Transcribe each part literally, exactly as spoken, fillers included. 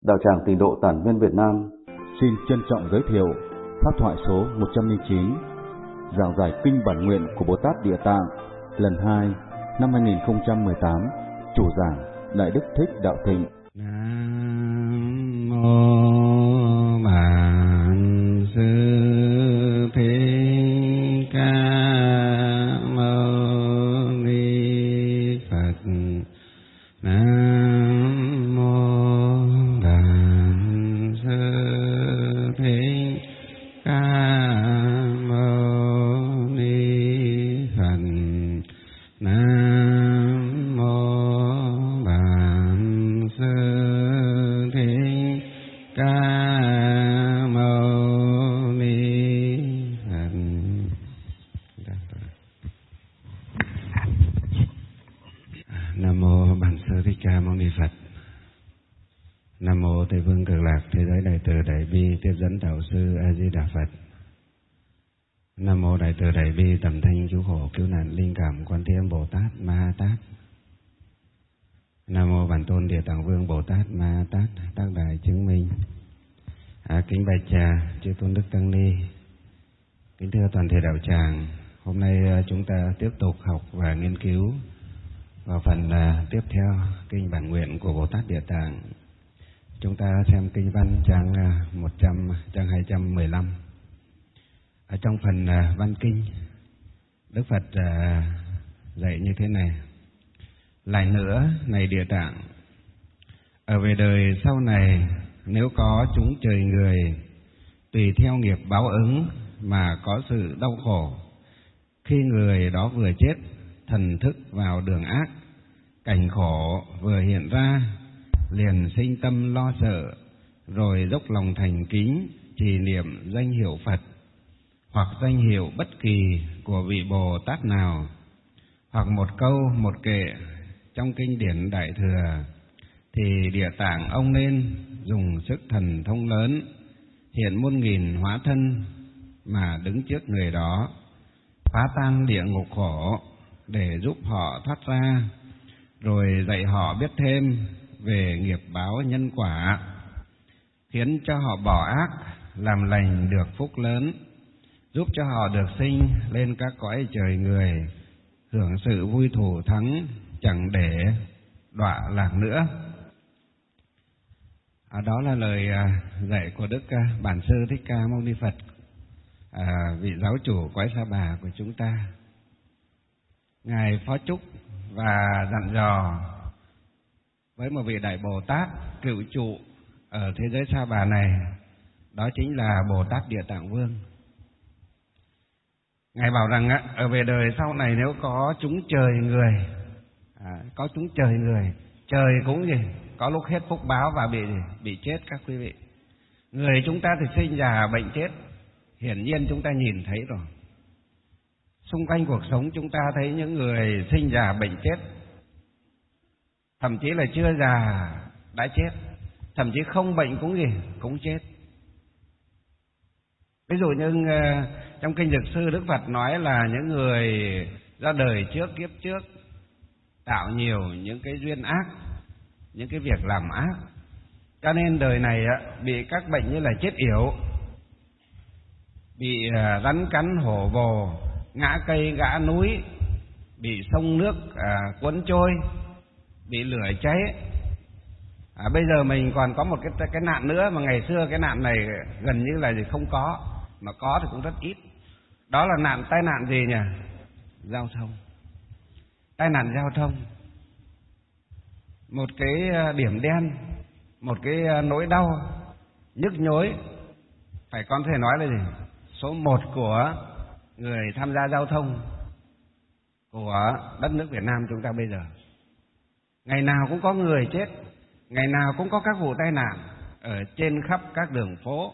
Đạo tràng Tịnh độ Tản Viên Việt Nam xin trân trọng giới thiệu pháp thoại số một trăm lẻ chín, giảng giải kinh bản nguyện của Bồ Tát Địa Tạng lần hai năm hai nghìn không trăm mười tám, chủ giảng Đại Đức Thích Đạo Thịnh. Nam mô Bản Sư Thích Ca Mâu Ni Phật. Nam mô Bản Sư Thích Ca Mâu Ni Phật. Nam mô Bản Sư Thích Ca Mâu Ni Phật. Nam mô Bản Sư Thích Ca Mâu Ni Phật. Nam mô Tây Phương Cực Lạc Thế Giới Đại Từ Đại Bi Tiếp Dẫn Đạo Sư A Di Đà Phật. Nam mô Đại Từ Đại Bi Tầm Thanh Cứu Khổ Cứu Nạn Linh Cảm Quan Thế Âm Bồ Tát Ma Ha Tát. Nam mô Bản Tôn Địa Tạng Vương Bồ Tát Ma Ha Tát Tác Đại Chứng Minh. À, kính bạch trà chư tôn đức tăng ni, kính thưa toàn thể đạo tràng. Hôm nay chúng ta tiếp tục học và nghiên cứu vào phần uh, tiếp theo kinh bản nguyện của Bồ Tát Địa Tạng. Chúng ta xem kinh văn trang uh, một trăm, trang hai trăm mười lăm. Ở trong phần uh, văn kinh, Đức Phật uh, dạy như thế này: lại nữa, này Địa Tạng, ở về đời sau này, nếu có chúng trời người tùy theo nghiệp báo ứng mà có sự đau khổ, khi người đó vừa chết, thần thức vào đường ác, cảnh khổ vừa hiện ra, liền sinh tâm lo sợ, rồi dốc lòng thành kính trì niệm danh hiệu Phật hoặc danh hiệu bất kỳ của vị Bồ Tát nào, hoặc một câu một kệ trong kinh điển Đại Thừa, thì Địa Tạng ông nên dùng sức thần thông lớn, hiện muôn nghìn hóa thân mà đứng trước người đó, phá tan địa ngục khổ để giúp họ thoát ra, rồi dạy họ biết thêm về nghiệp báo nhân quả, khiến cho họ bỏ ác làm lành được phúc lớn, giúp cho họ được sinh lên các cõi trời người, hưởng sự vui thù thắng, chẳng để đọa lạc nữa. À, đó là lời à, dạy của Đức à, Bản Sư Thích Ca Mâu Ni Phật, à, vị giáo chủ cõi Sa Bà của chúng ta. Ngài phó chúc và dặn dò với một vị đại Bồ Tát cựu trụ ở thế giới Sa Bà này, đó chính là Bồ Tát Địa Tạng Vương. Ngài bảo rằng á, ở về đời sau này nếu có chúng trời người, à, có chúng trời người, trời cũng gì, có lúc hết phúc báo và bị bị chết các quý vị. Người chúng ta thì sinh già bệnh chết, hiển nhiên chúng ta nhìn thấy rồi. Xung quanh cuộc sống chúng ta thấy những người sinh già bệnh chết, thậm chí là chưa già đã chết, thậm chí không bệnh cũng gì, cũng chết. Ví dụ như uh, trong kinh Dược Sư, Đức Phật nói là những người ra đời trước, kiếp trước tạo nhiều những cái duyên ác, những cái việc làm ác, cho nên đời này uh, bị các bệnh như là chết yểu, bị uh, rắn cắn hổ vồ, ngã cây ngã núi, bị sông nước à, cuốn trôi, bị lửa cháy. À, bây giờ mình còn có một cái cái nạn nữa mà ngày xưa cái nạn này gần như là không có, mà có thì cũng rất ít. Đó là nạn tai nạn gì nhỉ? Giao thông. Tai nạn giao thông. Một cái điểm đen, một cái nỗi đau nhức nhối, phải con thể nói là gì? Số một của người tham gia giao thông của đất nước Việt Nam chúng ta bây giờ. Ngày nào cũng có người chết, ngày nào cũng có các vụ tai nạn ở trên khắp các đường phố,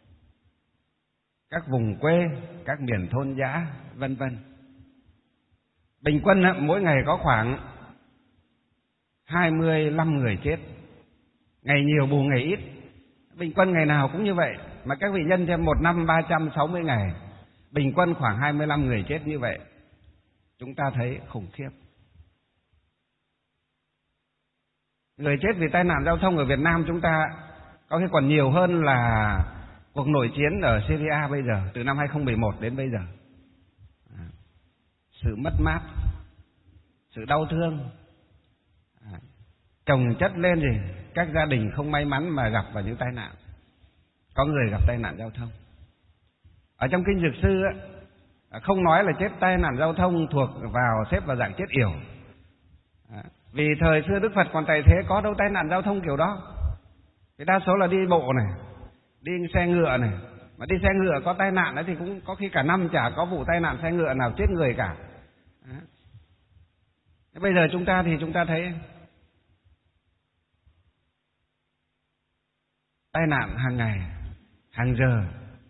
các vùng quê, các miền thôn dã, vân vân. Bình quân mỗi ngày có khoảng hai mươi lăm người chết, ngày nhiều bù ngày ít. Bình quân ngày nào cũng như vậy, mà các vị nhân thêm một năm ba trăm sáu mươi ngày, bình quân khoảng hai mươi lăm người chết như vậy. Chúng ta thấy khủng khiếp. Người chết vì tai nạn giao thông ở Việt Nam chúng ta có khi còn nhiều hơn là cuộc nội chiến ở Syria bây giờ, từ năm hai không một một đến bây giờ. À, sự mất mát, sự đau thương, à, chồng chất lên gì, các gia đình không may mắn mà gặp vào những tai nạn. Có người gặp tai nạn giao thông. Ở trong kinh Dược Sư á, không nói là chết tai nạn giao thông thuộc vào xếp vào dạng chết yểu. À, vì thời xưa Đức Phật còn tại thế có đâu tai nạn giao thông kiểu đó. Thì đa số là đi bộ này, đi xe ngựa này, mà đi xe ngựa có tai nạn ấy thì cũng có khi cả năm chả có vụ tai nạn xe ngựa nào chết người cả. À. Bây giờ chúng ta thì chúng ta thấy tai nạn hàng ngày, hàng giờ,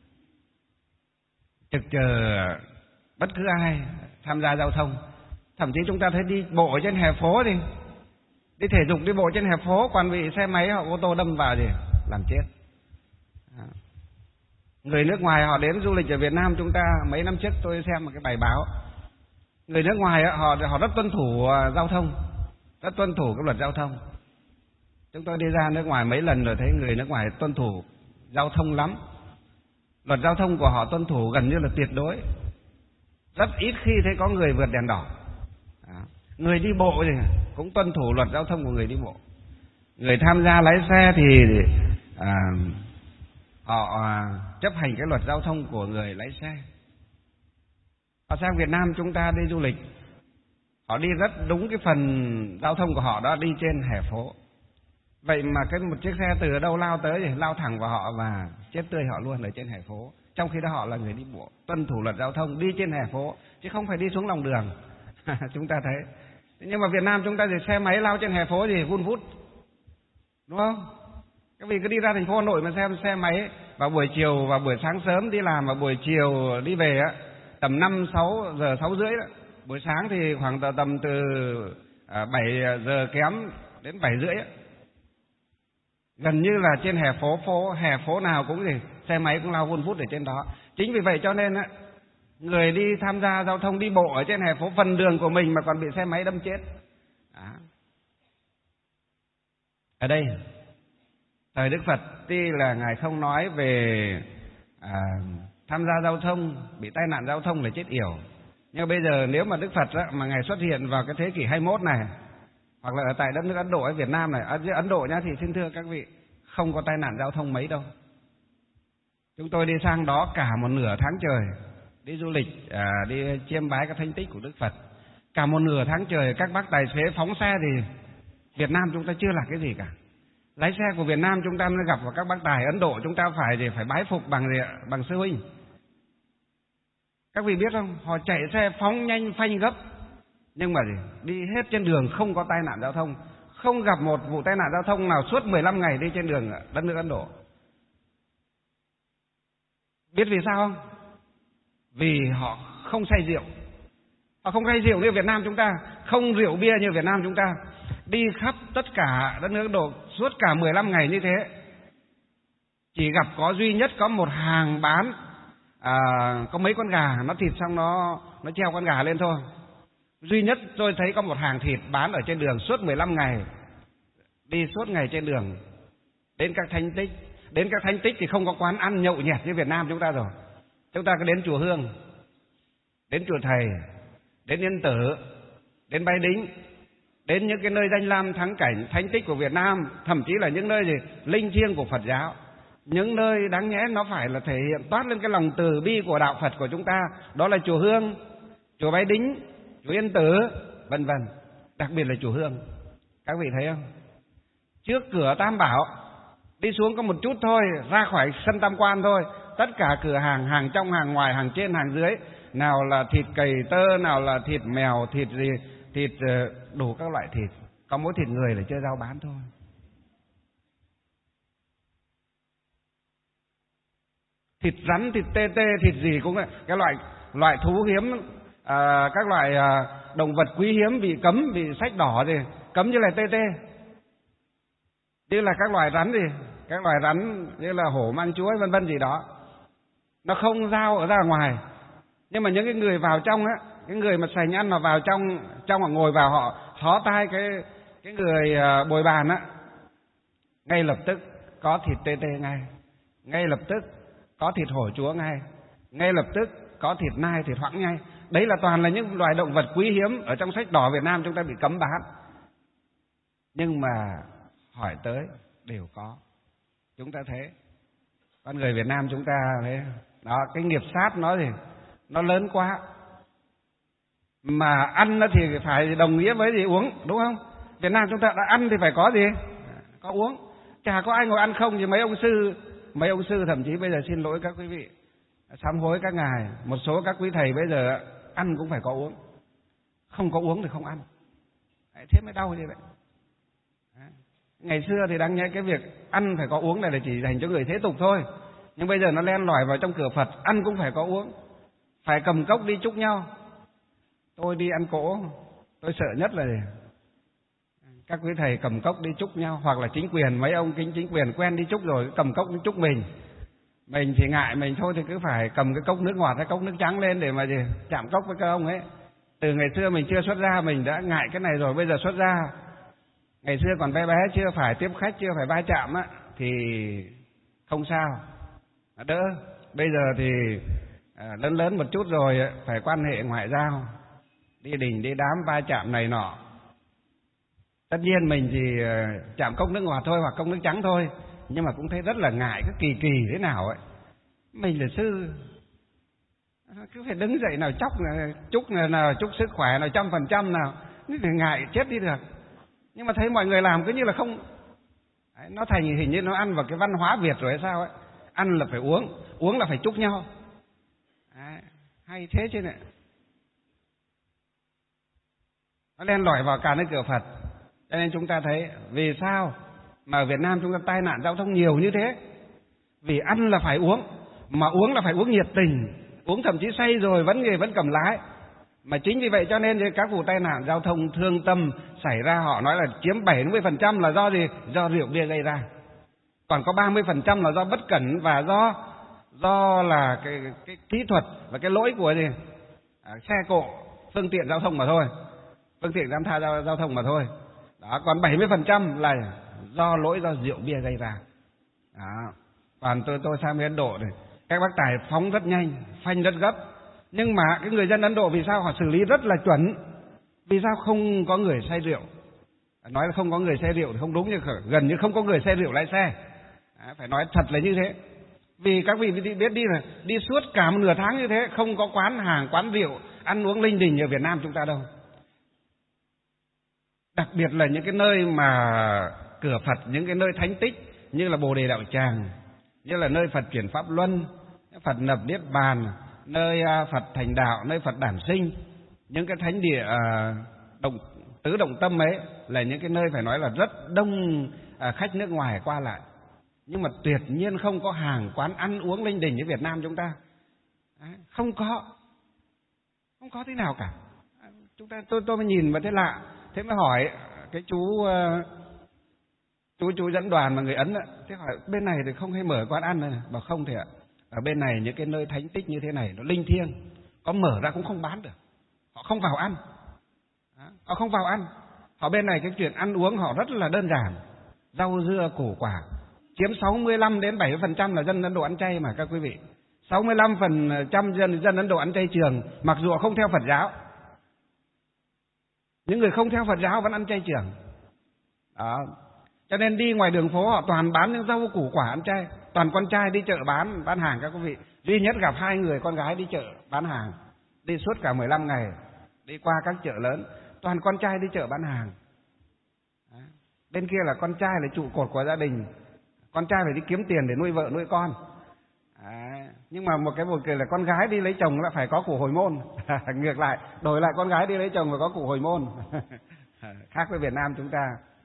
trực chờ bất cứ ai tham gia giao thông. Thậm chí chúng ta thấy đi bộ trên hè phố thì đi thể dục đi bộ trên hè phố còn bị xe máy hoặc ô tô đâm vào gì làm chết. À. Người nước ngoài họ đến du lịch ở Việt Nam chúng ta, mấy năm trước tôi xem một cái bài báo, người nước ngoài họ họ rất tuân thủ giao thông, rất tuân thủ cái luật giao thông. Chúng tôi đi ra nước ngoài mấy lần rồi thấy người nước ngoài tuân thủ giao thông lắm. Luật giao thông của họ tuân thủ gần như là tuyệt đối. Rất ít khi thấy có người vượt đèn đỏ. Đó. Người đi bộ thì cũng tuân thủ luật giao thông của người đi bộ. Người tham gia lái xe thì à, họ à, chấp hành cái luật giao thông của người lái xe. Họ sang Việt Nam chúng ta đi du lịch, họ đi rất đúng cái phần giao thông của họ đó, đi trên hè phố. Vậy mà cái một chiếc xe từ đâu lao tới thì lao thẳng vào họ và chết tươi họ luôn ở trên hè phố. Trong khi đó họ là người đi bộ, tuân thủ luật giao thông, đi trên hè phố chứ không phải đi xuống lòng đường. Chúng ta thấy. Nhưng mà Việt Nam chúng ta thì xe máy lao trên hè phố thì vun vút, đúng không? Các vị cứ đi ra thành phố Hà Nội mà xem xe máy vào buổi chiều và buổi sáng sớm đi làm và buổi chiều đi về á, tầm năm sáu giờ sáu rưỡi đó. Buổi sáng thì khoảng tầm từ bảy giờ kém đến bảy rưỡi á. Gần như là trên hè phố, phố hè phố nào cũng gì xe máy cũng lao vun vút ở trên đó. Chính vì vậy cho nên á, người đi tham gia giao thông đi bộ ở trên hè phố phần đường của mình mà còn bị xe máy đâm chết. Đó. Ở đây thời Đức Phật tuy là ngài không nói về à, tham gia giao thông bị tai nạn giao thông là chết yểu, nhưng bây giờ nếu mà Đức Phật á, mà ngài xuất hiện vào cái thế kỷ hai mươi mốt này, hoặc là ở tại đất nước Ấn Độ hay Việt Nam này, ở Ấn Độ nhá, thì xin thưa các vị không có tai nạn giao thông mấy đâu. Chúng tôi đi sang đó cả một nửa tháng trời đi du lịch, à, đi chiêm bái các thánh tích của Đức Phật, cả một nửa tháng trời các bác tài xế phóng xe thì Việt Nam chúng ta chưa là cái gì cả. Lái xe của Việt Nam chúng ta mới gặp vào các bác tài Ấn Độ chúng ta phải thì phải bái phục bằng gì, bằng sư huynh. Các vị biết không, họ chạy xe phóng nhanh phanh gấp, nhưng mà gì? Đi hết trên đường không có tai nạn giao thông, không gặp một vụ tai nạn giao thông nào suốt mười lăm ngày đi trên đường ở đất nước Ấn Độ. Biết vì sao không? Vì họ không say rượu. Họ không say rượu như Việt Nam chúng ta, không rượu bia như Việt Nam chúng ta. Đi khắp tất cả đất nước Ấn Độ suốt cả mười lăm ngày như thế. Chỉ gặp có duy nhất có một hàng bán à, có mấy con gà nó thịt xong nó nó treo con gà lên thôi. Duy nhất tôi thấy có một hàng thịt bán ở trên đường suốt mười lăm ngày. Đi suốt ngày trên đường. Đến các thánh tích. Đến các thánh tích thì không có quán ăn nhậu nhẹt như Việt Nam chúng ta rồi. Chúng ta cứ đến chùa Hương, đến chùa Thầy, đến Yên Tử, đến Bái Đính, đến những cái nơi danh lam thắng cảnh thánh tích của Việt Nam, thậm chí là những nơi gì linh thiêng của Phật giáo, những nơi đáng nhẽ nó phải là thể hiện toát lên cái lòng từ bi của đạo Phật của chúng ta, đó là chùa Hương, chùa Bái Đính, chùa Yên Tử, vân vân. Đặc biệt là chùa Hương, các vị thấy không? Trước cửa Tam Bảo, đi xuống có một chút thôi, ra khỏi sân Tam Quan thôi, tất cả cửa hàng, hàng trong, hàng ngoài, hàng trên, hàng dưới, nào là thịt cầy tơ, nào là thịt mèo, thịt gì, thịt đủ các loại thịt, có mỗi thịt người là chưa giao bán thôi. Thịt rắn, thịt tê tê, thịt gì cũng là cái loại loại thú hiếm, à, các loại à, động vật quý hiếm bị cấm, bị sách đỏ gì cấm như là tê tê, như là các loài rắn gì, các loài rắn như là hổ mang chúa vân vân gì đó, nó không giao ở ra ngoài. Nhưng mà những cái người vào trong á, cái người mà sành ăn mà vào trong trong mà ngồi vào họ thó tai cái cái người bồi bàn á, ngay lập tức có thịt tê tê ngay, ngay lập tức có thịt hổ chúa ngay, ngay lập tức có thịt nai, thịt hoãng ngay. Đấy là toàn là những loài động vật quý hiếm ở trong sách đỏ Việt Nam chúng ta bị cấm bán. Nhưng mà hỏi tới đều có. Chúng ta thấy con người Việt Nam chúng ta thấy đó, cái nghiệp sát nó gì nó lớn quá. Mà ăn nó thì phải đồng nghĩa với gì? Uống, đúng không? Việt Nam chúng ta đã ăn thì phải có gì? Có uống. Chả có ai ngồi ăn không. Thì mấy ông sư, mấy ông sư thậm chí bây giờ xin lỗi các quý vị, sám hối các ngài, một số các quý thầy bây giờ ăn cũng phải có uống. Không có uống thì không ăn. Đấy, thế mới đau như vậy. Đấy. Ngày xưa thì đáng nhẽ cái việc ăn phải có uống này là chỉ dành cho người thế tục thôi. Nhưng bây giờ nó len lỏi vào trong cửa Phật, ăn cũng phải có uống. Phải cầm cốc đi chúc nhau. Tôi đi ăn cỗ, tôi sợ nhất là gì? Các quý thầy cầm cốc đi chúc nhau, hoặc là chính quyền, mấy ông kính chính quyền quen đi chúc rồi, cầm cốc đi chúc mình. Mình thì ngại, mình thôi thì cứ phải cầm cái cốc nước ngọt hay cốc nước trắng lên để mà gì? Chạm cốc với các ông ấy. Từ ngày xưa mình chưa xuất gia mình đã ngại cái này rồi, bây giờ xuất gia. Ngày xưa còn bé bé chưa phải tiếp khách, chưa phải va chạm á, thì không sao, đỡ. Bây giờ thì à, lớn lớn một chút rồi phải quan hệ ngoại giao, đi đình đi đám va chạm này nọ. Tất nhiên mình thì chạm cốc nước ngọt thôi hoặc cốc nước trắng thôi, nhưng mà cũng thấy rất là ngại, cứ kỳ kỳ thế nào ấy. Mình là sư cứ phải đứng dậy nào chốc nào, chúc nào chúc sức khỏe nào trăm phần trăm nào, ngại chết đi được. Nhưng mà thấy mọi người làm cứ như là không. Đấy, nó thành hình như nó ăn vào cái văn hóa Việt rồi hay sao ấy. Ăn là phải uống, uống là phải chúc nhau. Đấy, hay thế chứ này. Nó len lỏi vào cả nơi cửa Phật. Cho nên chúng ta thấy vì sao mà ở Việt Nam chúng ta tai nạn giao thông nhiều như thế. Vì ăn là phải uống, mà uống là phải uống nhiệt tình, uống thậm chí say rồi vẫn người vẫn cầm lái. Mà chính vì vậy cho nên các vụ tai nạn giao thông thương tâm xảy ra, họ nói là chiếm bảy mươi phần trăm là do gì? Do rượu bia gây ra. Còn có ba mươi phần trăm là do bất cẩn và do do là cái, cái kỹ thuật và cái lỗi của gì? À, xe cộ, phương tiện giao thông mà thôi. Phương tiện giám tha giao, giao thông mà thôi. Đó, còn bảy mươi phần trăm là do lỗi do rượu bia gây ra. Đó. Còn tôi tôi sang bên Ấn Độ này, các bác tài phóng rất nhanh, phanh rất gấp. Nhưng mà cái người dân Ấn Độ vì sao họ xử lý rất là chuẩn? Vì sao không có người say rượu? Nói là không có người say rượu thì không đúng, nhưng gần như không có người say rượu lái xe. Đó, phải nói thật là như thế. Vì các vị biết đi là đi suốt cả một nửa tháng như thế, không có quán hàng, quán rượu, ăn uống linh đình ở Việt Nam chúng ta đâu. Đặc biệt là những cái nơi mà cửa Phật, những cái nơi thánh tích như là Bồ Đề Đạo Tràng, như là nơi Phật chuyển Pháp Luân, Phật nập Niết Bàn, nơi Phật thành đạo, nơi Phật đản sinh, những cái thánh địa động, tứ động tâm ấy là những cái nơi phải nói là rất đông khách nước ngoài qua lại. Nhưng mà tuyệt nhiên không có hàng quán ăn uống linh đình như Việt Nam chúng ta. Đấy, không có, không có thế nào cả. Chúng ta tôi tôi mới nhìn mà thấy lạ, thế mới hỏi cái chú chú chú dẫn đoàn mà người Ấn, thế hỏi bên này thì không hay mở quán ăn này, bảo không thì ạ. Ở bên này những cái nơi thánh tích như thế này nó linh thiêng, có mở ra cũng không bán được, họ không vào ăn, họ không vào ăn. Họ bên này cái chuyện ăn uống họ rất là đơn giản, rau dưa củ quả, chiếm sáu mươi lăm đến bảy mươi phần trăm là dân Ấn Độ ăn chay mà các quý vị. sáu mươi lăm phần trăm dân dân Ấn Độ ăn chay trường, mặc dù họ không theo Phật giáo. Những người không theo Phật giáo vẫn ăn chay trường. Đó. Cho nên đi ngoài đường phố họ toàn bán những rau củ quả ăn chay. Toàn con trai đi chợ bán bán hàng các quý vị. Duy nhất gặp hai người con gái đi chợ bán hàng. Đi suốt cả mười lăm ngày, đi qua các chợ lớn, toàn con trai đi chợ bán hàng. Đó. Bên kia là con trai là trụ cột của gia đình. Con trai phải đi kiếm tiền để nuôi vợ nuôi con. Đấy. Nhưng mà một cái buồn cười là con gái đi lấy chồng là phải có của hồi môn. Ngược lại, đổi lại con gái đi lấy chồng phải có của hồi môn. Khác với Việt Nam chúng ta.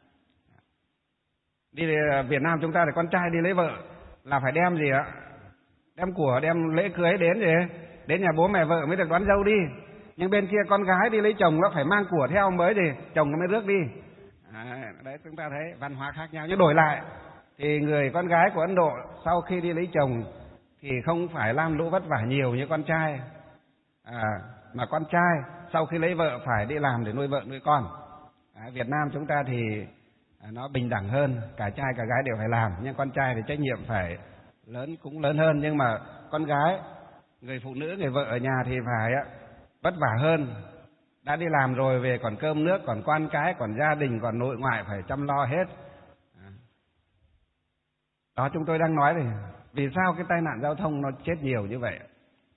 Đi Việt Nam chúng ta thì con trai đi lấy vợ là phải đem gì ạ? Đem của, đem lễ cưới đến gì? Đến nhà bố mẹ vợ mới được đón dâu đi. Nhưng bên kia con gái đi lấy chồng nó phải mang của theo mới gì? Chồng nó mới rước đi. À, đấy chúng ta thấy văn hóa khác nhau. Nhưng đổi lại thì người con gái của Ấn Độ sau khi đi lấy chồng thì không phải lam lũ vất vả nhiều như con trai. À, mà con trai sau khi lấy vợ phải đi làm để nuôi vợ nuôi con. À, Việt Nam chúng ta thì nó bình đẳng hơn, cả trai cả gái đều phải làm, nhưng con trai thì trách nhiệm phải lớn cũng lớn hơn, nhưng mà con gái, người phụ nữ, người vợ ở nhà thì phải vất vả hơn. Đã đi làm rồi về còn cơm nước, còn con cái, còn gia đình, còn nội ngoại phải chăm lo hết. Đó, chúng tôi đang nói thì vì sao cái tai nạn giao thông nó chết nhiều như vậy?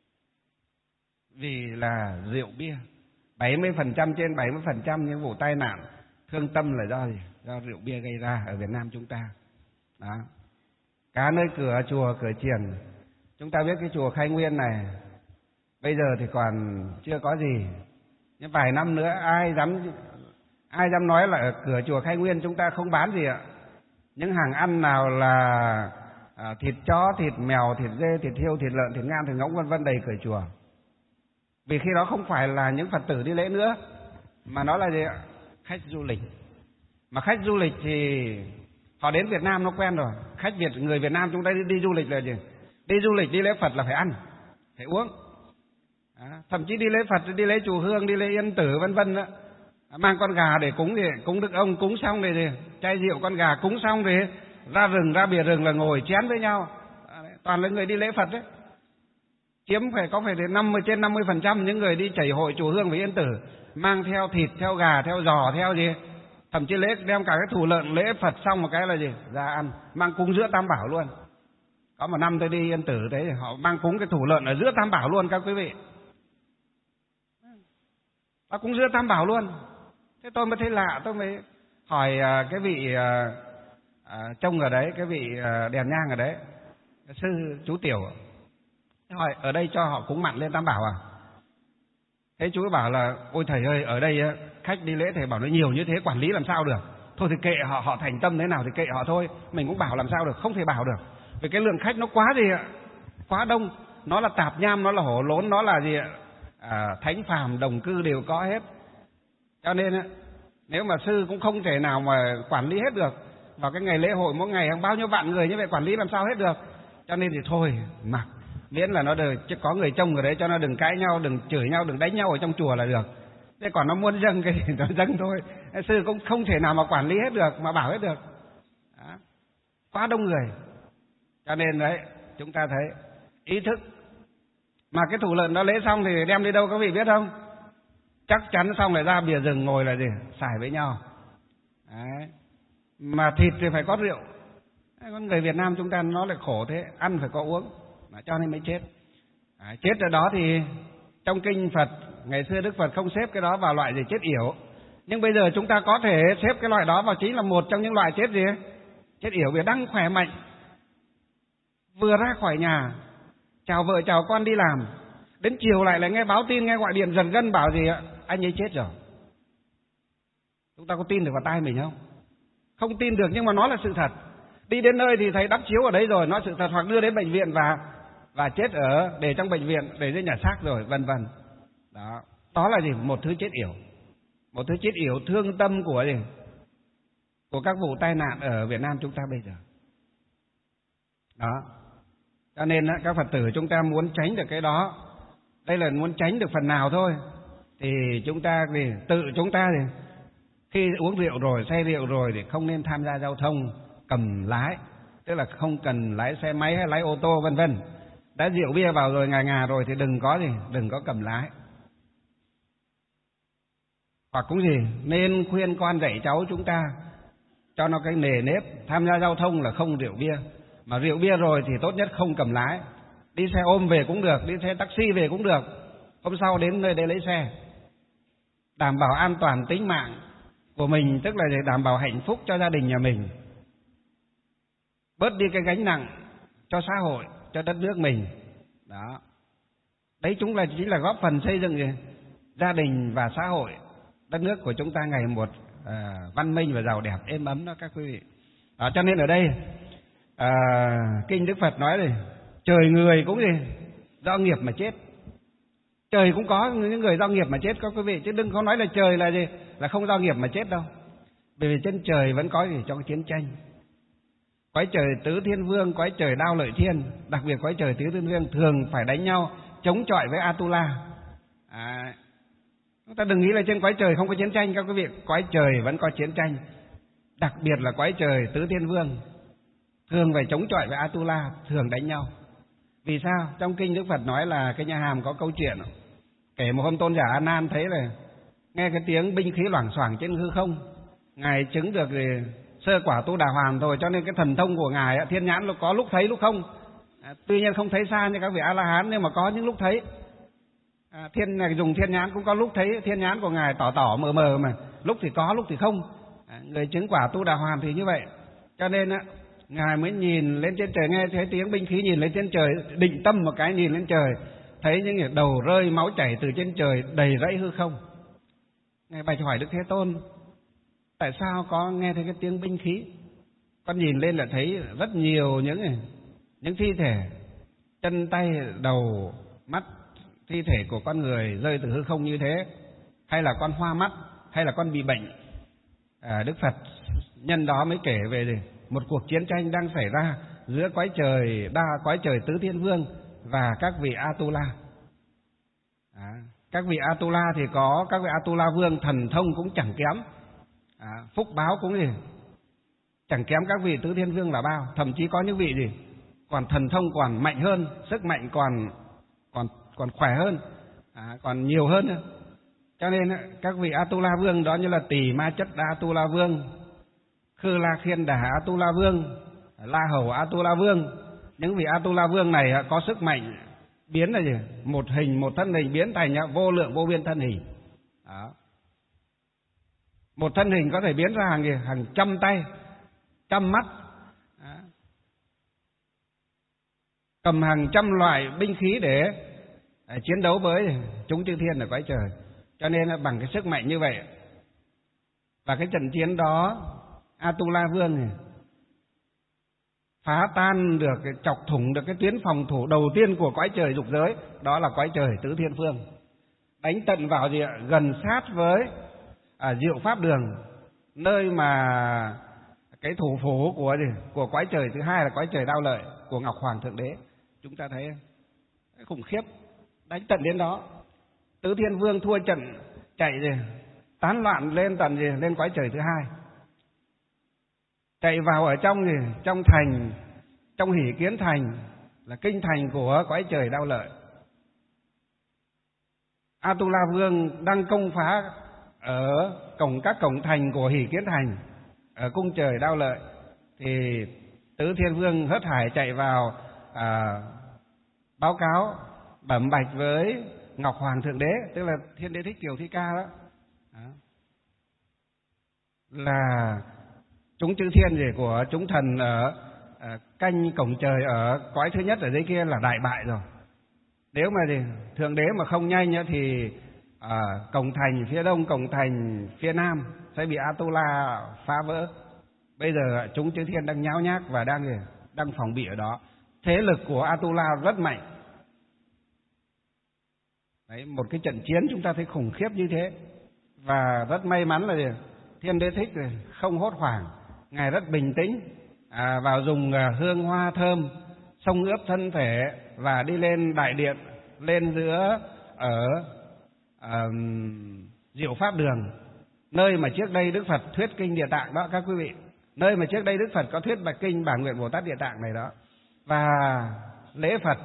Vì là rượu bia. bảy mươi phần trăm trên bảy mươi phần trăm những vụ tai nạn thương tâm là do gì? Do rượu bia gây ra ở Việt Nam chúng ta. Đó. Cá nơi cửa chùa cửa chiền. Chúng ta biết cái chùa Khai Nguyên này bây giờ thì còn chưa có gì, nhưng vài năm nữa ai dám ai dám nói là ở cửa chùa Khai Nguyên chúng ta không bán gì ạ? Những hàng ăn nào là à, thịt chó, thịt mèo, thịt dê, thịt hươu, thịt lợn, thịt ngan, thịt ngỗng vân vân đầy cửa chùa. Vì khi đó không phải là những Phật tử đi lễ nữa, mà nó là gì ạ? Khách du lịch. Mà khách du lịch thì họ đến Việt Nam nó quen rồi. Khách Việt, người Việt Nam chúng ta đi, đi du lịch là gì? Đi du lịch, đi lễ Phật là phải ăn, phải uống. À, thậm chí đi lễ Phật, đi lễ chùa Hương, đi lễ Yên Tử vân vân đó, mang con gà để cúng thì cúng Đức Ông, cúng xong thì, thì chai rượu con gà cúng xong thì ra rừng, ra bìa rừng là ngồi chén với nhau. À, toàn là người đi lễ Phật đấy. Chiếm phải có phải đến năm mươi trên năm mươi phần trăm những người đi chảy hội chùa Hương với Yên Tử mang theo thịt, theo gà, theo giò, theo gì, thậm chí lễ đem cả cái thủ lợn lễ Phật xong một cái là gì ra ăn, mang cúng giữa Tam Bảo luôn. Có một năm tôi đi Yên Tử đấy, họ mang cúng cái thủ lợn ở giữa Tam Bảo luôn các quý vị. Họ cúng giữa Tam Bảo luôn. Thế tôi mới thấy lạ, tôi mới hỏi cái vị uh, trông ở đấy, cái vị uh, đèn nhang ở đấy, sư chú Tiểu, hỏi ở đây cho họ cúng mặn lên Tam Bảo à? Thế chú bảo là ôi thầy ơi, ở đây khách đi lễ thầy bảo nó nhiều như thế quản lý làm sao được. Thôi thì kệ họ, họ thành tâm thế nào thì kệ họ thôi, mình cũng bảo làm sao được, không thể bảo được. Vì cái lượng khách nó quá gì ạ, quá đông, nó là tạp nham, nó là hổ lốn, nó là gì ạ, à, thánh phàm đồng cư đều có hết. Cho nên nếu mà sư cũng không thể nào mà quản lý hết được. Vào cái ngày lễ hội mỗi ngày bao nhiêu vạn người như vậy quản lý làm sao hết được. Cho nên thì thôi mặc, miễn là nó được, chứ có người trông ở đấy cho nó đừng cãi nhau, đừng chửi nhau, đừng đánh nhau ở trong chùa là được. Thế còn nó muốn dâng cái gì nó dâng thôi. Sư cũng không thể nào mà quản lý hết được, mà bảo hết được. Đó. Quá đông người. Cho nên đấy, chúng ta thấy ý thức. Mà cái thủ lợn nó lễ xong thì đem đi đâu các vị biết không? Chắc chắn xong lại ra bìa rừng ngồi là gì? Xài với nhau. Đấy. Mà thịt thì phải có rượu. Con người Việt Nam chúng ta nó lại khổ thế, ăn phải có uống, mà cho nên mới chết. À, chết ở đó thì trong kinh Phật ngày xưa Đức Phật không xếp cái đó vào loại gì chết yểu, nhưng bây giờ chúng ta có thể xếp cái loại đó vào chính là một trong những loại chết gì? Chết yểu. Vì đang khỏe mạnh, vừa ra khỏi nhà, chào vợ chào con đi làm, đến chiều lại lại nghe báo tin, nghe gọi điện giật gân bảo gì ạ? Anh ấy chết rồi. Chúng ta có tin được vào tai mình không? Không tin được, nhưng mà nó là sự thật. Đi đến nơi thì thấy đắp chiếu ở đấy rồi, nó sự thật, hoặc đưa đến bệnh viện và và chết ở để trong bệnh viện, để dưới nhà xác rồi, vân vân. Đó, đó là gì? Một thứ chết yểu, một thứ chết yểu thương tâm của gì? Của các vụ tai nạn ở Việt Nam chúng ta bây giờ. Đó, cho nên các Phật tử chúng ta muốn tránh được cái đó, đây là muốn tránh được phần nào thôi, thì chúng ta thì tự chúng ta thì khi uống rượu rồi, say rượu rồi thì không nên tham gia giao thông cầm lái, tức là không cần lái xe máy hay lái ô tô vân vân. Đã rượu bia vào rồi, ngà ngà rồi thì đừng có gì, đừng có cầm lái. Hoặc cũng gì, nên khuyên con dạy cháu chúng ta cho nó cái nề nếp tham gia giao thông là không rượu bia, mà rượu bia rồi thì tốt nhất không cầm lái. Đi xe ôm về cũng được, đi xe taxi về cũng được, hôm sau đến nơi để lấy xe, đảm bảo an toàn tính mạng của mình, tức là để đảm bảo hạnh phúc cho gia đình nhà mình, bớt đi cái gánh nặng cho xã hội, cho đất nước mình. Đó, đấy chúng là chính là góp phần xây dựng gì? Gia đình và xã hội, đất nước của chúng ta ngày một à, văn minh và giàu đẹp, êm ấm đó các quý vị. À, cho nên ở đây à, kinh Đức Phật nói này, trời người cũng gì do nghiệp mà chết. Trời cũng có những người do nghiệp mà chết các quý vị, chứ đừng có nói là trời là gì là không do nghiệp mà chết đâu. Bởi vì trên trời vẫn có gì cho cái chiến tranh. Cõi trời tứ thiên vương, cõi trời đao lợi thiên, đặc biệt cõi trời tứ thiên vương thường phải đánh nhau chống chọi với Atula. À, chúng ta đừng nghĩ là trên cõi trời không có chiến tranh các quý vị, cõi trời vẫn có chiến tranh. đặc biệt là cõi trời Tứ Thiên Vương thường phải chống chọi với Atula, thường đánh nhau. Vì sao? Trong kinh Đức Phật nói là cái nhà Hàm có câu chuyện kể một hôm tôn giả A Nan thấy là nghe cái tiếng binh khí loảng xoảng trên hư không, ngài chứng được thì sơ quả Tu Đà Hoàn rồi, cho nên cái thần thông của ngài thiên nhãn có lúc thấy lúc không. À, tuy nhiên không thấy xa như các vị A La Hán, nhưng mà có những lúc thấy. À, thiên này dùng thiên nhãn cũng có lúc thấy, thiên nhãn của ngài tỏ tỏ mờ mờ mà lúc thì có lúc thì không. À, người chứng quả Tu Đà Hoàn thì như vậy, cho nên á ngài mới nhìn lên trên trời, nghe thấy tiếng binh khí nhìn lên trên trời, định tâm một cái nhìn lên trời, thấy những đầu rơi máu chảy từ trên trời đầy rẫy hư không. Ngài bạch hỏi Đức Thế Tôn, tại sao có nghe thấy cái tiếng binh khí? Con nhìn lên là thấy rất nhiều những những thi thể, chân tay, đầu, mắt, thi thể của con người rơi từ hư không như thế, hay là con hoa mắt, hay là con bị bệnh. À, Đức Phật nhân đó mới kể về gì? Một cuộc chiến tranh đang xảy ra giữa cõi trời đa cõi trời Tứ Thiên Vương và các vị Atula. À, các vị Atula thì có các vị Atula vương thần thông cũng chẳng kém, à, phúc báo cũng gì chẳng kém các vị Tứ Thiên Vương là bao, thậm chí có những vị gì còn thần thông còn mạnh hơn, sức mạnh còn còn còn khỏe hơn, à, còn nhiều hơn nữa. Cho nên các vị Atula vương đó như là Tỳ Ma Chất Đa Atula vương, Khư La Khiên Đà Atula vương, La Hầu Atula vương. Những vị Atula vương này có sức mạnh biến là gì? Một hình, một thân hình biến thành vô lượng vô biên thân hình. Đó. Một thân hình có thể biến ra hàng gì? Hàng trăm tay, trăm mắt. Đó. Cầm hàng trăm loại binh khí để, để chiến đấu với chúng chư thiên ở cõi trời. Cho nên là bằng cái sức mạnh như vậy, và cái trận chiến đó Atula vương này phá tan được, chọc thủng được cái tuyến phòng thủ đầu tiên của cõi trời dục giới, đó là cõi trời Tứ Thiên Vương, đánh tận vào gì ạ? Gần sát với à, Diệu Pháp Đường, nơi mà cái thủ phủ của gì? Của cõi trời thứ hai là cõi trời Đao Lợi của Ngọc Hoàng Thượng Đế. Chúng ta thấy khủng khiếp, đánh tận đến đó. Tứ Thiên Vương thua trận chạy gì? Tán loạn lên tận gì? Lên cõi trời thứ hai, chạy vào ở trong gì? Trong thành, trong Hỷ Kiến Thành là kinh thành của cõi trời Đao Lợi. Atula vương đang công phá ở cổng các cổng thành của Hỷ Kiến Thành ở cung trời Đao Lợi, thì Tứ Thiên Vương hớt hải chạy vào à, báo cáo bẩm bạch với Ngọc Hoàng Thượng Đế, tức là Thiên Đế Thích Kiều Thi Ca đó, đó. Là chúng chư thiên gì của chúng thần ở à, canh cổng trời ở cõi thứ nhất ở dưới kia là đại bại rồi. Nếu mà thì Thượng Đế mà không nhanh nữa thì à, cổng thành phía đông, cổng thành phía nam sẽ bị Atula phá vỡ. Bây giờ chúng chư thiên đang nháo nhác và đang đang phòng bị ở đó. Thế lực của Atula rất mạnh. Đấy, một cái trận chiến chúng ta thấy khủng khiếp như thế. Và rất may mắn là gì? Thiên Đế Thích không hốt hoảng, ngài rất bình tĩnh, à, vào dùng hương hoa thơm xông ướp thân thể và đi lên đại điện, lên giữa ở uh, Diệu Pháp Đường, nơi mà trước đây Đức Phật thuyết kinh Địa Tạng đó các quý vị, nơi mà trước đây Đức Phật có thuyết bạch kinh Bản Nguyện Bồ Tát Địa Tạng này đó, và lễ Phật,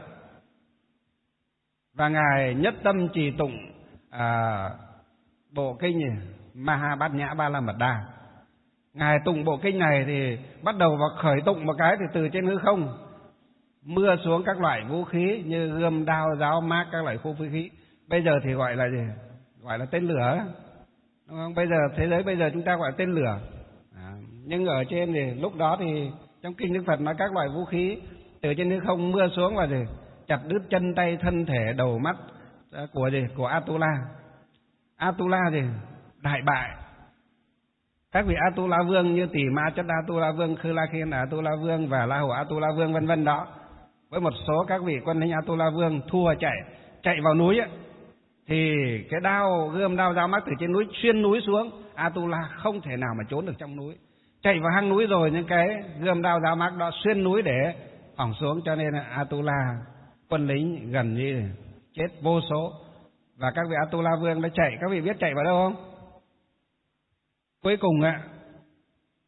và ngài nhất tâm trì tụng à, bộ kinh Maha Bát Nhã Ba La Mật Đa. Ngài tụng bộ kinh này thì bắt đầu vào khởi tụng một cái thì từ trên hư không mưa xuống các loại vũ khí như gươm, đao, giáo, mác, các loại vũ khí. Bây giờ thì gọi là gì? Gọi là tên lửa, đúng không? Bây giờ thế giới bây giờ chúng ta gọi là tên lửa. À, nhưng ở trên thì lúc đó thì trong kinh Đức Phật nói các loại vũ khí từ trên hư không mưa xuống là gì? Chặt đứt chân tay, thân thể, đầu mắt của gì? Của Atula. Atula gì? Đại bại. Các vị Atula vương như Tỳ Ma Chất Atula vương, Khư La Khiên Atula vương và La Hầu Atula vương vân vân đó, với một số các vị quân lính Atula vương thua chạy chạy vào núi ấy, thì cái đao gươm, đao, dao, mác từ trên núi xuyên núi xuống, Atula không thể nào mà trốn được trong núi. Chạy vào hang núi rồi những cái gươm, đao, dao, mác đó xuyên núi để phỏng xuống, cho nên là Atula quân lính gần như chết vô số. Và các vị Atula vương đã chạy, các vị biết chạy vào đâu không? Cuối cùng ạ,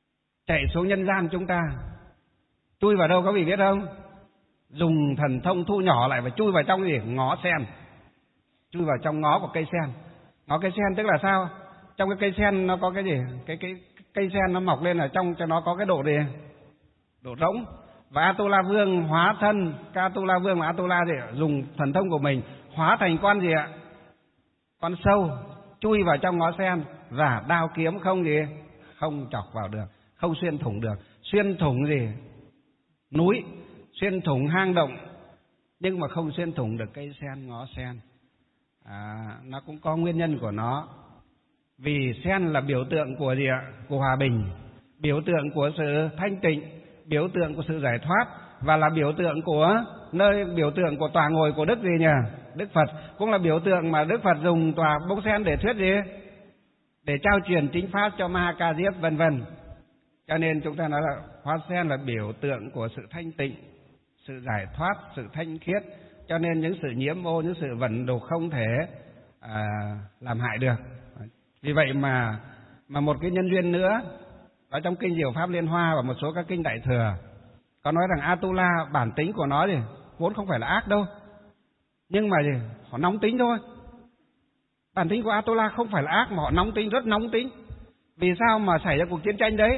chạy xuống nhân gian chúng ta. Chui vào đâu có vị biết không? Dùng thần thông thu nhỏ lại và chui vào trong gì? Ngó sen. Chui vào trong ngó của cây sen. Ngó cây sen tức là sao? Trong cái cây sen nó có cái gì? Cái cái cây sen nó mọc lên ở trong cho nó có cái độ gì? Độ rỗng. Và Atula Vương hóa thân, cái Atula Vương và Atula gì? Dùng thần thông của mình hóa thành con gì ạ? Con sâu, chui vào trong ngó sen và đao kiếm không gì? Không chọc vào được, không xuyên thủng được. Xuyên thủng gì? Núi, xuyên thủng hang động, nhưng mà không xuyên thủng được cây sen, ngó sen. À, nó cũng có nguyên nhân của nó. Vì sen là biểu tượng của gì ạ? Của hòa bình, biểu tượng của sự thanh tịnh, biểu tượng của sự giải thoát, và là biểu tượng của nơi biểu tượng của tòa ngồi của Đức gì nhỉ? Đức Phật. Cũng là biểu tượng mà Đức Phật dùng tòa bông sen để thuyết gì? Để trao truyền chính pháp cho Maha Ca Diếp vân vân. Cho nên chúng ta nói là hoa sen là biểu tượng của sự thanh tịnh, sự giải thoát, sự thanh khiết. Cho nên những sự nhiễm ô, những sự vẩn đục không thể à, làm hại được. Vì vậy mà mà một cái nhân duyên nữa, ở trong kinh Diệu Pháp Liên Hoa và một số các kinh Đại Thừa có nói rằng Atula bản tính của nó thì vốn không phải là ác đâu, nhưng mà gì? Họ nóng tính thôi. Bản tính của Atula không phải là ác mà họ nóng tính, rất nóng tính. Vì sao mà xảy ra cuộc chiến tranh đấy?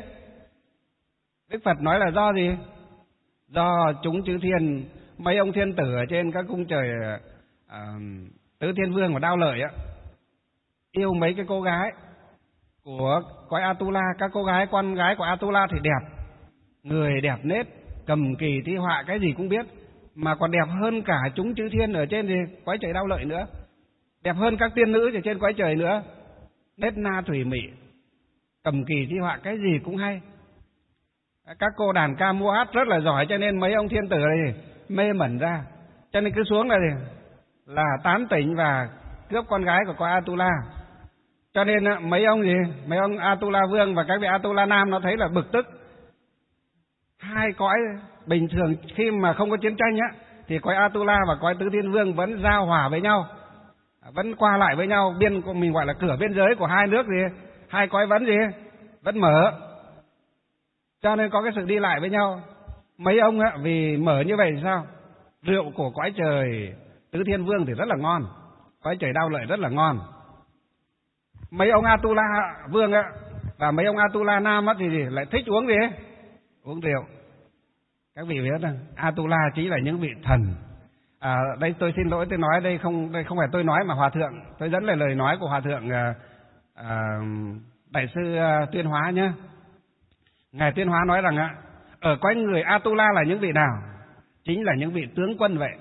Đức Phật nói là do gì? Do chúng chư thiên, mấy ông thiên tử ở trên các cung trời uh, Tứ Thiên Vương và Đao Lợi á, yêu mấy cái cô gái của cõi Atula. Các cô gái, con gái của Atula thì đẹp, người đẹp nết, cầm kỳ thi họa cái gì cũng biết, mà còn đẹp hơn cả chúng chư thiên ở trên gì cõi trời Đao Lợi nữa, đẹp hơn các tiên nữ ở trên cõi trời nữa, nết na thủy mị, cầm kỳ thi họa cái gì cũng hay. Các cô đàn ca múa hát rất là giỏi, cho nên mấy ông thiên tử này mê mẩn ra, cho nên cứ xuống là gì? Là tán tỉnh và cướp con gái của cõi Atula. Cho nên mấy ông gì? Mấy ông Atula Vương và các vị Atula Nam nó thấy là bực tức. Hai cõi bình thường khi mà không có chiến tranh á, thì cõi Atula và cõi Tứ Thiên Vương vẫn giao hòa với nhau, vẫn qua lại với nhau. Biên của mình gọi là cửa biên giới của hai nước gì? Hai cõi vẫn gì? Vẫn mở. Cho nên có cái sự đi lại với nhau. Mấy ông á, vì mở như vậy thì sao? Rượu của cõi trời Tứ Thiên Vương thì rất là ngon, cõi trời Đao Lợi rất là ngon. Mấy ông Atula Vương á và mấy ông Atula Nam á thì lại thích uống gì? Uống rượu. Các vị biết rằng Atula chính là những vị thần. À, đây tôi xin lỗi, tôi nói đây không đây không phải tôi nói mà Hòa thượng, tôi dẫn lời lời nói của Hòa thượng à, à, Đại sư à, Tuyên Hóa nhé. Ngài Tuyên Hóa nói rằng á, ở cõi người Atula là những vị nào? Chính là những vị tướng quân vậy.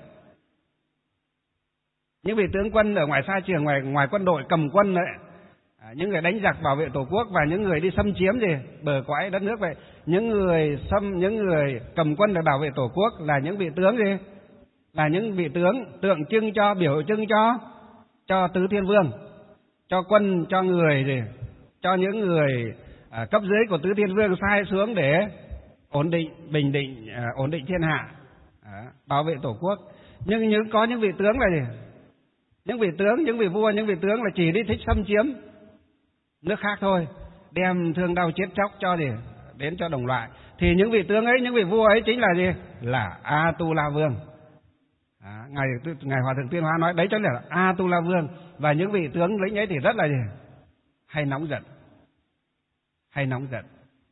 Những vị tướng quân ở ngoài sa trường, ngoài ngoài quân đội cầm quân đấy, à, những người đánh giặc bảo vệ tổ quốc và những người đi xâm chiếm gì bờ cõi đất nước vậy. Những người xâm, những người cầm quân để bảo vệ tổ quốc là những vị tướng gì? Là những vị tướng tượng trưng cho, biểu trưng cho cho Tứ Thiên Vương, cho quân, cho người gì, cho những người à, cấp dưới của Tứ Thiên Vương sai xuống để ổn định, bình định, à, ổn định thiên hạ, à, bảo vệ tổ quốc. Nhưng những có những vị tướng là gì? Những vị tướng, những vị vua, những vị tướng là chỉ đi thích xâm chiếm nước khác thôi, đem thương đau chết chóc cho gì đến cho đồng loại. Thì những vị tướng ấy, những vị vua ấy chính là gì? Là Atula Vương. À, ngài ngài Hòa thượng Tuyên Hóa nói đấy chính là Atula Vương. Và những vị tướng lĩnh ấy thì rất là gì? Hay nóng giận, hay nóng giận.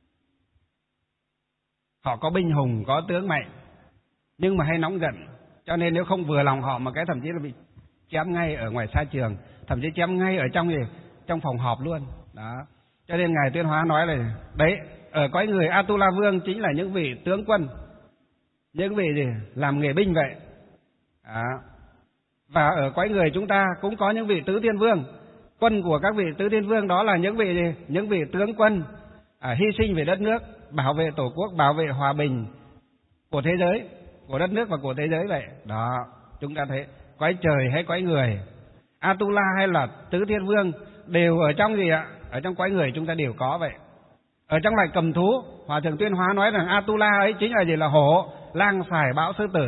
Họ có binh hùng, có tướng mạnh, nhưng mà hay nóng giận. Cho nên nếu không vừa lòng họ mà cái thậm chí là bị chém ngay ở ngoài sa trường, thậm chí chém ngay ở trong gì? Trong phòng họp luôn. Đó. Cho nên ngài Tuyên Hóa nói là đấy, ở cõi người Atula Vương chính là những vị tướng quân, những vị gì? Làm nghề binh vậy. Đó. Và ở cõi người chúng ta cũng có những vị Tứ Thiên Vương. Quân của các vị Tứ Thiên Vương đó là những vị gì? Những vị tướng quân à, hy sinh về đất nước, bảo vệ tổ quốc, bảo vệ hòa bình của thế giới, của đất nước và của thế giới vậy. Đó, chúng ta thấy cõi trời hay cõi người, Atula hay là Tứ Thiên Vương đều ở trong gì ạ? Ở trong cõi người chúng ta đều có vậy. Ở trong loài cầm thú, Hòa thượng Tuyên Hóa nói rằng Atula ấy chính là gì? Là hổ, lang, sải, bão, sư tử,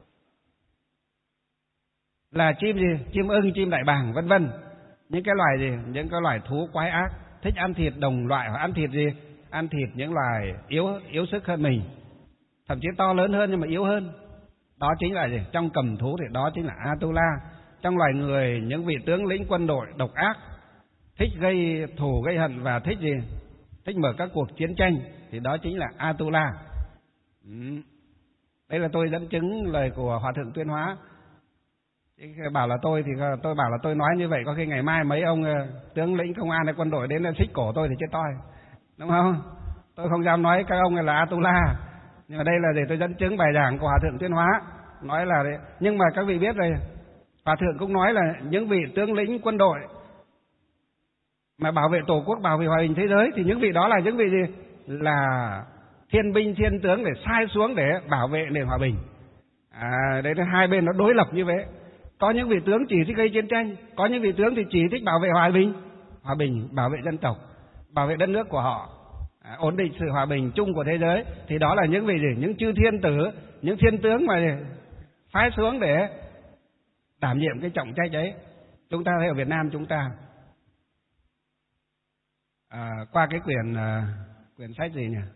là chim gì? Chim ưng, chim đại bàng, vân vân. Những cái loài gì? Những cái loài thú quái ác, thích ăn thịt đồng loại hoặc ăn thịt gì? ăn thịt những loài yếu yếu sức hơn mình, thậm chí to lớn hơn nhưng mà yếu hơn. Đó chính là gì? Trong cầm thú thì đó chính là Atula. Trong loài người, những vị tướng lĩnh quân đội độc ác, thích gây thù gây hận và thích gì? Thích mở các cuộc chiến tranh, thì đó chính là Atula. Ừ. Đây là tôi dẫn chứng lời của Hòa Thượng Tuyên Hóa. Bảo là tôi thì tôi bảo là tôi nói như vậy, có khi ngày mai mấy ông tướng lĩnh công an hay quân đội đến xích cổ tôi thì chết toi, đúng không? Tôi không dám nói các ông là Atula, nhưng mà đây là để tôi dẫn chứng bài giảng của Hòa Thượng Tuyên Hóa, nói là đấy. Nhưng mà các vị biết rồi, Hòa Thượng cũng nói là những vị tướng lĩnh quân đội mà bảo vệ tổ quốc, bảo vệ hòa bình thế giới, thì những vị đó là những vị gì? Là thiên binh thiên tướng để sai xuống để bảo vệ nền hòa bình. À, đấy là hai bên nó đối lập như vậy. Có những vị tướng chỉ thích gây chiến tranh, có những vị tướng thì chỉ thích bảo vệ hòa bình, hòa bình, bảo vệ dân tộc, bảo vệ đất nước của họ, à, ổn định sự hòa bình chung của thế giới. Thì đó là những vị gì? Những chư thiên tử, những thiên tướng mà phái xuống để đảm nhiệm cái trọng trách ấy. Chúng ta thấy ở Việt Nam chúng ta à, qua cái quyển à, quyển sách gì nhỉ?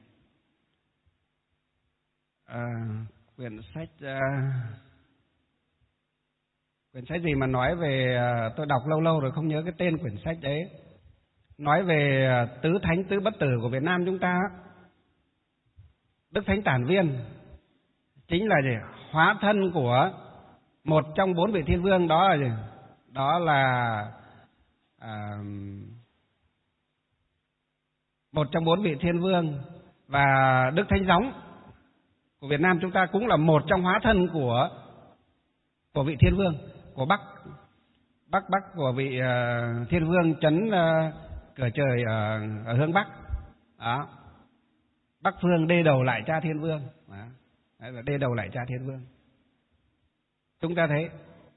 À, quyển sách à, quyển sách gì mà nói về, tôi đọc lâu lâu rồi không nhớ cái tên quyển sách đấy, nói về tứ thánh tứ bất tử của Việt Nam chúng ta. Đức Thánh Tản Viên chính là gì? Hóa thân của một trong bốn vị thiên vương, đó là gì? Đó là à, một trong bốn vị thiên vương. Và Đức Thánh Gióng của Việt Nam chúng ta cũng là một trong hóa thân của của vị thiên vương của Bắc Bắc Bắc của vị uh, thiên vương trấn uh, cửa trời ở, ở hướng Bắc. Đó. Bắc phương đê đầu lại cha thiên vương. Đó. Đấy là đê đầu lại cha thiên vương. Chúng ta thấy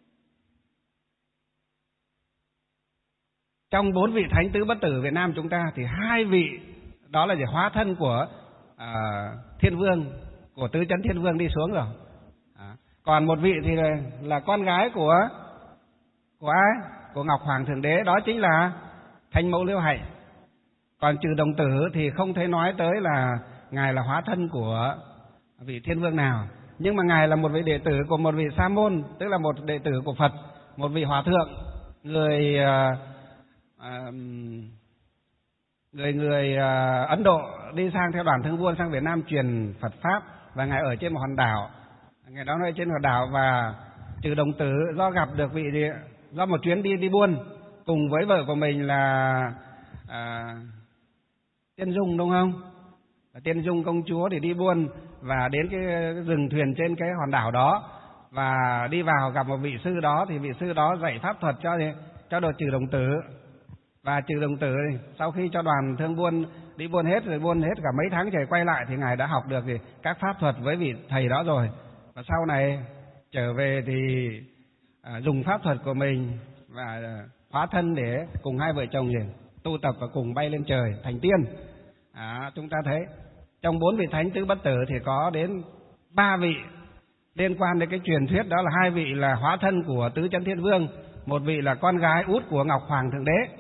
trong bốn vị thánh tứ bất tử Việt Nam chúng ta thì hai vị đó là gì? Hóa thân của uh, thiên vương, của tứ trấn thiên vương đi xuống rồi. Đó. Còn một vị thì là, là con gái của của ai? Của Ngọc Hoàng Thượng Đế, đó chính là Thanh Mẫu Liễu Hạnh. Còn trừ Đồng Tử thì không thấy nói tới là ngài là hóa thân của vị thiên vương nào, nhưng mà ngài là một vị đệ tử của một vị sa môn, tức là một đệ tử của Phật, một vị hòa thượng, người uh, uh, người người uh, Ấn Độ đi sang theo đoàn thương buôn sang Việt Nam truyền Phật pháp, và ngài ở trên một hòn đảo. Ngài đó ở trên hòn đảo, và trừ Đồng Tử do gặp được vị gì, do một chuyến đi đi buôn cùng với vợ của mình là à, Tiên Dung, đúng không? Tiên Dung công chúa thì đi buôn và đến cái rừng thuyền trên cái hòn đảo đó, và đi vào gặp một vị sư đó, thì vị sư đó dạy pháp thuật cho cho đồ trừ Đồng Tử. Và trừ Đồng Tử sau khi cho đoàn thương buôn đi buôn hết rồi, buôn hết cả mấy tháng trời, quay lại thì ngài đã học được thì các pháp thuật với vị thầy đó rồi, và sau này trở về thì à, dùng pháp thuật của mình và hóa thân để cùng hai vợ chồng gì tu tập và cùng bay lên trời thành tiên. À, chúng ta thấy trong bốn vị thánh tứ bất tử thì có đến ba vị liên quan đến cái truyền thuyết, đó là hai vị là hóa thân của tứ trấn thiên vương, một vị là con gái út của Ngọc Hoàng Thượng Đế.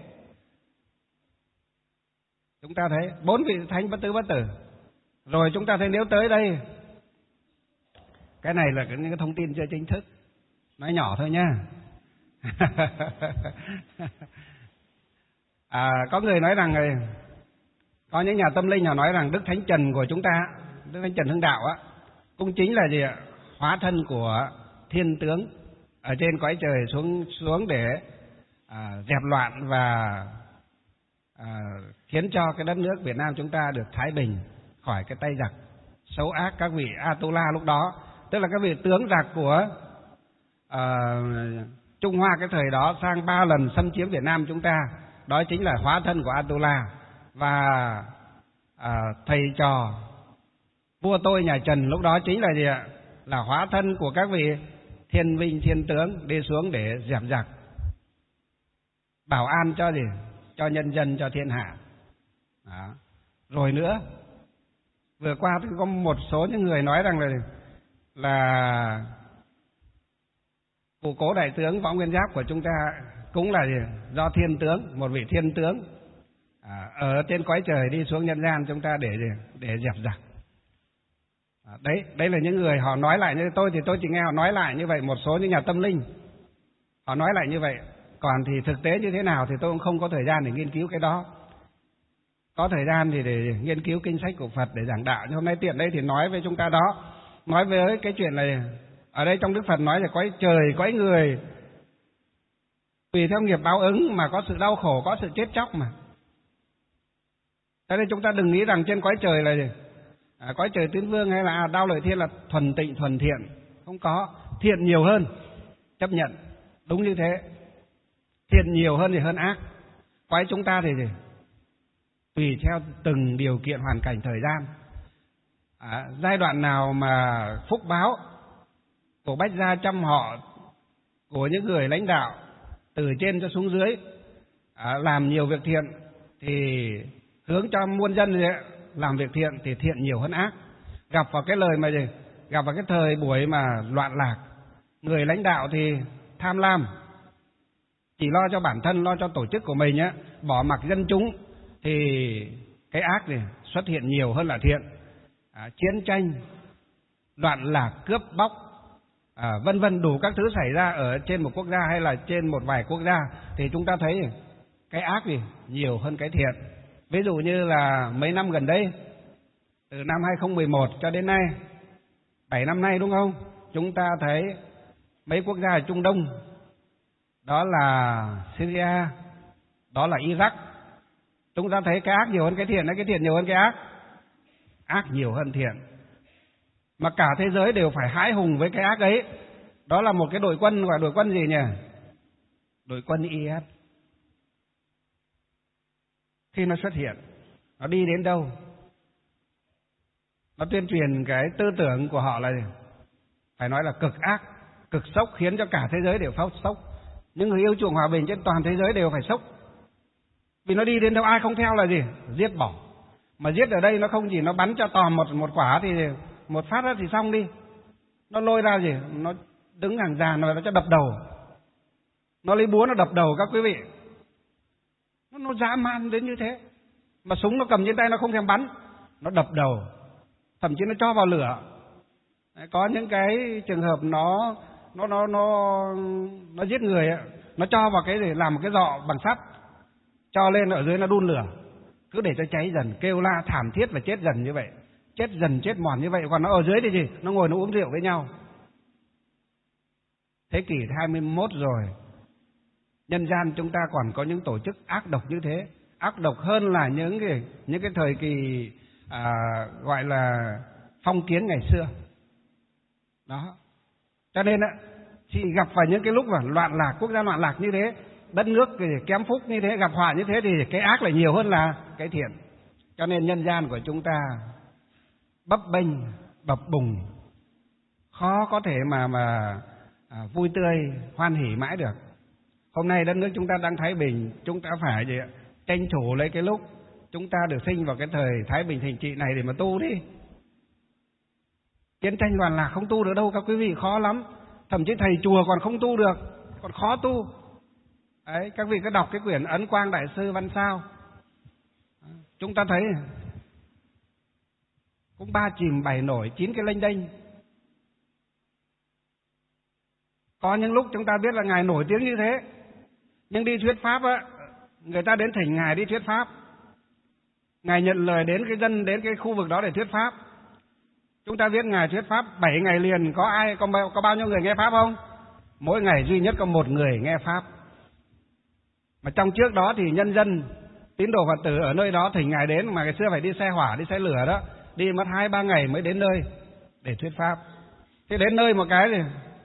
Chúng ta thấy bốn vị thánh bất tứ bất tử. Rồi chúng ta thấy nếu tới đây, cái này là những cái thông tin chưa chính thức, nói nhỏ thôi nha. À, có người nói rằng, có những nhà tâm linh họ nói rằng Đức Thánh Trần của chúng ta, Đức Thánh Trần Hưng Đạo á, cũng chính là gì ạ? Hóa thân của thiên tướng ở trên cõi trời xuống xuống để à, dẹp loạn và à, khiến cho cái đất nước Việt Nam chúng ta được thái bình khỏi cái tay giặc xấu ác, các vị Atula lúc đó, tức là các vị tướng giặc của à, Trung Hoa cái thời đó sang ba lần xâm chiếm Việt Nam chúng ta, đó chính là hóa thân của Atula. Và à, thầy trò vua tôi nhà Trần lúc đó chính là gì ạ? Là hóa thân của các vị thiên binh thiên tướng đi xuống để dẹp giặc, bảo an cho gì? Cho nhân dân, cho thiên hạ. Đó. Rồi nữa, vừa qua thì có một số những người nói rằng là là cụ cố đại tướng Võ Nguyên Giáp của chúng ta cũng là gì? Do thiên tướng, một vị thiên tướng à, ở trên cõi trời đi xuống nhân gian chúng ta để để dẹp giặc. À, đấy đấy là những người họ nói lại như tôi, thì tôi chỉ nghe họ nói lại như vậy, một số những nhà tâm linh họ nói lại như vậy, còn thì thực tế như thế nào thì tôi cũng không có thời gian để nghiên cứu cái đó. Có thời gian thì để nghiên cứu kinh sách của Phật để giảng đạo, nhưng hôm nay tiện đây thì nói với chúng ta đó, nói với cái chuyện này. Ở đây trong Đức Phật nói là cõi trời, cõi người tùy theo nghiệp báo ứng mà có sự đau khổ, có sự chết chóc mà. Cho nên chúng ta đừng nghĩ rằng trên cõi trời là gì? À, cõi trời Tiến Vương hay là Đao Lợi Thiên là thuần tịnh thuần thiện, không có. Thiện nhiều hơn, chấp nhận, đúng như thế. Thiện nhiều hơn thì hơn ác. Cõi chúng ta thì gì? Tùy theo từng điều kiện hoàn cảnh thời gian. À, giai đoạn nào mà phúc báo của bách gia trăm họ, của những người lãnh đạo từ trên cho xuống dưới à, làm nhiều việc thiện thì hướng cho muôn dân gì, làm việc thiện thì thiện nhiều hơn ác. Gặp vào cái lời mà gì? Gặp vào cái thời buổi mà loạn lạc, người lãnh đạo thì tham lam, chỉ lo cho bản thân, lo cho tổ chức của mình á, bỏ mặc dân chúng, thì cái ác thì xuất hiện nhiều hơn là thiện. À, chiến tranh, loạn lạc, cướp bóc, à, vân vân đủ các thứ xảy ra ở trên một quốc gia hay là trên một vài quốc gia, thì chúng ta thấy cái ác thì nhiều hơn cái thiện. Ví dụ như là mấy năm gần đây, từ năm hai không một một cho đến nay, bảy năm nay đúng không? Chúng ta thấy mấy quốc gia ở Trung Đông, đó là Syria, đó là Iraq. Chúng ta thấy cái ác nhiều hơn cái thiện, cái thiện nhiều hơn cái ác. Ác nhiều hơn thiện. Mà cả thế giới đều phải hãi hùng với cái ác ấy. Đó là một cái đội quân, gọi đội quân gì nhỉ? Đội quân i ét. Khi nó xuất hiện, nó đi đến đâu? Nó tuyên truyền cái tư tưởng của họ là gì? Phải nói là cực ác, cực sốc, khiến cho cả thế giới đều phát sốc. Những người yêu chuộng hòa bình trên toàn thế giới đều phải sốc. Vì nó đi đến đâu ai không theo là gì? Giết bỏ. Mà giết ở đây nó không chỉ nó bắn cho tòm một một quả thì một phát ra thì xong đi. Nó lôi ra gì? Nó đứng hàng dàn rồi nó cho đập đầu. Nó lấy búa nó đập đầu các quý vị. Nó, nó dã man đến như thế. Mà súng nó cầm trên tay nó không thèm bắn, nó đập đầu. Thậm chí nó cho vào lửa. Đấy, có những cái trường hợp nó nó nó nó nó giết người ấy, nó cho vào cái để làm một cái giọ bằng sắt, cho lên ở dưới nó đun lửa, cứ để cho cháy dần, kêu la thảm thiết và chết dần như vậy, chết dần chết mòn như vậy. Còn nó ở dưới thì gì? Nó ngồi nó uống rượu với nhau. Thế kỷ hai mươi mốt rồi, nhân gian chúng ta còn có những tổ chức ác độc như thế, ác độc hơn là những cái những cái thời kỳ à, gọi là phong kiến ngày xưa. Đó. Cho nên á, chị gặp phải những cái lúc mà loạn lạc, quốc gia loạn lạc như thế, đất nước thì kém phúc như thế, gặp họa như thế thì cái ác lại nhiều hơn là cái thiện. Cho nên nhân gian của chúng ta bấp bênh, bập bùng, khó có thể mà mà à, vui tươi, hoan hỉ mãi được. Hôm nay đất nước chúng ta đang thái bình, chúng ta phải gì, tranh thủ lấy cái lúc chúng ta được sinh vào cái thời thái bình thịnh trị này để mà tu đi. Chiến tranh loạn lạc không tu được đâu các quý vị, khó lắm. Thậm chí thầy chùa còn không tu được, còn khó tu. Đấy, các vị cứ đọc cái quyển Ấn Quang Đại Sư Văn Sao, chúng ta thấy cũng ba chìm bảy nổi, chín cái lênh đênh. Có những lúc chúng ta biết là Ngài nổi tiếng như thế, nhưng đi thuyết pháp á, người ta đến thỉnh Ngài đi thuyết pháp, Ngài nhận lời đến cái dân, đến cái khu vực đó để thuyết pháp. Chúng ta biết Ngài thuyết pháp bảy ngày liền, có ai có bao, có bao nhiêu người nghe pháp không? Mỗi ngày duy nhất có một người nghe pháp. Mà trong trước đó thì nhân dân tín đồ Phật tử ở nơi đó thỉnh Ngài đến, mà ngày xưa phải đi xe hỏa, đi xe lửa đó, đi mất hai ba ngày mới đến nơi để thuyết pháp. Thế đến nơi một cái thì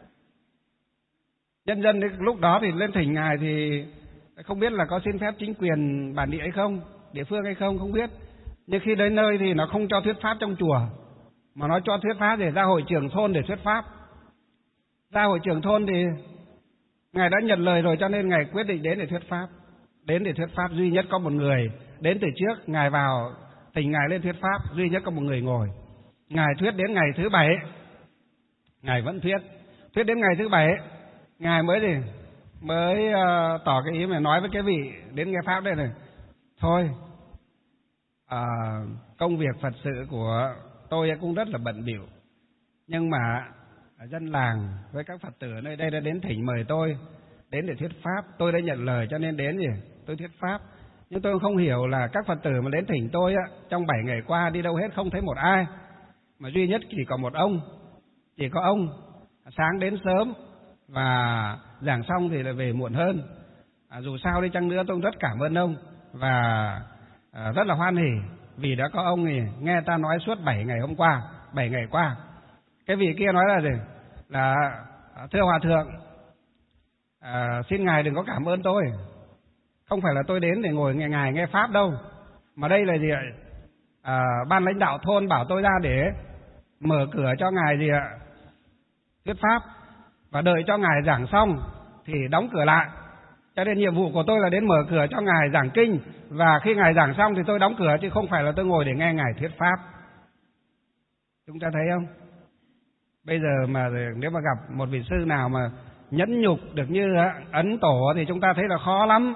nhân dân lúc đó thì lên thỉnh Ngài thì không biết là có xin phép chính quyền bản địa hay không, địa phương hay không, không biết. Nhưng khi đến nơi thì nó không cho thuyết pháp trong chùa, mà nó cho thuyết pháp để ra hội trưởng thôn để thuyết pháp. Ra hội trưởng thôn thì Ngài đã nhận lời rồi, cho nên Ngài quyết định đến để thuyết pháp. Đến để thuyết pháp duy nhất có một người. Đến từ trước Ngài vào thỉnh Ngài lên thuyết pháp, duy nhất có một người ngồi. Ngài thuyết đến ngày thứ bảy, Ngài vẫn thuyết. Thuyết đến ngày thứ bảy, Ngài mới gì mới uh, tỏ cái ý mà nói với cái vị đến nghe pháp đây này: thôi à, công việc Phật sự của tôi cũng rất là bận bịu, nhưng mà dân làng với các Phật tử ở nơi đây đã đến thỉnh mời tôi đến để thuyết pháp. Tôi đã nhận lời cho nên đến gì tôi thuyết pháp. Nhưng tôi không hiểu là các Phật tử mà đến thỉnh tôi á, trong bảy ngày qua đi đâu hết không thấy một ai, mà duy nhất chỉ có một ông, chỉ có ông sáng đến sớm và giảng xong thì lại về muộn hơn. À, dù sao đi chăng nữa tôi rất cảm ơn ông và à, rất là hoan hỉ vì đã có ông thì nghe ta nói suốt bảy ngày hôm qua, bảy ngày qua. Cái vị kia nói là gì? Là thưa Hòa Thượng, à, xin Ngài đừng có cảm ơn tôi. Không phải là tôi đến để ngồi nghe Ngài nghe Pháp đâu. Mà đây là gì ạ? À, ban lãnh đạo thôn bảo tôi ra để mở cửa cho Ngài gì ạ? Thuyết Pháp. Và đợi cho Ngài giảng xong thì đóng cửa lại. Cho nên nhiệm vụ của tôi là đến mở cửa cho Ngài giảng kinh. Và khi Ngài giảng xong thì tôi đóng cửa, chứ không phải là tôi ngồi để nghe Ngài thuyết Pháp. Chúng ta thấy không? Bây giờ mà nếu mà gặp một vị sư nào mà nhẫn nhục được như Ấn Tổ thì chúng ta thấy là khó lắm.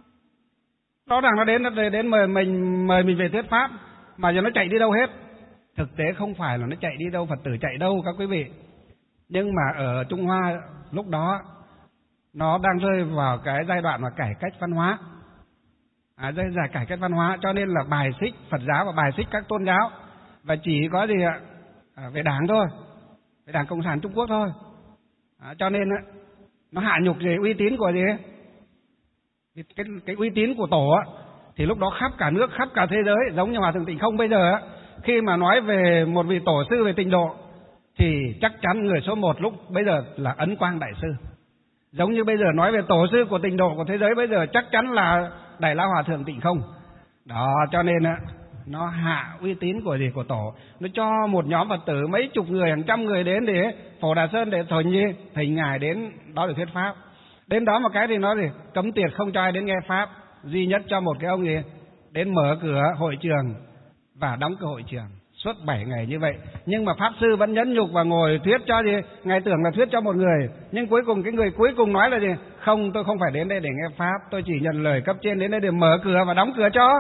Rõ ràng nó đến đến mời mình mời mình về thuyết pháp mà giờ nó chạy đi đâu hết. Thực tế không phải là nó chạy đi đâu, Phật tử chạy đâu các quý vị. Nhưng mà ở Trung Hoa lúc đó nó đang rơi vào cái giai đoạn mà cải cách văn hóa. À, giai đoạn cải cách văn hóa cho nên là bài xích Phật giáo và bài xích các tôn giáo, và chỉ có gì ạ? À, về Đảng thôi, về Đảng Cộng sản Trung Quốc thôi. À, cho nên á, nó hạ nhục gì uy tín của gì cái, cái, cái uy tín của Tổ á, thì lúc đó khắp cả nước, khắp cả thế giới, giống như Hòa Thượng Tịnh Không bây giờ á, khi mà nói về một vị tổ sư về tịnh độ thì chắc chắn người số một lúc bây giờ là Ấn Quang Đại Sư. Giống như bây giờ nói về tổ sư của tịnh độ của thế giới bây giờ chắc chắn là Đại Lão Hòa Thượng Tịnh Không. Đó, cho nên á, nó hạ uy tín của gì của Tổ, nó cho một nhóm Phật tử mấy chục người, hàng trăm người đến để Phổ Đà Sơn để thỉnh gì thỉnh Ngài đến đó để thuyết pháp. Đến đó một cái thì nó gì cấm tiệt, không cho ai đến nghe pháp, duy nhất cho một cái ông gì đến mở cửa hội trường và đóng cửa hội trường suốt bảy ngày như vậy. Nhưng mà pháp sư vẫn nhẫn nhục và ngồi thuyết cho gì, Ngài tưởng là thuyết cho một người, nhưng cuối cùng cái người cuối cùng nói là gì? Không, tôi không phải đến đây để nghe pháp, tôi chỉ nhận lời cấp trên đến đây để mở cửa và đóng cửa cho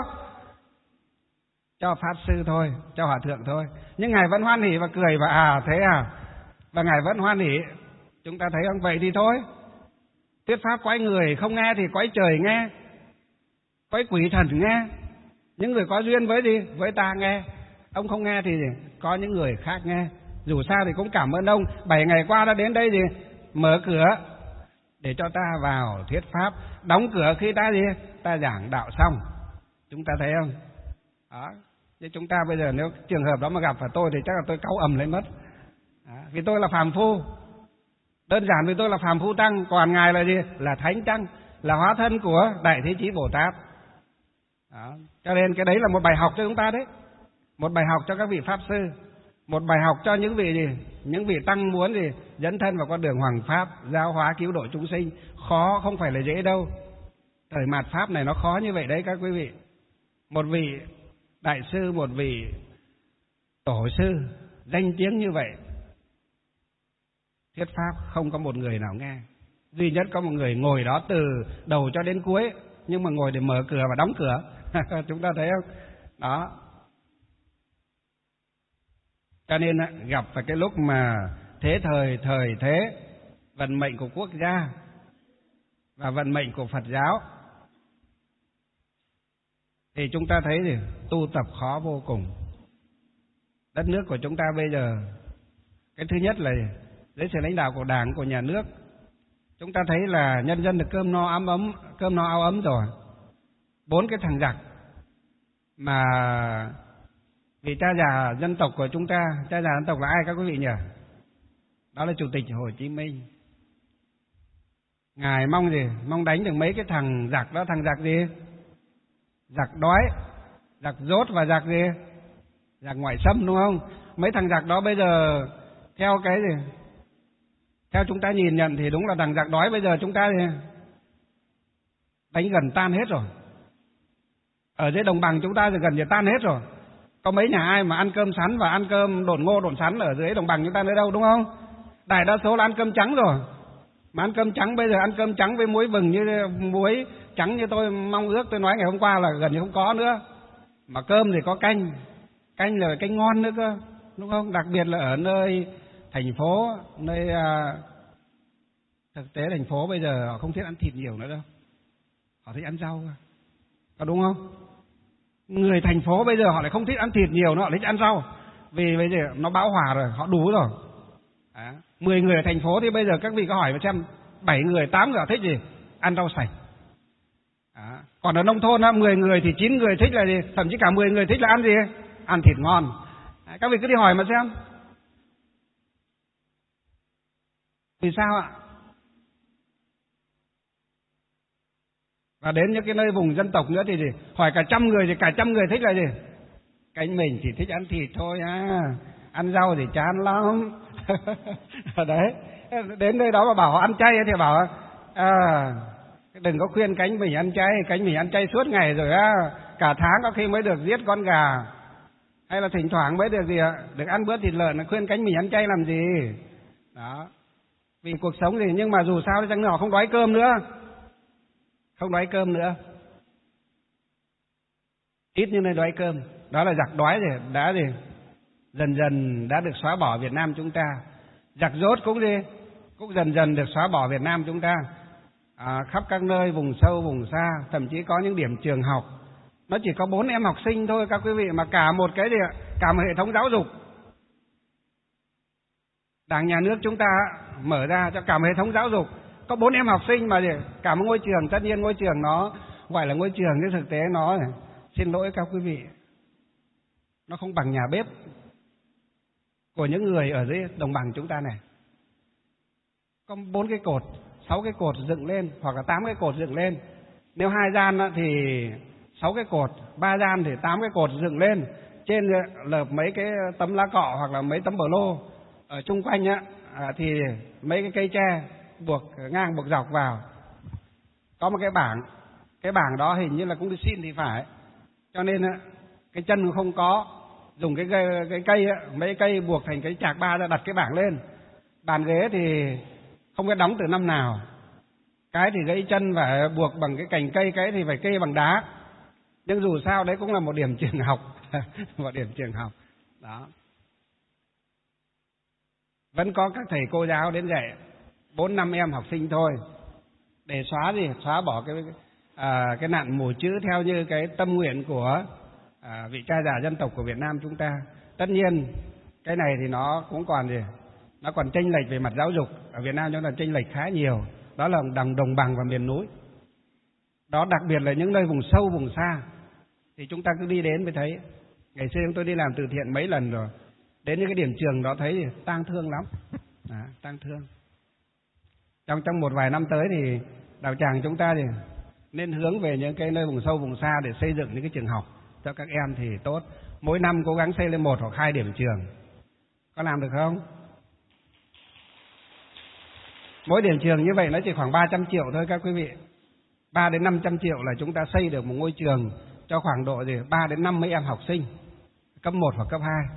cho pháp sư thôi, cho hòa thượng thôi. Nhưng Ngài vẫn hoan hỉ và cười và à thế à, và Ngài vẫn hoan hỉ. Chúng ta thấy không? Vậy thì thôi, thuyết pháp quái người không nghe thì quái trời nghe, quái quỷ thần nghe, những người có duyên với gì với ta nghe. Ông không nghe thì có những người khác nghe. Dù sao thì cũng cảm ơn ông, bảy ngày qua đã đến đây thì mở cửa để cho ta vào thuyết pháp, đóng cửa khi ta gì ta giảng đạo xong. Chúng ta thấy không? Đó. Chứ chúng ta bây giờ nếu trường hợp đó mà gặp phải tôi thì chắc là tôi cáu ầm lên mất. Đó. Vì tôi là phàm phu, đơn giản vì tôi là phàm phu tăng, còn Ngài là gì? Là thánh tăng, là hóa thân của Đại Thế Chí Bồ Tát. Đó. Cho nên cái đấy là một bài học cho chúng ta đấy, một bài học cho các vị pháp sư, một bài học cho những vị gì, những vị tăng muốn gì dẫn thân vào con đường hoằng pháp, giáo hóa cứu độ chúng sinh. Khó, không phải là dễ đâu. Thời mạt pháp này nó khó như vậy đấy các quý vị. Một vị đại sư, một vị tổ sư danh tiếng như vậy, thuyết pháp không có một người nào nghe, duy nhất có một người ngồi đó từ đầu cho đến cuối, nhưng mà ngồi để mở cửa và đóng cửa. Chúng ta thấy không? Đó. Cho nên gặp phải cái lúc mà thế thời thời thế, vận mệnh của quốc gia và vận mệnh của Phật giáo, thì chúng ta thấy thì tu tập khó vô cùng. Đất nước của chúng ta bây giờ, cái thứ nhất là dưới sự lãnh đạo của Đảng, của nhà nước, chúng ta thấy là nhân dân được cơm no ấm ấm, cơm no áo ấm rồi. Bốn cái thằng giặc mà vị cha già dân tộc của chúng ta, cha già dân tộc là ai các quý vị nhỉ? Đó là Chủ tịch Hồ Chí Minh. Ngài mong gì? Mong đánh được mấy cái thằng giặc đó. Thằng giặc gì? Giặc đói, giặc dốt và giặc gì? Giặc ngoại xâm, đúng không? Mấy thằng giặc đó bây giờ theo cái gì? Theo chúng ta nhìn nhận thì đúng là thằng giặc đói bây giờ chúng ta thì đánh gần tan hết rồi. Ở dưới đồng bằng chúng ta thì gần như tan hết rồi. Có mấy nhà ai mà ăn cơm sắn và ăn cơm độn ngô độn sắn ở dưới đồng bằng chúng ta nữa đâu, đúng không? Đại đa số là ăn cơm trắng rồi. Mà ăn cơm trắng bây giờ ăn cơm trắng với muối vừng như muối trắng như tôi mong ước tôi nói ngày hôm qua là gần như không có nữa. Mà cơm thì có canh, canh là canh ngon nữa cơ, đúng không? Đặc biệt là ở nơi thành phố, nơi à, thực tế thành phố bây giờ họ không thích ăn thịt nhiều nữa đâu, họ thích ăn rau cơ, có đúng không? Người thành phố bây giờ họ lại không thích ăn thịt nhiều, họ thích ăn rau, vì bây giờ nó bão hòa rồi, họ đủ rồi. À, mười người ở thành phố thì bây giờ các vị có hỏi mà xem, bảy người, tám người họ thích gì? Ăn rau sạch. À, còn ở nông thôn á, mười người thì chín người thích là gì? Thậm chí cả mười người thích là ăn gì? Ăn thịt ngon. À, các vị cứ đi hỏi mà xem. Vì sao ạ? Và đến những cái nơi vùng dân tộc nữa thì gì? Hỏi cả trăm người thì cả trăm người thích là gì? Cánh mình chỉ thích ăn thịt thôi à, ăn rau thì chán lắm. Đấy, đến nơi đó mà bảo họ ăn chay thì bảo à, đừng có khuyên cánh mình ăn chay, cánh mình ăn chay suốt ngày rồi á, cả tháng có khi mới được giết con gà, hay là thỉnh thoảng mới được gì ạ, được ăn bữa thịt lợn, khuyên cánh mình ăn chay làm gì? Đó, vì cuộc sống gì, nhưng mà dù sao thì chăng nữa họ không đói cơm nữa, không đói cơm nữa, ít nhưng nơi đói cơm, đó là giặc đói rồi, đã gì, dần dần đã được xóa bỏ Việt Nam chúng ta, giặc dốt cũng gì, cũng dần dần được xóa bỏ Việt Nam chúng ta. À, khắp các nơi vùng sâu vùng xa, thậm chí có những điểm trường học nó chỉ có bốn em học sinh thôi các quý vị, mà cả một cái gì ạ, cả một hệ thống giáo dục Đảng nhà nước chúng ta mở ra cho cả một hệ thống giáo dục có bốn em học sinh mà gì, cả một ngôi trường. Tất nhiên ngôi trường nó gọi là ngôi trường nhưng thực tế nó, xin lỗi các quý vị, nó không bằng nhà bếp của những người ở dưới đồng bằng chúng ta này. Có bốn cái cột, sáu cái cột dựng lên hoặc là tám cái cột dựng lên. Nếu hai gian thì sáu cái cột, ba gian thì tám cái cột dựng lên. Trên lợp mấy cái tấm lá cọ hoặc là mấy tấm bờ lô ở chung quanh á, thì mấy cái cây tre buộc ngang buộc dọc vào. Có một cái bảng, cái bảng đó hình như là cũng đi xin thì phải. Cho nên cái chân không có, dùng cái cây, cái cây á, mấy cây buộc thành cái chạc ba ra đặt cái bảng lên. Bàn ghế thì không biết đóng từ năm nào. Cái thì gãy chân phải buộc bằng cái cành cây, cái thì phải kê bằng đá. Nhưng dù sao đấy cũng là một điểm trường học, một điểm trường học. Đó. Vẫn có các thầy cô giáo đến dạy bốn năm em học sinh thôi, để xóa gì, xóa bỏ cái à, cái nạn mù chữ theo như cái tâm nguyện của à, vị cha già dân tộc của Việt Nam chúng ta. Tất nhiên cái này thì nó cũng còn gì, nó còn chênh lệch về mặt giáo dục. Ở Việt Nam chúng ta chênh lệch khá nhiều, đó là đồng đồng bằng và miền núi. Đó, đặc biệt là những nơi vùng sâu vùng xa thì chúng ta cứ đi đến mới thấy. Ngày xưa chúng tôi đi làm từ thiện mấy lần rồi, đến những cái điểm trường đó thấy thì tang thương lắm, à, tang thương. Trong trong một vài năm tới thì đạo tràng chúng ta thì nên hướng về những cái nơi vùng sâu vùng xa để xây dựng những cái trường học cho các em thì tốt. Mỗi năm cố gắng xây lên một hoặc hai điểm trường. Có làm được không? Mỗi điểm trường như vậy nó chỉ khoảng ba trăm triệu thôi các quý vị. ba đến năm trăm triệu là chúng ta xây được một ngôi trường cho khoảng độ gì ba đến năm mươi em học sinh cấp một hoặc cấp hai.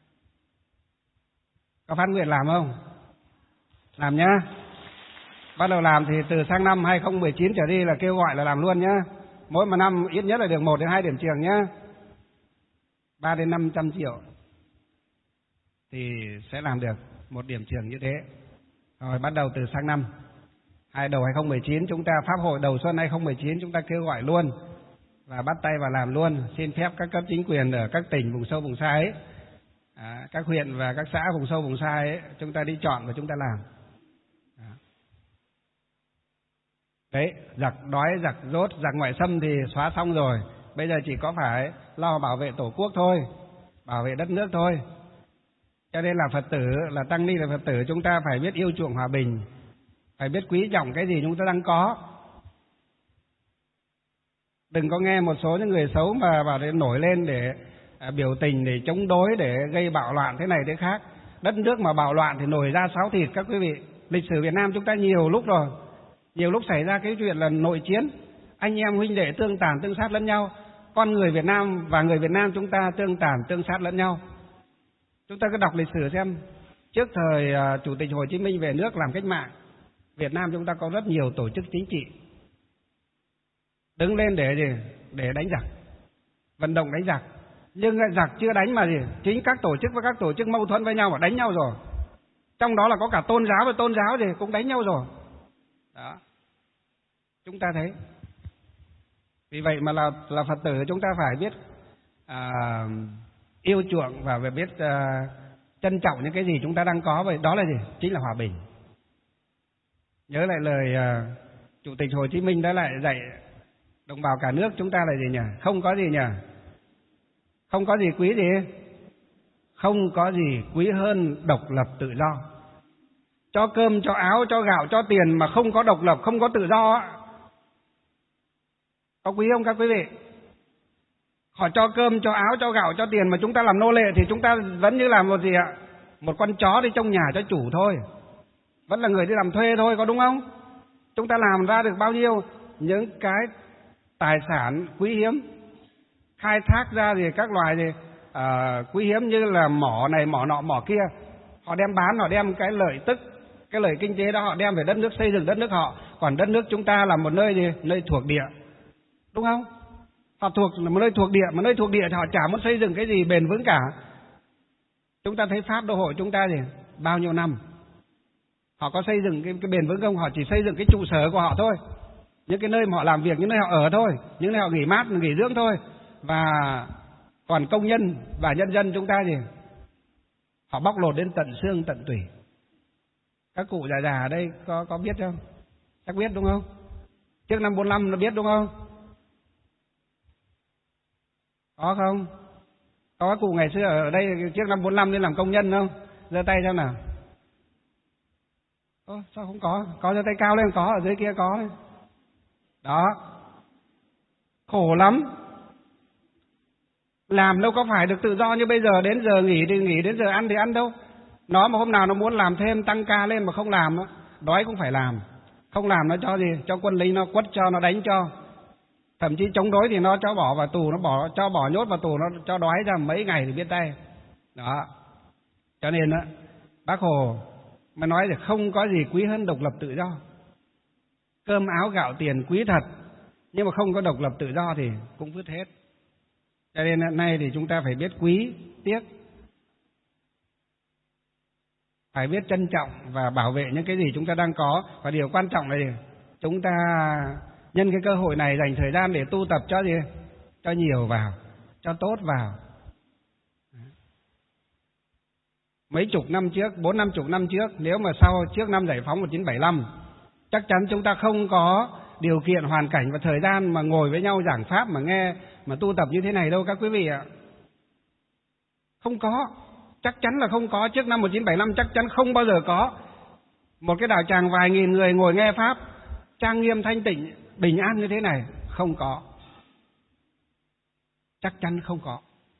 Có phát nguyện làm không? Làm nhá. Bắt đầu làm thì từ sang năm hai không một chín trở đi là kêu gọi là làm luôn nhá. Mỗi một năm ít nhất là được một đến hai điểm trường nhá. ba đến năm trăm triệu thì sẽ làm được một điểm trường như thế. Rồi bắt đầu từ sang năm hai đầu hai không một chín, chúng ta pháp hội đầu xuân hai không một chín chúng ta kêu gọi luôn và bắt tay vào làm luôn. Xin phép các cấp chính quyền ở các tỉnh vùng sâu vùng xa ấy, à, các huyện và các xã vùng sâu vùng xa ấy, chúng ta đi chọn và chúng ta làm. Đó. Đấy, giặc đói, giặc dốt, giặc ngoại xâm thì xóa xong rồi. Bây giờ chỉ có phải lo bảo vệ tổ quốc thôi, bảo vệ đất nước thôi. Cho nên là Phật tử, là tăng ni, là Phật tử, chúng ta phải biết yêu chuộng hòa bình, phải biết quý trọng cái gì chúng ta đang có. Đừng có nghe một số những người xấu mà bảo để nổi lên để à, biểu tình, để chống đối, để gây bạo loạn thế này thế khác. Đất nước mà bạo loạn thì nổi ra sáo thịt các quý vị. Lịch sử Việt Nam chúng ta nhiều lúc rồi, nhiều lúc xảy ra cái chuyện là nội chiến, anh em huynh đệ tương tàn tương sát lẫn nhau. Con người Việt Nam và người Việt Nam chúng ta tương tàn tương sát lẫn nhau. Chúng ta cứ đọc lịch sử xem, trước thời uh, Chủ tịch Hồ Chí Minh về nước làm cách mạng, Việt Nam chúng ta có rất nhiều tổ chức chính trị đứng lên để để đánh giặc. vận động đánh giặc. Nhưng giặc chưa đánh mà gì? Chính các tổ chức và các tổ chức mâu thuẫn với nhau và đánh nhau rồi. Trong đó là có cả tôn giáo và tôn giáo thì cũng đánh nhau rồi. Đó. Chúng ta thấy. Vì vậy mà là là Phật tử chúng ta phải biết à, yêu chuộng và phải biết à, trân trọng những cái gì chúng ta đang có. Vậy đó là gì? Chính là hòa bình. Nhớ lại lời à, Chủ tịch Hồ Chí Minh đã lại dạy đồng bào cả nước chúng ta là gì nhỉ? Không có gì nhỉ? Không có gì quý gì? Không có gì quý hơn độc lập tự do. Cho cơm, cho áo, cho gạo, cho tiền mà không có độc lập, không có tự do, có quý không các quý vị? Họ cho cơm, cho áo, cho gạo, cho tiền mà chúng ta làm nô lệ thì chúng ta vẫn như là một gì ạ? Một con chó đi trong nhà cho chủ thôi. Vẫn là người đi làm thuê thôi, có đúng không? Chúng ta làm ra được bao nhiêu những cái tài sản quý hiếm, khai thác ra thì các loài gì à, quý hiếm như là mỏ này, mỏ nọ, mỏ kia. Họ đem bán, họ đem cái lợi tức, cái lợi kinh tế đó họ đem về đất nước, xây dựng đất nước họ. Còn đất nước chúng ta là một nơi gì? Nơi thuộc địa, đúng không? Họ thuộc là một nơi thuộc địa, mà nơi thuộc địa thì họ chả muốn xây dựng cái gì bền vững cả. Chúng ta thấy Pháp đô hộ chúng ta gì? Bao nhiêu năm họ có xây dựng cái, cái bền vững không? Họ chỉ xây dựng cái trụ sở của họ thôi, những cái nơi mà họ làm việc, những nơi họ ở thôi, những nơi họ nghỉ mát, nghỉ dưỡng thôi. Và còn công nhân và nhân dân chúng ta gì? Họ bóc lột đến tận xương tận tủy. Các cụ già già ở đây có có biết không? Chắc biết đúng không? Trước năm bốn lăm nó biết đúng không? Có không? Có các cụ ngày xưa ở đây trước năm bốn lăm đi làm công nhân không? Giơ tay xem nào. Ơ, sao không có? Có giơ tay cao lên, có, ở dưới kia có đấy. Đó. Khổ lắm. Làm đâu có phải được tự do như bây giờ, đến giờ nghỉ thì nghỉ, đến giờ ăn thì ăn đâu. Nó mà hôm nào nó muốn làm thêm, tăng ca lên mà không làm, đói cũng phải làm. Không làm nó cho gì? Cho quân lính nó quất cho, nó đánh cho. Thậm chí chống đối thì nó cho bỏ vào tù, nó bỏ cho bỏ nhốt vào tù, nó cho đói ra mấy ngày thì biết tay. Đó. Cho nên á, Bác Hồ mà nói là không có gì quý hơn độc lập tự do. Cơm áo gạo tiền quý thật, nhưng mà không có độc lập tự do thì cũng vứt hết. Cho nên hôm nay thì chúng ta phải biết quý, tiếc, phải biết trân trọng và bảo vệ những cái gì chúng ta đang có. Và điều quan trọng là gì? Chúng ta nhân cái cơ hội này dành thời gian để tu tập cho gì? Cho nhiều vào, cho tốt vào. Mấy chục năm trước, bốn năm chục năm trước, nếu mà sau trước năm giải phóng một nghìn chín trăm bảy mươi lăm, chắc chắn chúng ta không có điều kiện, hoàn cảnh và thời gian mà ngồi với nhau giảng pháp mà nghe, mà tu tập như thế này đâu các quý vị ạ. Không có, chắc chắn là không có. Trước năm một nghìn chín trăm bảy mươi lăm chắc chắn không bao giờ có một cái đạo tràng vài nghìn người ngồi nghe pháp trang nghiêm thanh tịnh bình an như thế này. Không có, chắc chắn không có.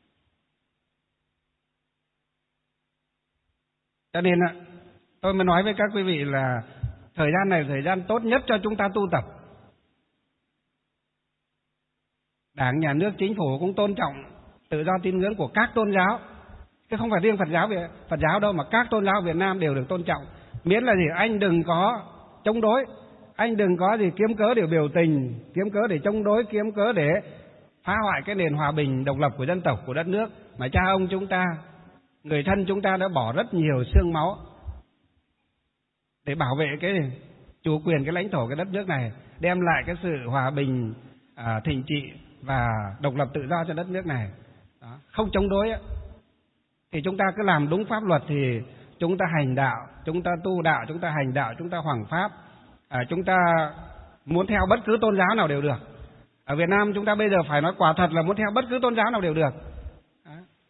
Cho nên tôi mới nói với các quý vị là thời gian này là thời gian tốt nhất cho chúng ta tu tập. Đảng, Nhà nước, Chính phủ cũng tôn trọng tự do tín ngưỡng của các tôn giáo. Chứ không phải riêng Phật giáo Phật giáo đâu, mà các tôn giáo Việt Nam đều được tôn trọng. Miễn là gì? Anh đừng có chống đối, anh đừng có gì kiếm cớ để biểu tình, kiếm cớ để chống đối, kiếm cớ để phá hoại cái nền hòa bình độc lập của dân tộc, của đất nước mà cha ông chúng ta, người thân chúng ta đã bỏ rất nhiều xương máu để bảo vệ cái chủ quyền, cái lãnh thổ, cái đất nước này, đem lại cái sự hòa bình, à, thịnh trị và độc lập tự do cho đất nước này. Đó. Không chống đối ấy, thì chúng ta cứ làm đúng pháp luật thì chúng ta hành đạo, chúng ta tu đạo, chúng ta hành đạo, chúng ta hoằng pháp, à, chúng ta muốn theo bất cứ tôn giáo nào đều được. Ở Việt Nam chúng ta bây giờ phải nói quả thật là muốn theo bất cứ tôn giáo nào đều được. Đó.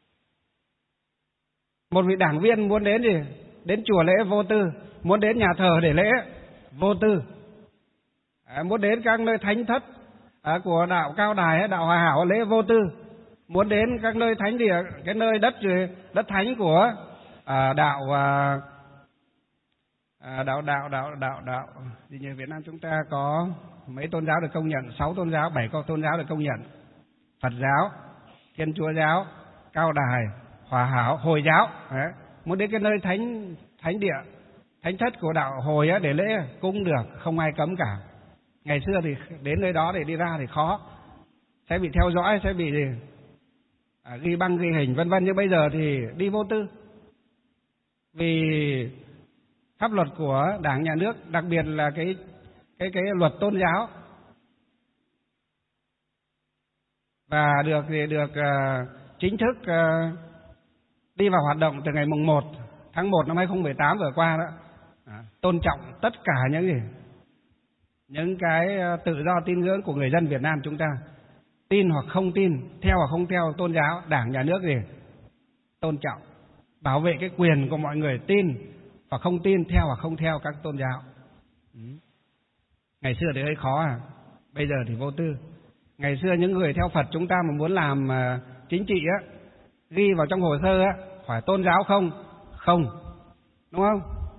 Một vị đảng viên muốn đến gì? Đến chùa lễ vô tư, muốn đến nhà thờ để lễ vô tư, à, muốn đến các nơi thánh thất à, của đạo Cao Đài hay đạo Hòa Hảo lễ vô tư, muốn đến các nơi thánh địa, cái nơi đất đất thánh của à, đạo à, đạo đạo đạo đạo đạo thì như Việt Nam chúng ta có mấy tôn giáo được công nhận? Sáu tôn giáo, bảy tôn giáo được công nhận: Phật giáo, Thiên Chúa giáo, Cao Đài, Hòa Hảo, Hồi giáo. Đấy. Muốn đến cái nơi thánh thánh địa, thánh thất của đạo Hồi á, để lễ cũng được, không ai cấm cả. Ngày xưa thì đến nơi đó để đi ra thì khó, sẽ bị theo dõi, sẽ bị gì? à, ghi băng ghi hình vân vân, nhưng bây giờ thì đi vô tư. Vì pháp luật của Đảng Nhà nước, đặc biệt là cái cái cái luật tôn giáo, và được thì được uh, chính thức uh, đi vào hoạt động từ ngày mùng một tháng một năm hai không một tám vừa qua đó. À, tôn trọng tất cả những gì những cái tự do tín ngưỡng của người dân Việt Nam chúng ta, tin hoặc không tin, theo hoặc không theo tôn giáo, Đảng Nhà nước gì tôn trọng, bảo vệ cái quyền của mọi người tin hoặc không tin, theo hoặc không theo các tôn giáo. Ừ. Ngày xưa thì hơi khó à, bây giờ thì vô tư. Ngày xưa những người theo Phật chúng ta mà muốn làm uh, chính trị á, ghi vào trong hồ sơ á, hỏi tôn giáo không? Không, đúng không?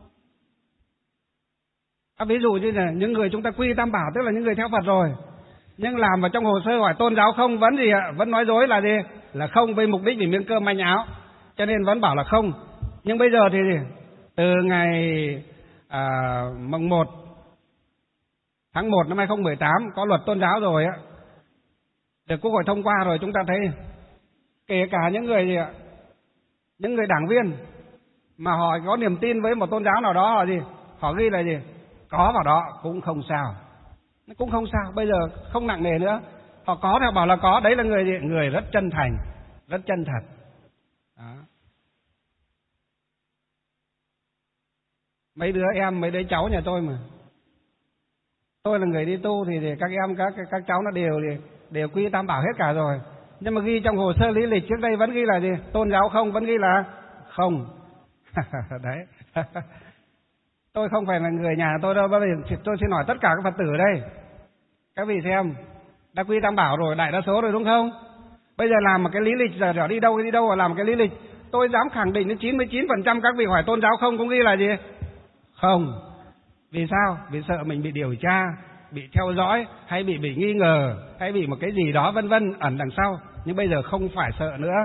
À, ví dụ như là những người chúng ta quy tam bảo, tức là những người theo Phật rồi, nhưng làm vào trong hồ sơ hỏi tôn giáo không, vẫn gì ạ? Vẫn nói dối là gì? Là không, với mục đích vì miếng cơm manh áo, cho nên vẫn bảo là không. Nhưng bây giờ thì gì? Từ ngày à, mùng một tháng một năm hai không một tám có luật tôn giáo rồi á, được Quốc hội thông qua rồi, chúng ta thấy kể cả những người gì ạ? Những người đảng viên mà họ có niềm tin với một tôn giáo nào đó là gì? Họ ghi là gì? Có vào đó cũng không sao. Nó cũng không sao, bây giờ không nặng nề nữa. Họ có thì họ bảo là có, đấy là người gì? Người rất chân thành, rất chân thật. Đó. Mấy đứa em, mấy đứa cháu nhà tôi mà. Tôi là người đi tu thì, thì các em, các các cháu nó đều đều quy tam bảo hết cả rồi. Nhưng mà ghi trong hồ sơ lý lịch trước đây vẫn ghi là gì? Tôn giáo không, vẫn ghi là không. Đấy. Tôi không phải là người nhà tôi đâu, tôi xin hỏi tất cả các Phật tử ở đây. Các vị xem, đã quy tam bảo rồi, đại đa số rồi đúng không? Bây giờ làm một cái lý lịch, giờ đi đâu đi đâu mà làm một cái lý lịch, tôi dám khẳng định đến chín mươi chín phần trăm các vị hỏi tôn giáo không cũng ghi là gì? Không. Vì sao? Vì sợ mình bị điều tra, bị theo dõi, hay bị bị nghi ngờ, hay bị một cái gì đó vân vân ẩn đằng sau. Nhưng bây giờ không phải sợ nữa.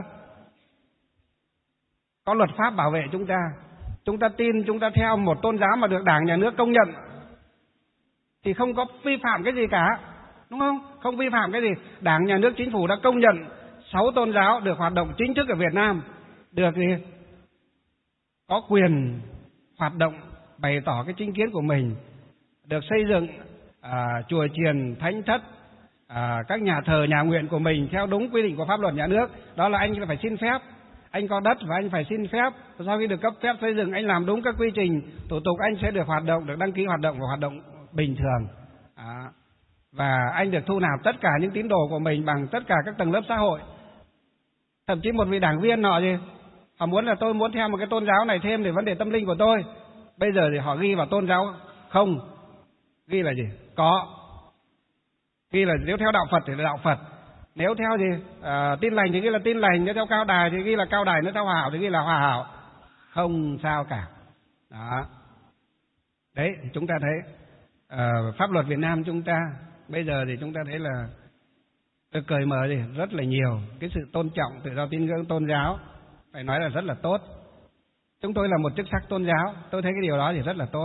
Có luật pháp bảo vệ chúng ta. Chúng ta tin, chúng ta theo một tôn giáo mà được Đảng Nhà nước công nhận thì không có vi phạm cái gì cả, đúng không? Không vi phạm cái gì. Đảng, Nhà nước, Chính phủ đã công nhận sáu tôn giáo được hoạt động chính thức ở Việt Nam, được gì? Có quyền hoạt động, bày tỏ cái chính kiến của mình, được xây dựng à, chùa chiền, thánh thất, à, các nhà thờ, nhà nguyện của mình theo đúng quy định của pháp luật nhà nước. Đó là anh phải xin phép. Anh có đất và anh phải xin phép. Sau khi được cấp phép xây dựng, anh làm đúng các quy trình, thủ tục, anh sẽ được hoạt động, được đăng ký hoạt động và hoạt động bình thường. À, và anh được thu nạp tất cả những tín đồ của mình bằng tất cả các tầng lớp xã hội. Thậm chí một vị đảng viên họ gì, họ muốn là tôi muốn theo một cái tôn giáo này thêm để vấn đề tâm linh của tôi. Bây giờ thì họ ghi vào tôn giáo không, ghi là gì? Có. Ghi là nếu theo đạo Phật thì là đạo Phật. Nếu theo gì? À, tin lành thì ghi là tin lành, nếu theo cao đài thì ghi là cao đài, nếu theo hòa hảo thì ghi là hòa hảo. Không sao cả. Đó. Đấy, chúng ta thấy à, pháp luật Việt Nam chúng ta bây giờ thì chúng ta thấy là được cởi mở gì rất là nhiều. Cái sự tôn trọng tự do tín ngưỡng tôn giáo phải nói là rất là tốt. Chúng tôi là một chức sắc tôn giáo, tôi thấy cái điều đó thì rất là tốt.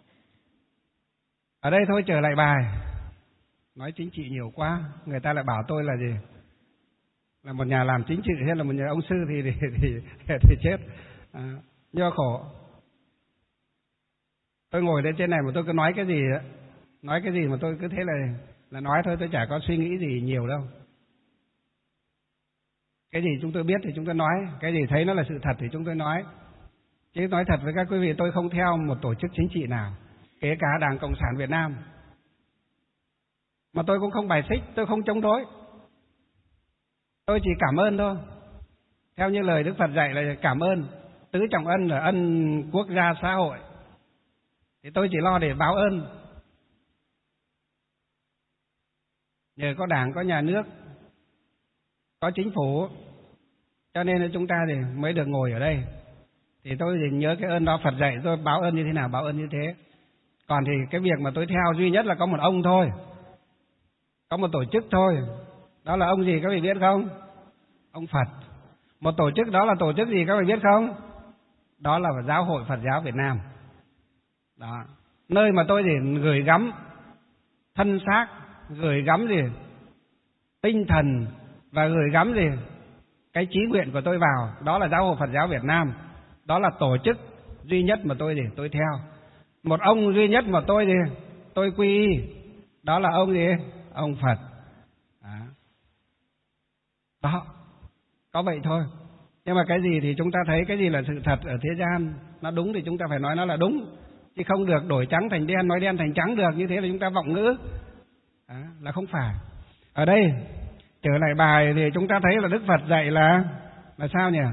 Ở đây thôi trở lại bài. Nói chính trị nhiều quá, người ta lại bảo tôi là gì? Là một nhà làm chính trị hay là một nhà ông sư thì thì thì, thì, thì chết. À, do khổ. Tôi ngồi lên trên này mà tôi cứ nói cái gì á, nói cái gì mà tôi cứ thế là là nói thôi, tôi chả có suy nghĩ gì nhiều đâu. Cái gì chúng tôi biết thì chúng tôi nói, cái gì thấy nó là sự thật thì chúng tôi nói. Chứ nói thật với các quý vị, tôi không theo một tổ chức chính trị nào, kể cả Đảng Cộng sản Việt Nam. Mà tôi cũng không bài xích, tôi không chống đối. Tôi chỉ cảm ơn thôi. Theo như lời Đức Phật dạy là cảm ơn, tứ trọng ân là ân quốc gia xã hội. Thì tôi chỉ lo để báo ơn. Nhờ có Đảng, có nhà nước, có chính phủ, cho nên là chúng ta thì mới được ngồi ở đây. Thì tôi thì nhớ cái ơn đó Phật dạy tôi báo ơn như thế nào, báo ơn như thế. Còn thì cái việc mà tôi theo duy nhất là có một ông thôi, có một tổ chức thôi. Đó là ông gì các vị biết không? Ông Phật. Một tổ chức đó là tổ chức gì các vị biết không? Đó là Giáo hội Phật giáo Việt Nam. Đó. Nơi mà tôi thì gửi gắm thân xác, gửi gắm gì? Tinh thần và gửi gắm gì? cái chí nguyện của tôi vào, đó là Giáo hội Phật giáo Việt Nam, đó là tổ chức duy nhất mà tôi thì tôi theo, một ông duy nhất mà tôi thì tôi quy y, đó là ông gì? Ông Phật. Đó. Đó, có vậy thôi. Nhưng mà cái gì thì chúng ta thấy cái gì là sự thật ở thế gian, nó đúng thì chúng ta phải nói nó là đúng, chứ không được đổi trắng thành đen, nói đen thành trắng được, như thế là chúng ta vọng ngữ. Đó, là không phải. Ở đây trở lại bài thì chúng ta thấy là Đức Phật dạy là là sao nhỉ?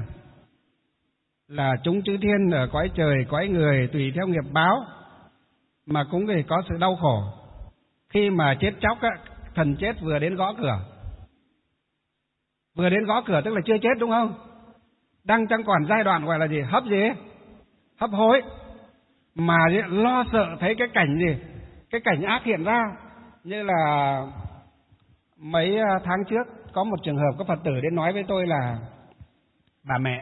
Là chúng chư thiên ở cõi trời, cõi người tùy theo nghiệp báo mà cũng thì có sự đau khổ. Khi mà chết chóc á, thần chết vừa đến gõ cửa. Vừa đến gõ cửa tức là chưa chết đúng không? Đang trong còn giai đoạn gọi là gì? Hấp gì? Hấp hối. Mà lo sợ thấy cái cảnh gì? Cái cảnh ác hiện ra. Như là mấy tháng trước có một trường hợp có Phật tử đến nói với tôi là bà mẹ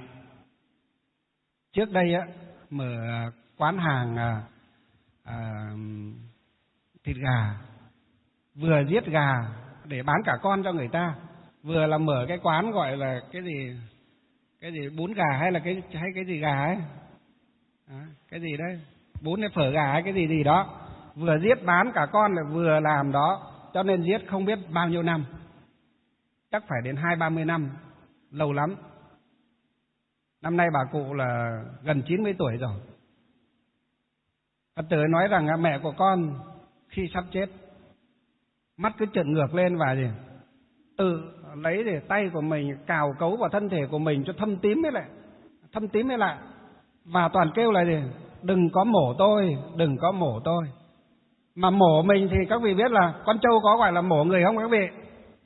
trước đây á mở quán hàng à, à, thịt gà, vừa giết gà để bán cả con cho người ta, vừa là mở cái quán gọi là cái gì cái gì bún gà hay là cái hay cái gì gà ấy, à, cái gì đấy bún hay phở gà hay cái gì gì đó, vừa giết bán cả con lại vừa làm đó, cho nên giết không biết bao nhiêu năm, chắc phải đến hai ba mươi năm, lâu lắm. Năm nay bà cụ là gần chín mươi tuổi rồi. Phật tử nói rằng mẹ của con khi sắp chết, mắt cứ trợn ngược lên và gì tự lấy để tay của mình cào cấu vào thân thể của mình cho thâm tím ấy lại, thâm tím ấy lại, và toàn kêu là gì đừng có mổ tôi, đừng có mổ tôi. Mà mổ mình thì các vị biết là con trâu có gọi là mổ người không các vị?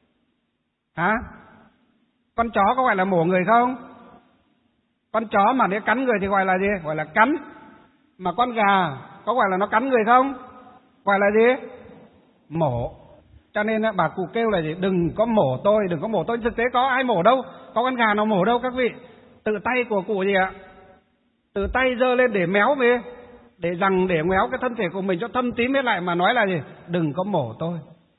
Hả? Con chó có gọi là mổ người không? Con chó mà nếu cắn người thì gọi là gì? Gọi là cắn. Mà con gà có gọi là nó cắn người không? Gọi là gì? Mổ. Cho nên bà cụ kêu là gì? Đừng có mổ tôi, đừng có mổ tôi. Thực tế có ai mổ đâu, có con gà nào mổ đâu các vị. Tự tay của cụ gì ạ? Tự tay giơ lên để méo về, để rằng để méo cái thân thể của mình cho thâm tím hết lại mà nói là gì? Đừng có mổ tôi.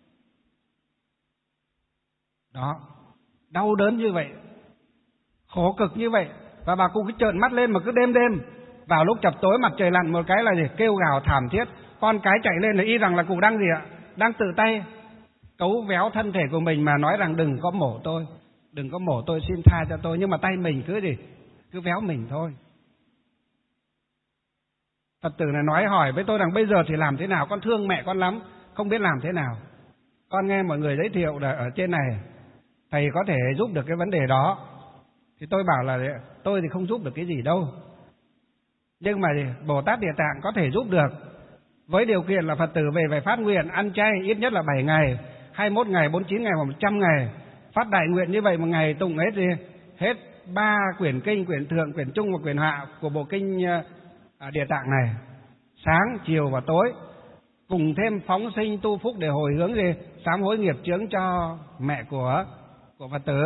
Đó, đau đớn như vậy, khổ cực như vậy. Và bà cụ cứ trợn mắt lên mà cứ đêm đêm vào lúc chập tối mặt trời lặn một cái là gì? Kêu gào thảm thiết. Con cái chạy lên là y rằng là cụ đang gì ạ? Đang tự tay cấu véo thân thể của mình mà nói rằng đừng có mổ tôi, đừng có mổ tôi, xin tha cho tôi. Nhưng mà tay mình cứ gì? Cứ véo mình thôi. Phật tử này nói hỏi với tôi rằng bây giờ thì làm thế nào? Con thương mẹ con lắm, không biết làm thế nào. Con nghe mọi người giới thiệu là ở trên này thầy có thể giúp được cái vấn đề đó. Thì tôi bảo là tôi thì không giúp được cái gì đâu. Nhưng mà Bồ Tát Địa Tạng có thể giúp được, với điều kiện là Phật tử về phải phát nguyện ăn chay ít nhất là bảy ngày, hai mươi mốt ngày, bốn mươi chín ngày hoặc một trăm ngày. Phát đại nguyện như vậy một ngày tụng hết gì? Hết ba quyển kinh, quyển thượng, quyển trung và quyển hạ của bộ kinh Địa Tạng này, sáng, chiều và tối, cùng thêm phóng sinh tu phúc để hồi hướng gì? Sám hối nghiệp chướng cho mẹ của của Phật tử.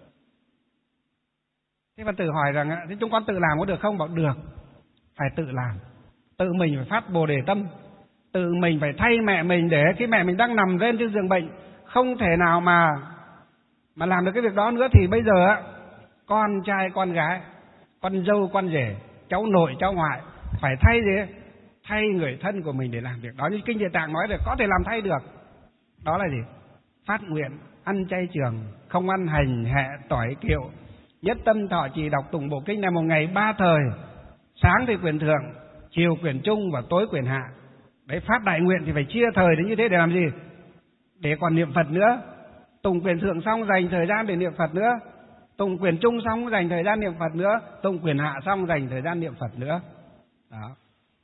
Thế Phật tử hỏi rằng thế chúng con tự làm có được không? Bảo được, phải tự làm. Tự mình phải phát Bồ Đề tâm, tự mình phải thay mẹ mình, để khi mẹ mình đang nằm trên giường bệnh không thể nào mà mà làm được cái việc đó nữa, thì bây giờ con trai con gái, con dâu con rể, cháu nội cháu ngoại phải thay gì? Thay người thân của mình để làm việc đó. Như kinh Địa Tạng nói là có thể làm thay được. Đó là gì? Phát nguyện ăn chay trường, không ăn hành hẹ tỏi kiệu, nhất tâm thọ trì đọc tụng bộ kinh này một ngày ba thời, sáng thì quyển thượng, chiều quyển trung và tối quyển hạ. Đấy, phát đại nguyện thì phải chia thời đến như thế để làm gì? Để còn niệm Phật nữa. Tụng quyển thượng xong dành thời gian để niệm Phật nữa, tụng quyển trung xong dành thời gian niệm Phật nữa, tụng quyển hạ xong dành thời gian niệm Phật nữa. Đó,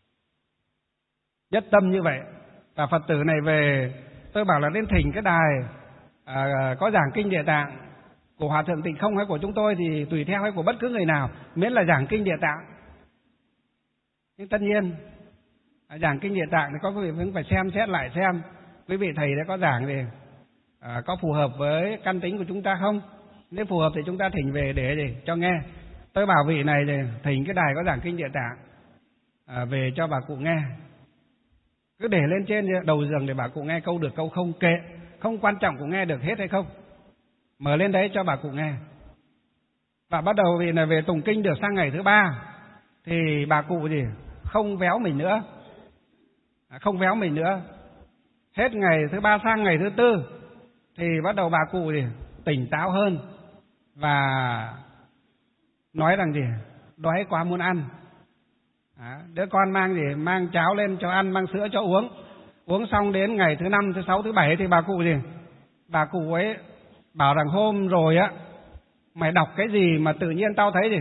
nhất tâm như vậy. Và Phật tử này về, tôi bảo là lên thỉnh cái đài à, có giảng kinh Địa Tạng của Hòa Thượng Tịnh Không hay của chúng tôi thì tùy theo, hay của bất cứ người nào, miễn là giảng kinh Địa Tạng. Nhưng tất nhiên giảng kinh Địa Tạng thì có quý vị vẫn phải xem xét lại xem quý vị thầy đã có giảng thì à, có phù hợp với căn tính của chúng ta không. Nếu phù hợp thì chúng ta thỉnh về để gì cho nghe. Tôi bảo vị này thì thỉnh cái đài có giảng kinh Địa Tạng à, về cho bà cụ nghe, cứ để lên trên đầu giường để bà cụ nghe, câu được câu không kệ, không quan trọng cụ nghe được hết hay không, mở lên đấy cho bà cụ nghe. Và bắt đầu vì là về tụng kinh được sang ngày thứ ba thì bà cụ gì không véo mình nữa, không véo mình nữa. Hết ngày thứ ba sang ngày thứ tư thì bắt đầu bà cụ gì tỉnh táo hơn và nói rằng gì đói quá muốn ăn. À, đứa con mang gì mang cháo lên cho ăn, mang sữa cho uống. Uống xong đến ngày thứ năm, thứ sáu, thứ bảy thì bà cụ gì bà cụ ấy bảo rằng hôm rồi á mày đọc cái gì mà tự nhiên tao thấy gì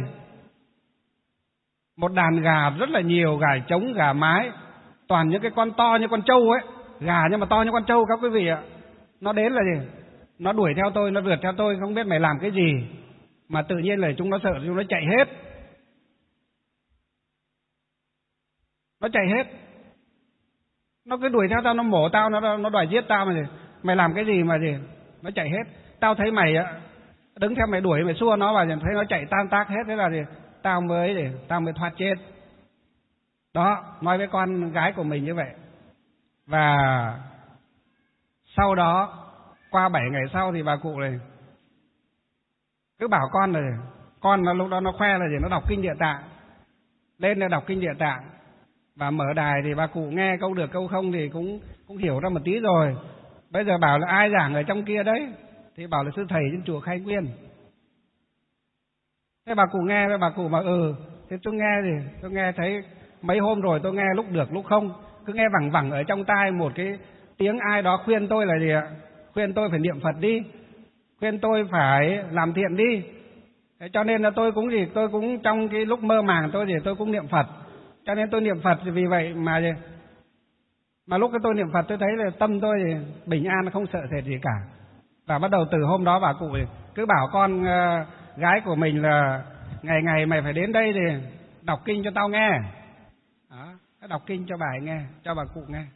một đàn gà rất là nhiều, gà trống, gà mái, toàn những cái con to như con trâu ấy, gà nhưng mà to như con trâu các quý vị ạ. Nó đến là gì nó đuổi theo tôi, nó rượt theo tôi, không biết mày làm cái gì mà tự nhiên là chúng nó sợ, chúng nó chạy hết. Nó chạy hết. Nó cứ đuổi theo tao, nó mổ tao, nó nó đòi giết tao mà gì. Mày làm cái gì mà gì nó chạy hết. Tao thấy mày đứng theo mày đuổi, mày xua nó và thấy nó chạy tan tác hết, thế là gì tao mới để tao mới thoát chết. Đó, nói với con gái của mình như vậy. Và sau đó qua bảy ngày sau thì bà cụ này cứ bảo con là con nó lúc đó nó khoe là gì nó đọc kinh Địa Tạng, lên là đọc kinh Địa Tạng và mở đài thì bà cụ nghe câu được câu không thì cũng cũng hiểu ra một tí rồi. Bây giờ bảo là ai giảng ở trong kia đấy thì bảo là sư thầy trên chùa Khai Nguyên. Thế bà cụ nghe với bà cụ bảo ừ, thế tôi nghe thì tôi nghe thấy mấy hôm rồi, tôi nghe lúc được lúc không, cứ nghe vẳng vẳng ở trong tai một cái tiếng ai đó khuyên tôi là gì ạ? Khuyên tôi phải niệm Phật đi, khuyên tôi phải làm thiện đi. Thế cho nên là tôi cũng gì, tôi cũng trong cái lúc mơ màng tôi thì tôi cũng niệm Phật. Cho nên tôi niệm Phật vì vậy mà gì? Mà lúc cái tôi niệm Phật tôi thấy là tâm tôi thì bình an, không sợ sệt gì cả. Và bắt đầu từ hôm đó bà cụ cứ bảo con uh, gái của mình là ngày ngày mày phải đến đây thì đọc kinh cho tao nghe. Đó, đọc kinh cho bà ấy nghe, cho bà cụ nghe.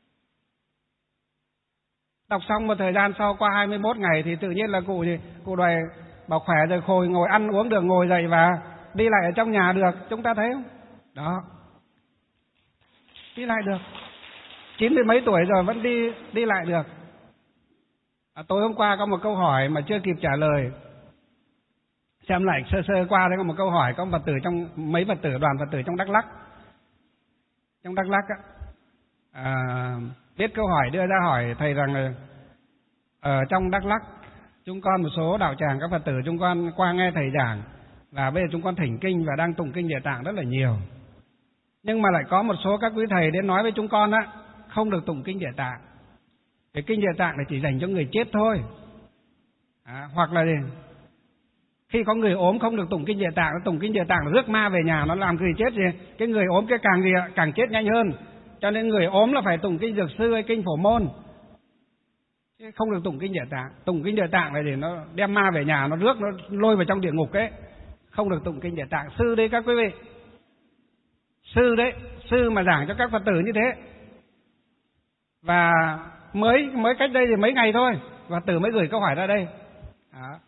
Đọc xong một thời gian sau, qua hai mươi mốt ngày thì tự nhiên là cụ thì cụ đòi bảo khỏe rồi, khôi ngồi ăn uống được, ngồi dậy và đi lại ở trong nhà được. Chúng ta thấy không? Đó, đi lại được. Chín mươi mấy tuổi rồi vẫn đi đi lại được. À, tối hôm qua có một câu hỏi mà chưa kịp trả lời. Xem lại sơ sơ qua đấy, có một câu hỏi có Phật tử trong mấy Phật tử đoàn Phật tử trong Đắk Lắk. Trong Đắk Lắk á, à, biết câu hỏi đưa ra hỏi thầy rằng là ở trong Đắk Lắk chúng con một số đạo tràng các Phật tử chúng con qua nghe thầy giảng và bây giờ chúng con thỉnh kinh và đang tụng kinh Địa Tạng rất là nhiều. Nhưng mà lại có một số các quý thầy đến nói với chúng con á, không được tụng kinh Địa Tạng. Cái kinh Địa Tạng này chỉ dành cho người chết thôi. À, hoặc là gì? Khi có người ốm không được tụng kinh Địa Tạng, tụng kinh Địa Tạng là rước ma về nhà, nó làm người chết gì? Cái người ốm cái càng gì càng chết nhanh hơn. Cho nên người ốm là phải tụng kinh Dược Sư hay kinh Phổ Môn. Chứ không được tụng kinh Địa Tạng. Tụng kinh Địa Tạng này thì nó đem ma về nhà, nó rước, nó lôi vào trong địa ngục ấy. Không được tụng kinh Địa Tạng. Sư đấy các quý vị. Sư đấy, sư mà giảng cho các Phật tử như thế. Và mới mới cách đây thì mấy ngày thôi, Phật tử mới gửi câu hỏi ra đây. Đó.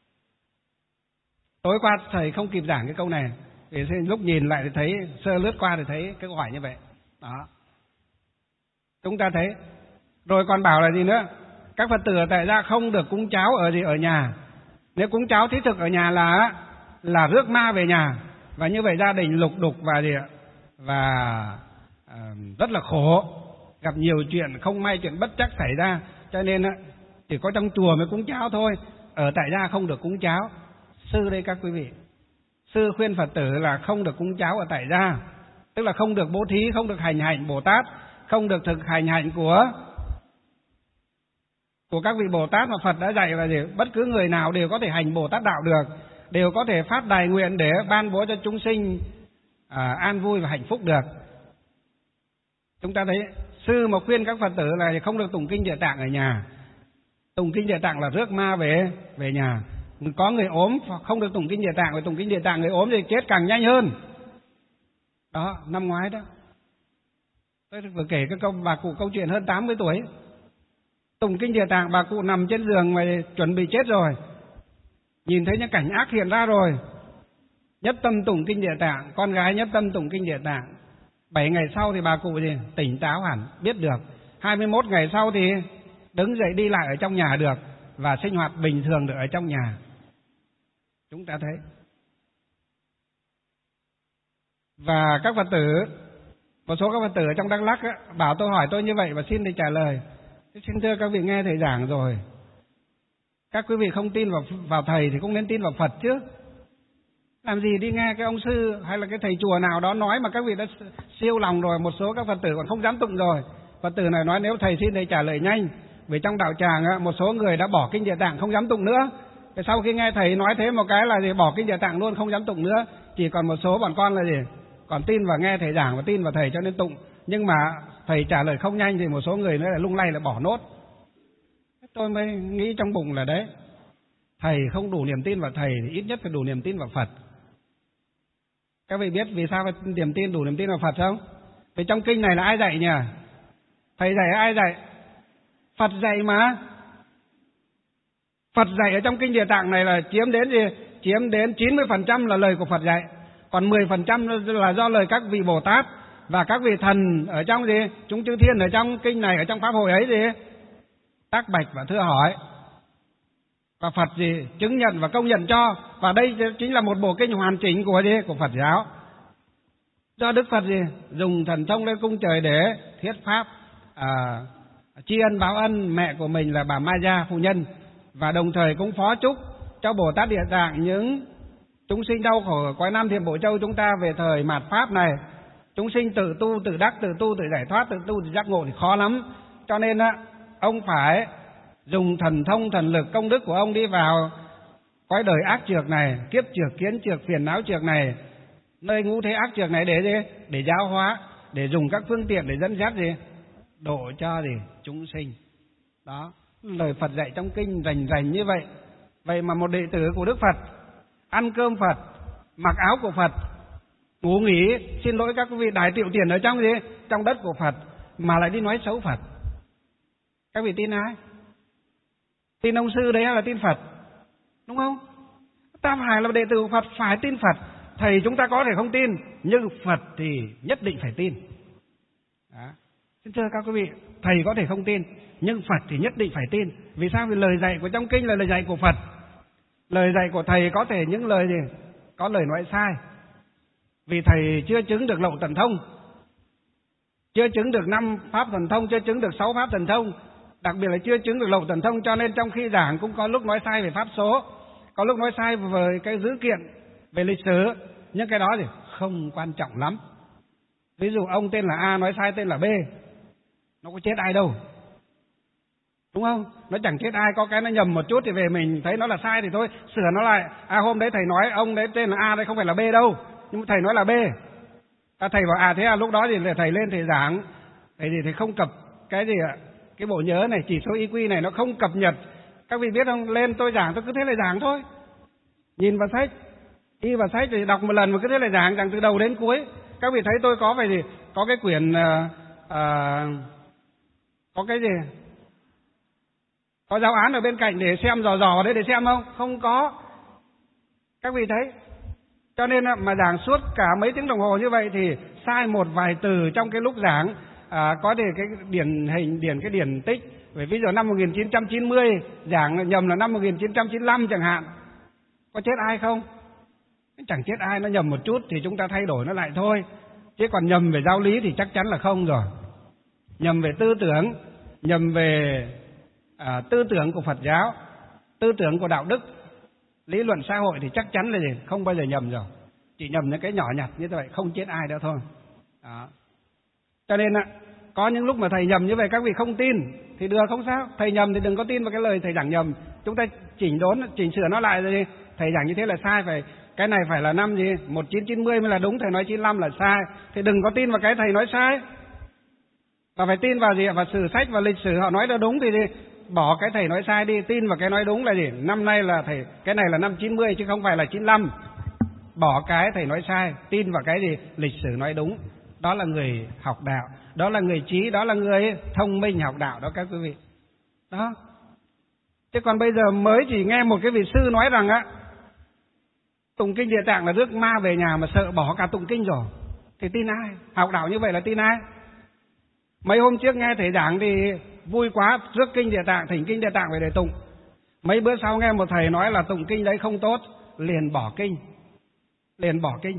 Tối qua thầy không kịp giảng cái câu này, vì lúc nhìn lại thì thấy, sơ lướt qua thì thấy cái câu hỏi như vậy. Đó. Chúng ta thấy. Rồi còn bảo là gì nữa? Các Phật tử tại gia không được cúng cháo ở gì ở nhà. Nếu cúng cháo thí thực ở nhà là là rước ma về nhà. Và như vậy gia đình lục đục và gì ạ? Và à, rất là khổ, gặp nhiều chuyện không may, chuyện bất trắc xảy ra. Cho nên chỉ có trong chùa mới cúng cháo thôi, ở tại gia không được cúng cháo. Sư đây các quý vị, sư khuyên Phật tử là không được cúng cháo ở tại gia, tức là không được bố thí, không được hành hạnh Bồ Tát, không được thực hành hạnh của của các vị Bồ Tát mà Phật đã dạy là gì? Bất cứ người nào đều có thể hành Bồ Tát đạo được, đều có thể phát đại nguyện để ban bố cho chúng sinh à, an vui và hạnh phúc được. Chúng ta thấy sư mà khuyên các Phật tử là không được tụng kinh Địa Tạng ở nhà. Tụng kinh Địa Tạng là rước ma về về nhà. Có người ốm không được tụng kinh Địa Tạng, phải tụng kinh Địa Tạng người ốm thì chết càng nhanh hơn. Đó, năm ngoái đó, tôi vừa kể cái câu bà cụ câu chuyện hơn tám mươi tuổi, tụng kinh Địa Tạng, bà cụ nằm trên giường mà chuẩn bị chết rồi, nhìn thấy những cảnh ác hiện ra rồi, nhất tâm tụng kinh Địa Tạng, con gái nhất tâm tụng kinh Địa Tạng. Bảy ngày sau thì bà cụ gì tỉnh táo hẳn, biết được. Hai mươi mốt ngày sau thì đứng dậy đi lại ở trong nhà được và sinh hoạt bình thường được ở trong nhà. Chúng ta thấy Và các Phật tử, một số các Phật tử ở trong Đắk Lắk á, bảo tôi hỏi tôi như vậy và xin thầy trả lời. Xin thưa các vị, nghe thầy giảng rồi, các quý vị không tin vào vào thầy thì cũng nên tin vào Phật chứ. Làm gì đi nghe cái ông sư hay là cái thầy chùa nào đó nói mà các vị đã siêu lòng rồi, một số các Phật tử còn không dám tụng rồi. Phật tử này nói nếu thầy xin thầy trả lời nhanh, vì trong đạo tràng á, một số người đã bỏ kinh Địa Tạng không dám tụng nữa. Thế sau khi nghe thầy nói thế một cái là gì, bỏ kinh Địa Tạng luôn, không dám tụng nữa. Chỉ còn một số bọn con là gì, còn tin và nghe thầy giảng và tin vào thầy cho nên tụng. Nhưng mà thầy trả lời không nhanh thì một số người nữa là lung lay lại bỏ nốt. Tôi mới nghĩ trong bụng là đấy, thầy không đủ niềm tin vào thầy thì ít nhất phải đủ niềm tin vào Phật. Các vị biết vì sao phải niềm tin, đủ niềm tin vào Phật không? Vì trong kinh này là ai dạy nhỉ? Thầy dạy ai dạy? Phật dạy mà. Phật dạy ở trong kinh Địa Tạng này là chiếm đến gì? Chiếm đến chín mươi phần trăm là lời của Phật dạy. Còn mười phần trăm là do lời các vị Bồ Tát và các vị thần ở trong gì? Chúng chư thiên ở trong kinh này, ở trong pháp hội ấy gì? Tác bạch và thưa hỏi. Và Phật gì? Chứng nhận và công nhận cho. Và đây chính là một bộ kinh hoàn chỉnh của gì? Của Phật giáo. Do Đức Phật gì? Dùng thần thông lên cung trời để thiết pháp à, tri ân báo ân mẹ của mình là bà Maya phu nhân, và đồng thời cũng phó chúc cho Bồ Tát Địa Tạng những chúng sinh đau khổ ở cõi Nam Thiểm Bộ Châu chúng ta về thời mạt pháp này, chúng sinh tự tu tự đắc, tự tu tự giải thoát, tự tu tự giác ngộ thì khó lắm. Cho nên á, ông phải dùng thần thông thần lực công đức của ông đi vào cõi đời ác trược này, kiếp trược, kiến trược, phiền não trược này, nơi ngũ thế ác trược này để gì? Để giáo hóa, để dùng các phương tiện để dẫn dắt gì? Độ cho gì? Chúng sinh. Đó, lời Phật dạy trong kinh rành rành như vậy. Vậy mà một đệ tử của Đức Phật ăn cơm Phật, mặc áo của Phật, ngủ nghỉ, xin lỗi các quý vị, đại tiểu tiện ở trong gì? Trong đất của Phật, mà lại đi nói xấu Phật. Các vị tin ai? Tin ông sư đấy hay là tin Phật? Đúng không? Ta phải là đệ tử của Phật, phải tin Phật. Thầy chúng ta có thể không tin, nhưng Phật thì nhất định phải tin. Đó. Xin thưa các quý vị, thầy có thể không tin, nhưng Phật thì nhất định phải tin. Vì sao? Vì lời dạy của trong kinh là lời dạy của Phật. Lời dạy của thầy có thể những lời gì? Có lời nói sai. Vì thầy chưa chứng được lậu thần thông, chưa chứng được năm pháp thần thông, chưa chứng được sáu pháp thần thông, đặc biệt là chưa chứng được lậu thần thông, cho nên trong khi giảng cũng có lúc nói sai về pháp số, có lúc nói sai về cái dữ kiện, về lịch sử, nhưng cái đó thì không quan trọng lắm. Ví dụ ông tên là A nói sai tên là B, nó có chết ai đâu, đúng không? Nó chẳng chết ai, có cái nó nhầm một chút thì về mình thấy nó là sai thì thôi sửa nó lại. À hôm đấy thầy nói ông đấy tên là A đấy không phải là B đâu, nhưng mà thầy nói là B. À, thầy bảo à thế à, lúc đó thì thầy lên thầy giảng, thầy thì thầy không cập cái gì ạ, cái bộ nhớ này, chỉ số i quy này nó không cập nhật. Các vị biết không, lên tôi giảng tôi cứ thế là giảng thôi, nhìn vào sách, đi vào sách thì đọc một lần mà cứ thế là giảng, giảng từ đầu đến cuối. Các vị thấy tôi có phải gì, có cái quyển uh, uh, có cái gì, có giáo án ở bên cạnh để xem dò dò đấy để xem không? Không có. Các vị thấy. Cho nên mà giảng suốt cả mấy tiếng đồng hồ như vậy thì sai một vài từ trong cái lúc giảng, à, có thể cái điển hình, điển cái điển tích. Bởi ví dụ năm một nghìn chín trăm chín mươi giảng nhầm là năm một nghìn chín trăm chín mươi lăm chẳng hạn. Có chết ai không? Chẳng chết ai, nó nhầm một chút thì chúng ta thay đổi nó lại thôi. Chứ còn nhầm về giáo lý thì chắc chắn là không rồi. Nhầm về tư tưởng, nhầm về à, tư tưởng của Phật giáo, tư tưởng của đạo đức, lý luận xã hội thì chắc chắn là gì? Không bao giờ nhầm rồi. Chỉ nhầm những cái nhỏ nhặt như vậy, không chết ai đâu thôi. Đó. Cho nên có những lúc mà thầy nhầm như vậy các vị không tin thì được, không sao. Thầy nhầm thì đừng có tin vào cái lời thầy giảng nhầm. Chúng ta chỉnh đốn, chỉnh sửa nó lại rồi. Thầy giảng như thế là sai, phải cái này phải là năm gì một nghìn chín trăm chín mươi mới là đúng, thầy nói chín mươi lăm là sai. Thì đừng có tin vào cái thầy nói sai, và phải tin vào gì? Và sử sách và lịch sử họ nói là đúng thì gì? Bỏ cái thầy nói sai đi, tin vào cái nói đúng là gì? Năm nay là thầy, cái này là năm chín mươi chứ không phải là chín mươi lăm. Bỏ cái thầy nói sai, tin vào cái gì? Lịch sử nói đúng. Đó là người học đạo, đó là người trí, đó là người thông minh học đạo đó các quý vị. Đó. Chứ còn bây giờ mới chỉ nghe một cái vị sư nói rằng á, tụng kinh Địa Tạng là rước ma về nhà mà sợ bỏ cả tụng kinh rồi, thì tin ai? Học đạo như vậy là tin ai? Mấy hôm trước nghe thầy giảng thì vui quá, rước kinh Địa Tạng, thỉnh kinh Địa Tạng về để tụng. Mấy bữa sau nghe một thầy nói là tụng kinh đấy không tốt, liền bỏ kinh, liền bỏ kinh.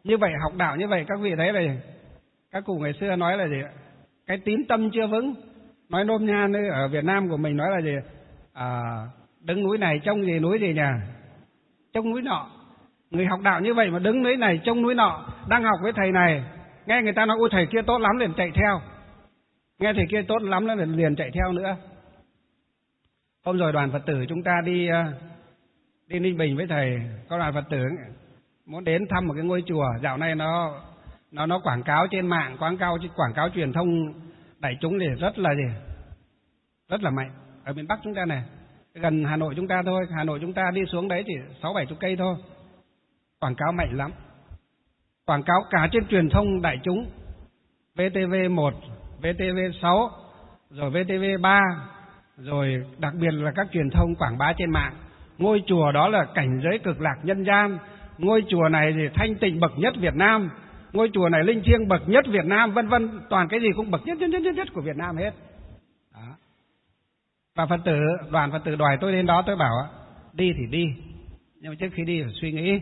Như vậy học đạo như vậy các vị thấy là các cụ ngày xưa nói là gì? Cái tín tâm chưa vững. Nói nôm na ở Việt Nam của mình nói là gì? À, đứng núi này trông gì núi gì nhỉ? Trông núi nọ. Người học đạo như vậy mà đứng núi này trông núi nọ, đang học với thầy này, nghe người ta nói ôi thầy kia tốt lắm liền chạy theo. Nghe thầy kia tốt lắm liền liền chạy theo nữa. Hôm rồi đoàn Phật tử chúng ta đi đi Ninh Bình với thầy, có đoàn Phật tử muốn đến thăm một cái ngôi chùa, dạo này nó nó nó quảng cáo trên mạng, quảng cáo quảng cáo truyền thông đại chúng thì rất là gì? Rất là mạnh. Ở miền Bắc chúng ta này, gần Hà Nội chúng ta thôi, Hà Nội chúng ta đi xuống đấy chỉ sáu bảy chục cây thôi. Quảng cáo mạnh lắm. Quảng cáo cả trên truyền thông đại chúng, vê tê vê một, vê tê vê sáu, rồi vê tê vê ba, rồi đặc biệt là các truyền thông quảng bá trên mạng. Ngôi chùa đó là cảnh giới cực lạc nhân gian, ngôi chùa này thì thanh tịnh bậc nhất Việt Nam, ngôi chùa này linh thiêng bậc nhất Việt Nam, vân vân, toàn cái gì cũng bậc nhất nhất nhất nhất, nhất của Việt Nam hết. Đó. Và Phật tử, đoàn Phật tử đòi tôi đến đó, tôi bảo đi thì đi, nhưng mà trước khi đi phải suy nghĩ.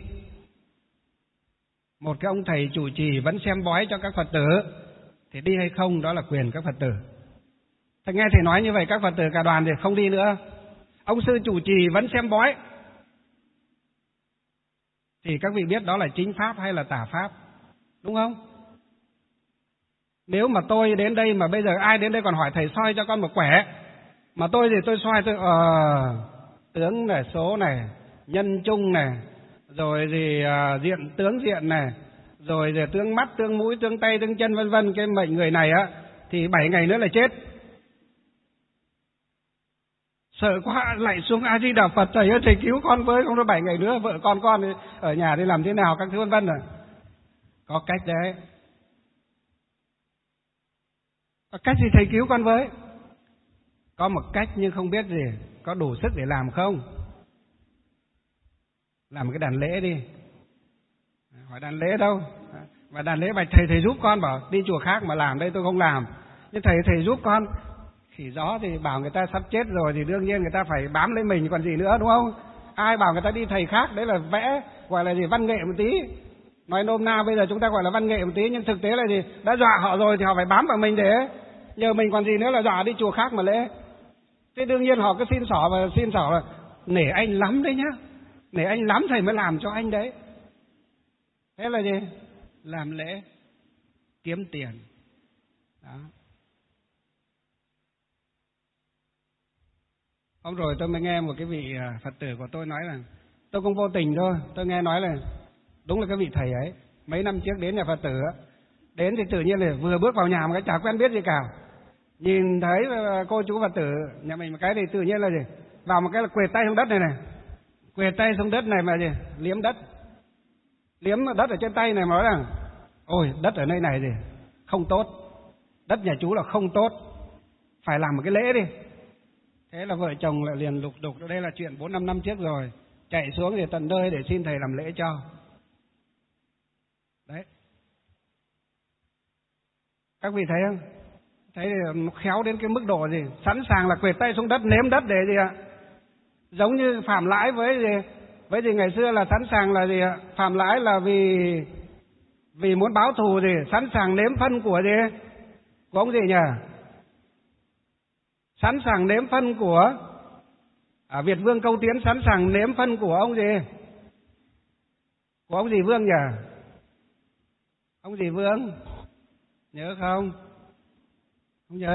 Một cái ông thầy chủ trì vẫn xem bói cho các Phật tử thì đi hay không đó là quyền các Phật tử. Thầy nghe thầy nói như vậy các Phật tử cả đoàn thì không đi nữa. Ông sư chủ trì vẫn xem bói thì các vị biết đó là chính pháp hay là tà pháp, đúng không? Nếu mà tôi đến đây mà bây giờ ai đến đây còn hỏi thầy soi cho con một quẻ, mà tôi thì tôi soi tôi ờ tướng này, số này, nhân chung này, rồi thì uh, diện tướng diện này, rồi thì tướng mắt, tướng mũi, tướng tay, tướng chân vân vân, cái mệnh người này á thì bảy ngày nữa là chết. Sợ quá lại xuống A Di Đà Phật, thầy ơi thầy cứu con với, không có bảy ngày nữa vợ con con ở nhà đi làm thế nào các thứ vân vân. Rồi có cách đấy, có cách thì thầy cứu con với. Có một cách nhưng không biết gì, có đủ sức để làm không? Làm cái đàn lễ đi. Hỏi đàn lễ đâu? Và đàn lễ bạch thầy thầy giúp con, bảo đi chùa khác mà làm, đây tôi không làm. Nhưng thầy thầy giúp con. Khỉ gió thì bảo người ta sắp chết rồi thì đương nhiên người ta phải bám lấy mình còn gì nữa, đúng không? Ai bảo người ta đi thầy khác, đấy là vẽ, gọi là gì, văn nghệ một tí. Nói nôm na bây giờ chúng ta gọi là văn nghệ một tí, nhưng thực tế là gì? Đã dọa họ rồi thì họ phải bám vào mình để nhờ mình còn gì nữa là dọa đi chùa khác mà lễ. Thế đương nhiên họ cứ xin xỏ và xin xỏ là nể anh lắm đấy nhá. Nể anh lắm thầy mới làm cho anh đấy. Thế là gì? Làm lễ kiếm tiền. Đó. Hôm rồi tôi mới nghe một cái vị Phật tử của tôi nói là, tôi cũng vô tình thôi, tôi nghe nói là đúng là cái vị thầy ấy mấy năm trước đến nhà Phật tử, đến thì tự nhiên là vừa bước vào nhà một cái chả quen biết gì cả, nhìn thấy cô chú Phật tử nhà mình một cái thì tự nhiên là gì, vào một cái là quệt tay xuống đất này này, quệt tay xuống đất này mà gì, liếm đất, liếm đất ở trên tay này mà nói rằng, ôi đất ở nơi này gì không tốt, đất nhà chú là không tốt, phải làm một cái lễ đi. Thế là vợ chồng lại liền lục đục, đây là chuyện bốn năm năm trước rồi, chạy xuống để tận nơi để xin thầy làm lễ cho. Đấy. Các vị thấy không? Thấy nó khéo đến cái mức độ gì? Sẵn sàng là quệt tay xuống đất, nếm đất để gì ạ? Giống như Phạm Lãi với gì? Với gì ngày xưa là sẵn sàng là gì ạ? Phạm Lãi là vì vì muốn báo thù gì? Sẵn sàng nếm phân của gì? Của ông gì nhỉ? Sẵn sàng nếm phân của à, Việt Vương Câu Tiến sẵn sàng nếm phân của ông gì? Của ông gì Vương nhỉ? Ông gì Vương? Nhớ không? Không nhớ?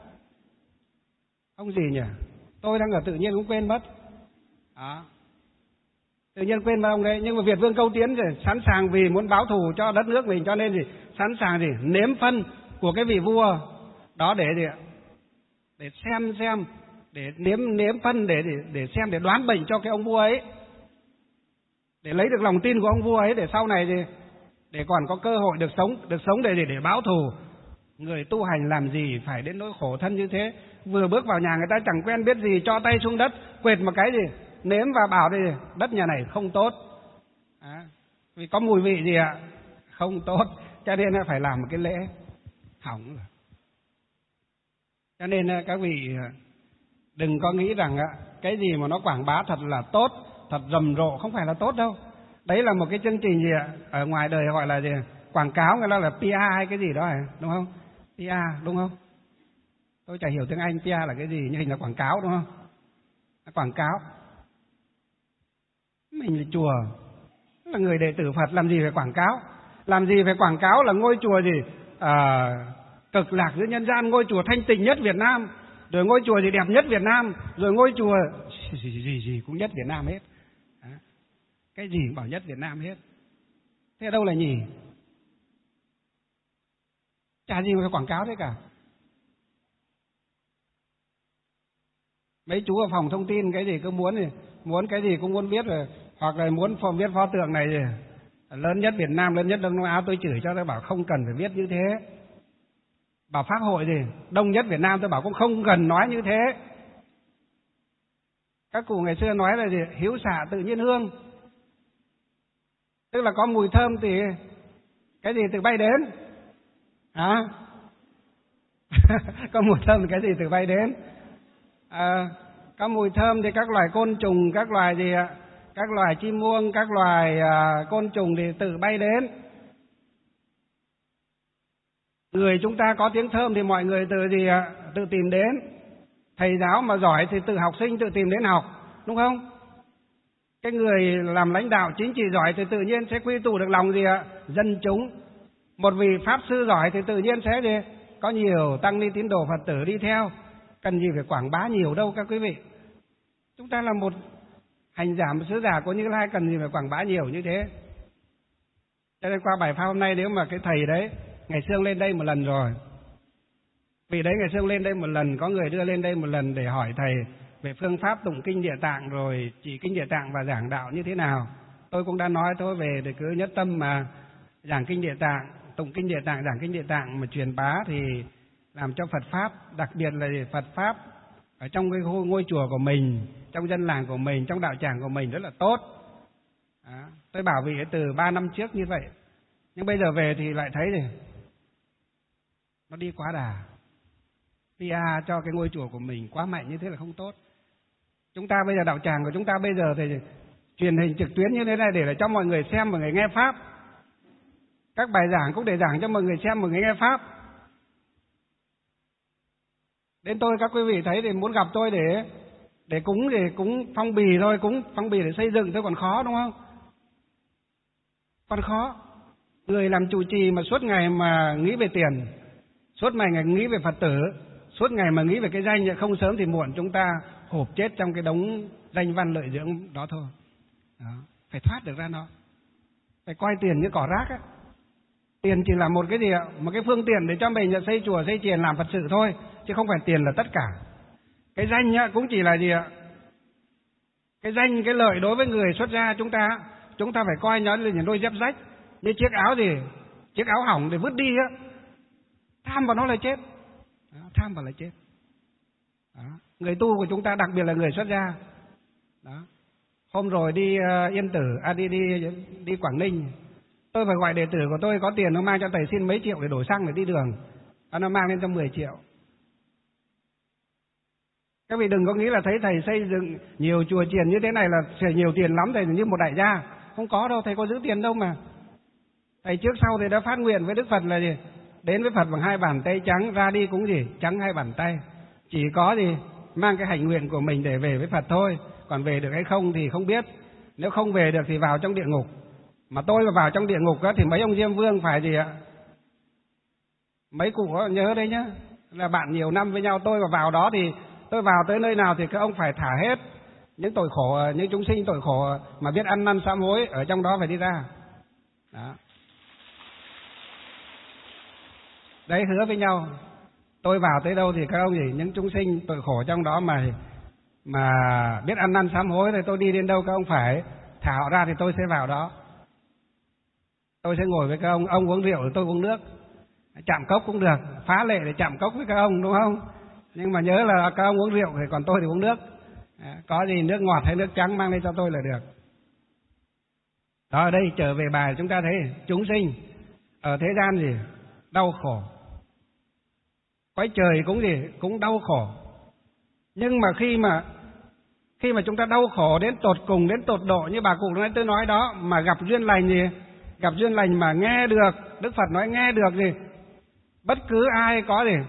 Ông gì nhỉ? Tôi đang ở tự nhiên cũng quên mất. Đó. Tự nhiên quên mất ông đấy. Nhưng mà Việt Vương Câu Tiến thì sẵn sàng vì muốn báo thù cho đất nước mình, cho nên gì? Sẵn sàng gì? Nếm phân của cái vị vua đó để gì ạ? Để xem xem, để nếm nếm phân để, để để xem, để đoán bệnh cho cái ông vua ấy, để lấy được lòng tin của ông vua ấy, để sau này thì để còn có cơ hội được sống, được sống để để báo thù. Người tu hành làm gì phải đến nỗi khổ thân như thế? Vừa bước vào nhà người ta chẳng quen biết gì, cho tay xuống đất, quệt một cái gì, nếm và bảo đây đất nhà này không tốt, à, vì có mùi vị gì ạ? Không tốt, cho nên phải làm một cái lễ hỏng rồi. Cho nên các vị đừng có nghĩ rằng cái gì mà nó quảng bá thật là tốt, thật rầm rộ, không phải là tốt đâu. Đấy là một cái chương trình gì ạ? Ở ngoài đời gọi là gì? Quảng cáo, người ta là pê e hay cái gì đó à? Đúng không? pê e đúng không? Tôi chả hiểu tiếng Anh pê e là cái gì, nhưng hình là quảng cáo đúng không? Quảng cáo. Mình là chùa, là người đệ tử Phật, làm gì phải quảng cáo? Làm gì phải quảng cáo là ngôi chùa gì? À, cực lạc giữa nhân gian, ngôi chùa thanh tịnh nhất Việt Nam, rồi ngôi chùa gì đẹp nhất Việt Nam, rồi ngôi chùa gì gì, gì, gì cũng nhất Việt Nam hết. À, cái gì cũng bảo nhất Việt Nam hết. Thế đâu là nhỉ? Chả gì mà phải quảng cáo thế cả. Mấy chú ở phòng thông tin cái gì cứ muốn thì muốn cái gì cũng muốn biết rồi, hoặc là muốn viết pho tượng này gì lớn nhất Việt Nam, lớn nhất Đông Nam Á, tôi chửi cho, tôi bảo không cần phải viết như thế. Bảo pháp hội gì đông nhất Việt Nam, tôi bảo cũng không cần nói như thế. Các cụ ngày xưa nói là gì? Hiếu xạ tự nhiên hương, tức là có mùi thơm thì cái gì từ bay đến à? Có mùi thơm thì cái gì từ bay đến à? Có mùi thơm thì các loài côn trùng, các loài gì ạ? Các loài chim muông, các loài à, côn trùng thì tự bay đến. Người chúng ta có tiếng thơm thì mọi người tự gì ạ? Tự tìm đến. Thầy giáo mà giỏi thì tự học sinh tự tìm đến học, đúng không? Cái người làm lãnh đạo chính trị giỏi thì tự nhiên sẽ quy tụ được lòng gì ạ? Dân chúng. Một vị pháp sư giỏi thì tự nhiên sẽ gì? Có nhiều tăng ni tín đồ Phật tử đi theo. Cần gì phải quảng bá nhiều đâu các quý vị. Chúng ta là một hành giả, một sứ giả của Như Lai, cần gì phải quảng bá nhiều như thế. Cho nên qua bài pháp hôm nay, nếu mà cái thầy đấy ngày xưa lên đây một lần rồi, vì đấy ngày xưa lên đây một lần, có người đưa lên đây một lần để hỏi thầy về phương pháp tụng kinh Địa Tạng, rồi chỉ kinh Địa Tạng và giảng đạo như thế nào. Tôi cũng đã nói tôi về để cứ nhất tâm mà giảng kinh Địa Tạng, tụng kinh Địa Tạng, giảng kinh Địa Tạng mà truyền bá thì làm cho Phật pháp, đặc biệt là Phật pháp ở trong cái ngôi chùa của mình, trong dân làng của mình, trong đạo tràng của mình rất là tốt. Đó. Tôi bảo vị từ ba năm trước như vậy, nhưng bây giờ về thì lại thấy thì nó đi quá đà. pê e cho cái ngôi chùa của mình quá mạnh như thế là không tốt. Chúng ta bây giờ đạo tràng của chúng ta bây giờ thì truyền hình trực tuyến như thế này để cho mọi người xem, mọi người nghe pháp. Các bài giảng cũng để giảng cho mọi người xem, mọi người nghe pháp. Đến tôi các quý vị thấy thì muốn gặp tôi để để cúng thì cúng phong bì thôi, cúng phong bì để xây dựng thôi còn khó, đúng không? Còn khó. Người làm trụ trì mà suốt ngày mà nghĩ về tiền, suốt ngày ngày nghĩ về Phật tử, suốt ngày mà nghĩ về cái danh, không sớm thì muộn chúng ta hộp chết trong cái đống danh văn lợi dưỡng đó thôi. Đó. Phải thoát được ra nó. Phải coi tiền như cỏ rác á. Tiền chỉ là một cái gì ạ? Một cái phương tiện để cho mình xây chùa, xây chiền, làm Phật sự thôi, chứ không phải tiền là tất cả. Cái danh nhá, cũng chỉ là gì ạ? Cái danh, cái lợi đối với người xuất gia chúng ta, chúng ta phải coi nó là những đôi dép rách, như chiếc áo gì, chiếc áo hỏng để vứt đi á, tham vào nó là chết. Đó, tham vào là chết. Đó. Người tu của chúng ta, đặc biệt là người xuất gia. Đó. Hôm rồi đi uh, Yên Tử, à, đi đi đi Quảng Ninh, tôi phải gọi đệ tử của tôi có tiền, nó mang cho thầy xin mấy triệu để đổ xăng để đi đường, và nó mang lên cho mười triệu. Các vị đừng có nghĩ là thấy thầy xây dựng nhiều chùa chiền như thế này là sẽ nhiều tiền lắm, thầy như một đại gia. Không có đâu, thầy có giữ tiền đâu mà. Thầy trước sau thì đã phát nguyện với Đức Phật là gì? Đến với Phật bằng hai bàn tay trắng, ra đi cũng gì? Trắng hai bàn tay. Chỉ có gì? Mang cái hạnh nguyện của mình để về với Phật thôi. Còn về được hay không thì không biết. Nếu không về được thì vào trong địa ngục. Mà tôi mà vào trong địa ngục đó, thì mấy ông Diêm Vương phải gì ạ? Mấy cụ có nhớ đấy nhá, là bạn nhiều năm với nhau. Tôi mà vào đó thì tôi vào tới nơi nào thì các ông phải thả hết những tội khổ, những chúng sinh tội khổ mà biết ăn năn sám hối ở trong đó phải đi ra. Đó. Đấy, hứa với nhau. Tôi vào tới đâu thì các ông gì, những chúng sinh tội khổ trong đó mà mà biết ăn năn sám hối thì tôi đi đến đâu các ông phải thả họ ra thì tôi sẽ vào đó. Tôi sẽ ngồi với các ông, ông uống rượu thì tôi uống nước. Chạm cốc cũng được, phá lệ để chạm cốc với các ông, đúng không? Nhưng mà nhớ là các ông uống rượu thì còn tôi thì uống nước. Có gì nước ngọt hay nước trắng mang lên cho tôi là được. Đó, ở đây trở về bài chúng ta thấy chúng sinh ở thế gian gì? Đau khổ. Cõi trời cũng gì? Cũng đau khổ. Nhưng mà khi mà Khi mà chúng ta đau khổ đến tột cùng, đến tột độ như bà cụ nói tôi nói đó, mà gặp duyên lành gì, gặp duyên lành mà nghe được, Đức Phật nói nghe được gì, bất cứ ai có gì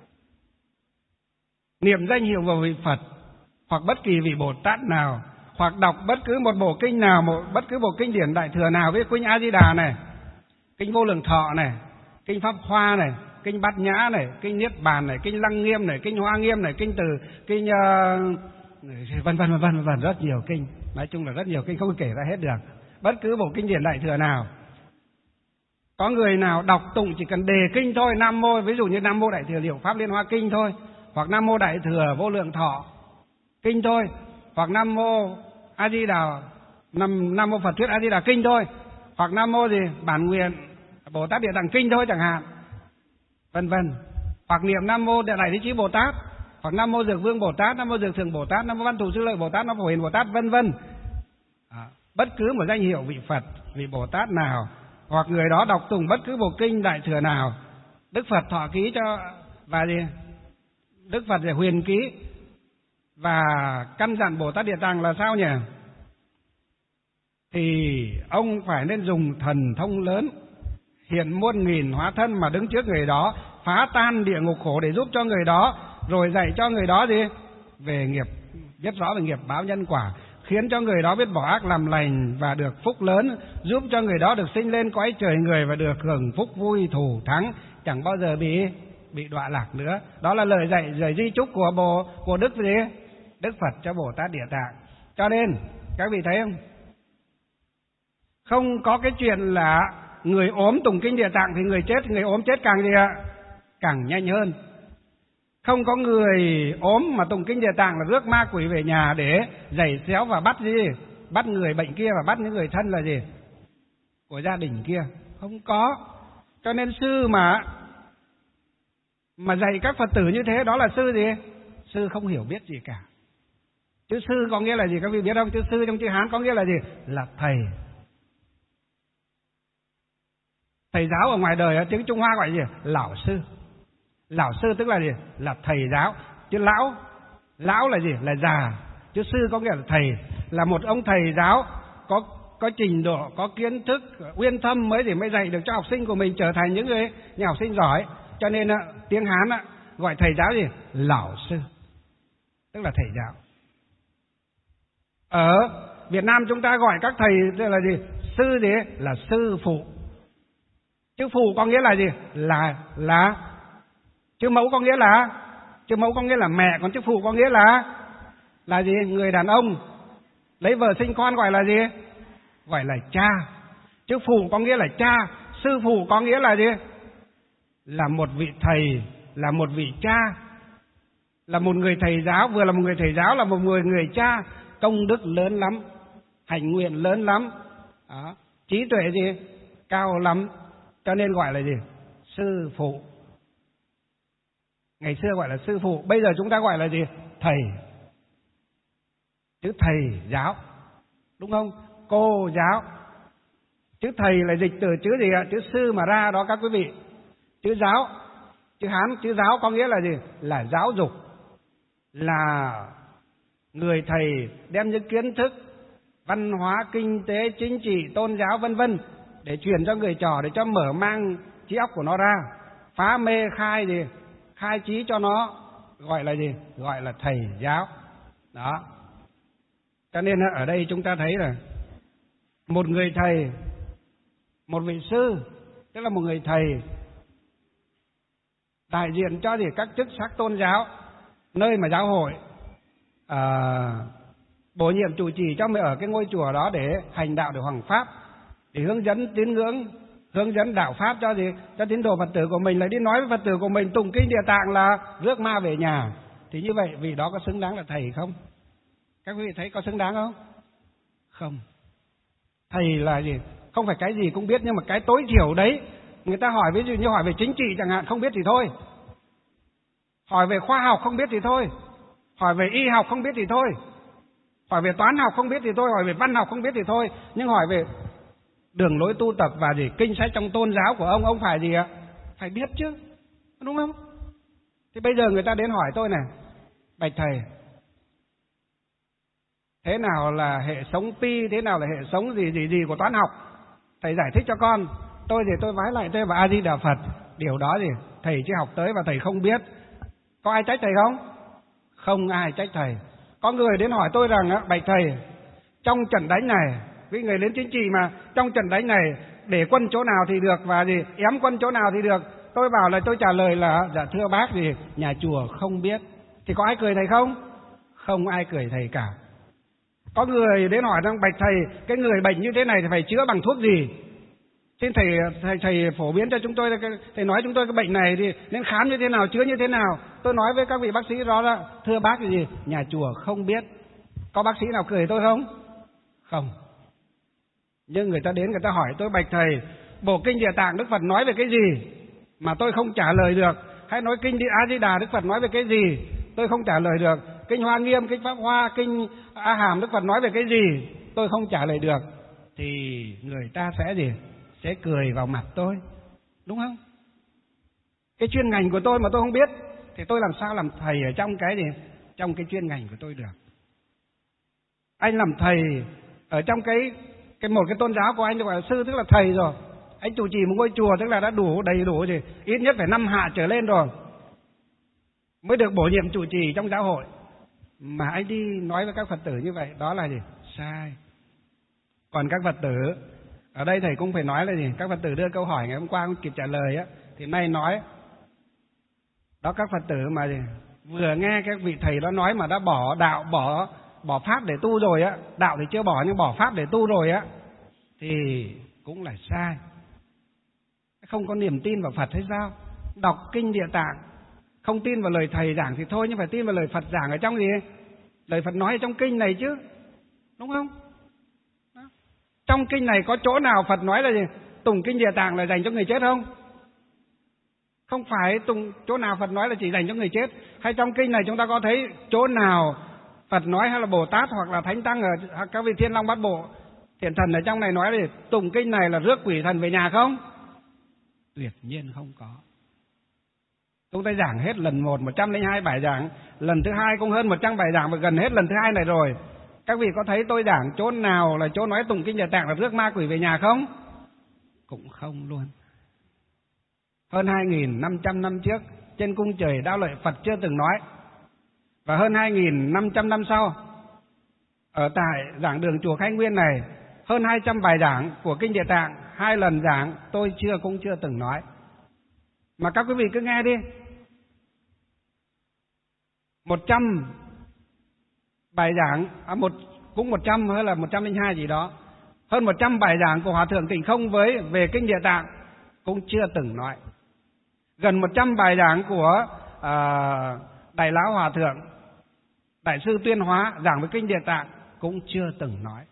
niệm danh hiệu vào vị Phật hoặc bất kỳ vị Bồ Tát nào, hoặc đọc bất cứ một bộ kinh nào, một bất cứ bộ kinh điển Đại Thừa nào, với kinh A Di Đà này, kinh Vô Lượng Thọ này, kinh Pháp Hoa này, kinh Bát Nhã này, kinh Niết Bàn này, kinh Lăng Nghiêm này, kinh Hoa Nghiêm này, kinh Từ, kinh uh, vân vân vân vân vân rất nhiều kinh, nói chung là rất nhiều kinh không kể ra hết được. Bất cứ bộ kinh điển Đại Thừa nào, có người nào đọc tụng chỉ cần đề kinh thôi, Nam Mô, ví dụ như Nam Mô Đại Thừa Liệu Pháp Liên Hoa Kinh thôi, hoặc Nam Mô Đại Thừa Vô Lượng Thọ Kinh thôi, hoặc Nam Mô A Di Đà, Nam, Nam Mô Phật Thuyết A Di Đà Kinh thôi, hoặc Nam Mô gì Bản Nguyện Bồ Tát Địa Tạng Kinh thôi chẳng hạn, vân vân, hoặc niệm Nam Mô Đại Thế Chí Bồ Tát, hoặc Nam Mô Dược Vương Bồ Tát, Nam Mô Dược Thường Bồ Tát, Nam Mô Văn Thù Sư Lợi Bồ Tát, Nam Mô Phổ Hiền Bồ Tát, vân vân. À, bất cứ một danh hiệu vị Phật, vị Bồ Tát nào, hoặc người đó đọc tụng bất cứ bộ kinh Đại Thừa nào, Đức Phật thọ ký cho, và gì Đức Phật để huyền ký và căn dặn Bồ Tát Địa Tạng là sao nhỉ? Thì ông phải nên dùng thần thông lớn, hiện muôn nghìn hóa thân mà đứng trước người đó, phá tan địa ngục khổ để giúp cho người đó, rồi dạy cho người đó gì? Về nghiệp, biết rõ về nghiệp báo nhân quả, khiến cho người đó biết bỏ ác làm lành và được phúc lớn, giúp cho người đó được sinh lên cõi trời người và được hưởng phúc vui thù thắng, chẳng bao giờ bị bị đọa lạc nữa. Đó là lời dạy, lời di chúc của Bồ của Đức gì? Đức Phật cho Bồ Tát Địa Tạng. Cho nên các vị thấy không? Không có cái chuyện là người ốm tụng kinh Địa Tạng thì người chết, người ốm chết càng gì ạ? Càng nhanh hơn. Không có người ốm mà tụng kinh Địa Tạng là rước ma quỷ về nhà để giày xéo và bắt gì? Bắt người bệnh kia và bắt những người thân là gì? Của gia đình kia. Không có. Cho nên sư mà mà dạy các Phật tử như thế, đó là sư gì? Sư không hiểu biết gì cả. Chữ sư có nghĩa là gì các vị biết không? Chữ sư trong chữ Hán có nghĩa là gì? Là thầy. Thầy giáo ở ngoài đời tiếng Trung Hoa gọi gì? Lão sư. Lão sư tức là gì? Là thầy giáo. Chứ lão, lão là gì? Là già. Chứ sư có nghĩa là thầy, là một ông thầy giáo có có trình độ, có kiến thức, uyên thâm mới thì mới dạy được cho học sinh của mình trở thành những người nhà học sinh giỏi. Cho nên tiếng Hán gọi thầy giáo gì? Lão sư, tức là thầy giáo. Ở Việt Nam chúng ta gọi các thầy là gì? Sư gì? Là sư phụ. Chữ phụ có nghĩa là gì? Là là chữ mẫu có nghĩa là chữ mẫu có nghĩa là mẹ, còn chữ phụ có nghĩa là là gì? Người đàn ông lấy vợ sinh con gọi là gì? Gọi là cha. Chữ phụ có nghĩa là cha. Sư phụ có nghĩa là gì? Là một vị thầy, là một vị cha, là một người thầy giáo, vừa là một người thầy giáo, là một người người cha, công đức lớn lắm, hạnh nguyện lớn lắm, đó, trí tuệ gì? Cao lắm, cho nên gọi là gì? Sư phụ. Ngày xưa gọi là sư phụ, bây giờ chúng ta gọi là gì? Thầy. Chữ thầy giáo, đúng không? Cô giáo. Chữ thầy là dịch từ chữ gì ạ? Chữ sư mà ra đó các quý vị. Chữ giáo, chữ Hán, chữ giáo có nghĩa là gì? Là giáo dục, là người thầy đem những kiến thức văn hóa, kinh tế, chính trị, tôn giáo vân vân để truyền cho người trò, để cho mở mang trí óc của nó ra, phá mê khai gì? Khai trí cho nó, gọi là gì? Gọi là thầy giáo. Đó. Cho nên ở đây chúng ta thấy là một người thầy, một vị sư, tức là một người thầy đại diện cho gì? Các chức sắc tôn giáo, nơi mà giáo hội à, bổ nhiệm chủ trì cho mình ở cái ngôi chùa đó để hành đạo, để hoằng pháp, để hướng dẫn tín ngưỡng, hướng dẫn đạo pháp cho gì? Cho tín đồ Phật tử của mình, lại đi nói với Phật tử của mình tụng kinh Địa Tạng là rước ma về nhà. Thì như vậy vì đó có xứng đáng là thầy không? Các quý vị thấy có xứng đáng không? Không. Thầy là gì? Không phải cái gì cũng biết, nhưng mà cái tối thiểu đấy. Người ta hỏi ví dụ như hỏi về chính trị chẳng hạn, không biết thì thôi. Hỏi về khoa học không biết thì thôi. Hỏi về y học không biết thì thôi. Hỏi về toán học không biết thì thôi. Hỏi về văn học không biết thì thôi. Nhưng hỏi về đường lối tu tập và gì kinh sách trong tôn giáo của ông, ông phải gì ạ? Phải biết chứ, đúng không? Thì bây giờ người ta đến hỏi tôi này: bạch thầy, thế nào là hệ sống pi, thế nào là hệ sống gì gì gì của toán học. Thầy giải thích cho con, tôi thì tôi vái lại tôi và A Di Đà Phật. Điều đó thì thầy chưa học tới và thầy không biết. Có ai trách thầy không? Không ai trách thầy. Có người đến hỏi tôi rằng, bạch thầy, trong trận đánh này, với người lính chính trị mà, trong trận đánh này để quân chỗ nào thì được và gì ém quân chỗ nào thì được. Tôi bảo là tôi trả lời là dạ thưa bác gì nhà chùa không biết. Thì có ai cười thầy không? Không ai cười thầy cả. Có người đến hỏi rằng, bạch thầy, cái người bệnh như thế này thì phải chữa bằng thuốc gì? Xin thầy, thầy thầy phổ biến cho chúng tôi, thầy nói chúng tôi cái bệnh này thì nên khám như thế nào, chữa như thế nào. Tôi nói với các vị bác sĩ đó là thưa bác cái gì nhà chùa không biết. Có bác sĩ nào cười tôi không? Không. Nhưng người ta đến người ta hỏi tôi, bạch thầy, bộ kinh Địa Tạng Đức Phật nói về cái gì mà tôi không trả lời được? Hay nói kinh A Di Đà Đức Phật nói về cái gì tôi không trả lời được? Kinh Hoa Nghiêm, kinh Pháp Hoa, kinh A Hàm Đức Phật nói về cái gì tôi không trả lời được? Thì người ta sẽ gì? Sẽ cười vào mặt tôi, đúng không? Cái chuyên ngành của tôi mà tôi không biết thì tôi làm sao làm thầy ở trong cái gì? Trong cái chuyên ngành của tôi được. Anh làm thầy ở trong cái cái một cái tôn giáo của anh gọi là sư, tức là thầy rồi. Anh chủ trì một ngôi chùa tức là đã đủ đầy đủ gì, ít nhất phải năm hạ trở lên rồi mới được bổ nhiệm chủ trì trong giáo hội. Mà anh đi nói với các Phật tử như vậy, đó là gì? Sai. Còn các Phật tử ở đây thầy cũng phải nói là gì? Các Phật tử đưa câu hỏi ngày hôm qua không kịp trả lời á, thì nay nói đó, các Phật tử mà gì vừa nghe các vị thầy đó nói mà đã bỏ đạo, bỏ bỏ pháp để tu rồi á, đạo thì chưa bỏ nhưng bỏ pháp để tu rồi á, thì cũng là sai. Không có niềm tin vào Phật hay sao? Đọc kinh Địa Tạng không tin vào lời thầy giảng thì thôi, nhưng phải tin vào lời Phật giảng ở trong gì? Lời Phật nói ở trong kinh này chứ, đúng không? Đó. Trong kinh này có chỗ nào Phật nói là gì? Tùng kinh Địa Tạng là dành cho người chết không? Không phải. Tùng chỗ nào Phật nói là chỉ dành cho người chết? Hay trong kinh này chúng ta có thấy chỗ nào Phật nói, hay là Bồ Tát hoặc là Thánh Tăng ở các vị Thiên Long Bát Bộ Thiện Thần ở trong này nói là tùng kinh này là rước quỷ thần về nhà không? Tuyệt nhiên không có. Chúng ta giảng hết lần một một trăm lẻ hai bài giảng, lần thứ hai cũng hơn một trăm bài giảng và gần hết lần thứ hai này rồi. Các vị có thấy tôi giảng chỗ nào là chỗ nói tùng kinh Địa Tạng là rước ma quỷ về nhà không? Cũng không luôn. Hơn hai nghìn năm trăm năm trước trên cung trời Đao Lợi Phật chưa từng nói. Và hơn hai nghìn năm trăm năm sau ở tại giảng đường chùa Khai Nguyên này, hơn hai trăm bài giảng của kinh Địa Tạng, hai lần giảng tôi chưa cũng chưa từng nói. Mà các quý vị cứ nghe đi. Một trăm bài giảng, à một, cũng một trăm hay là một trăm lẻ hai gì đó, hơn một trăm bài giảng của Hòa Thượng Tịnh Không với về kinh Địa Tạng cũng chưa từng nói. Gần một trăm bài giảng của à, Đại Lão Hòa Thượng Đại sư Tuyên Hóa giảng về kinh Địa Tạng cũng chưa từng nói.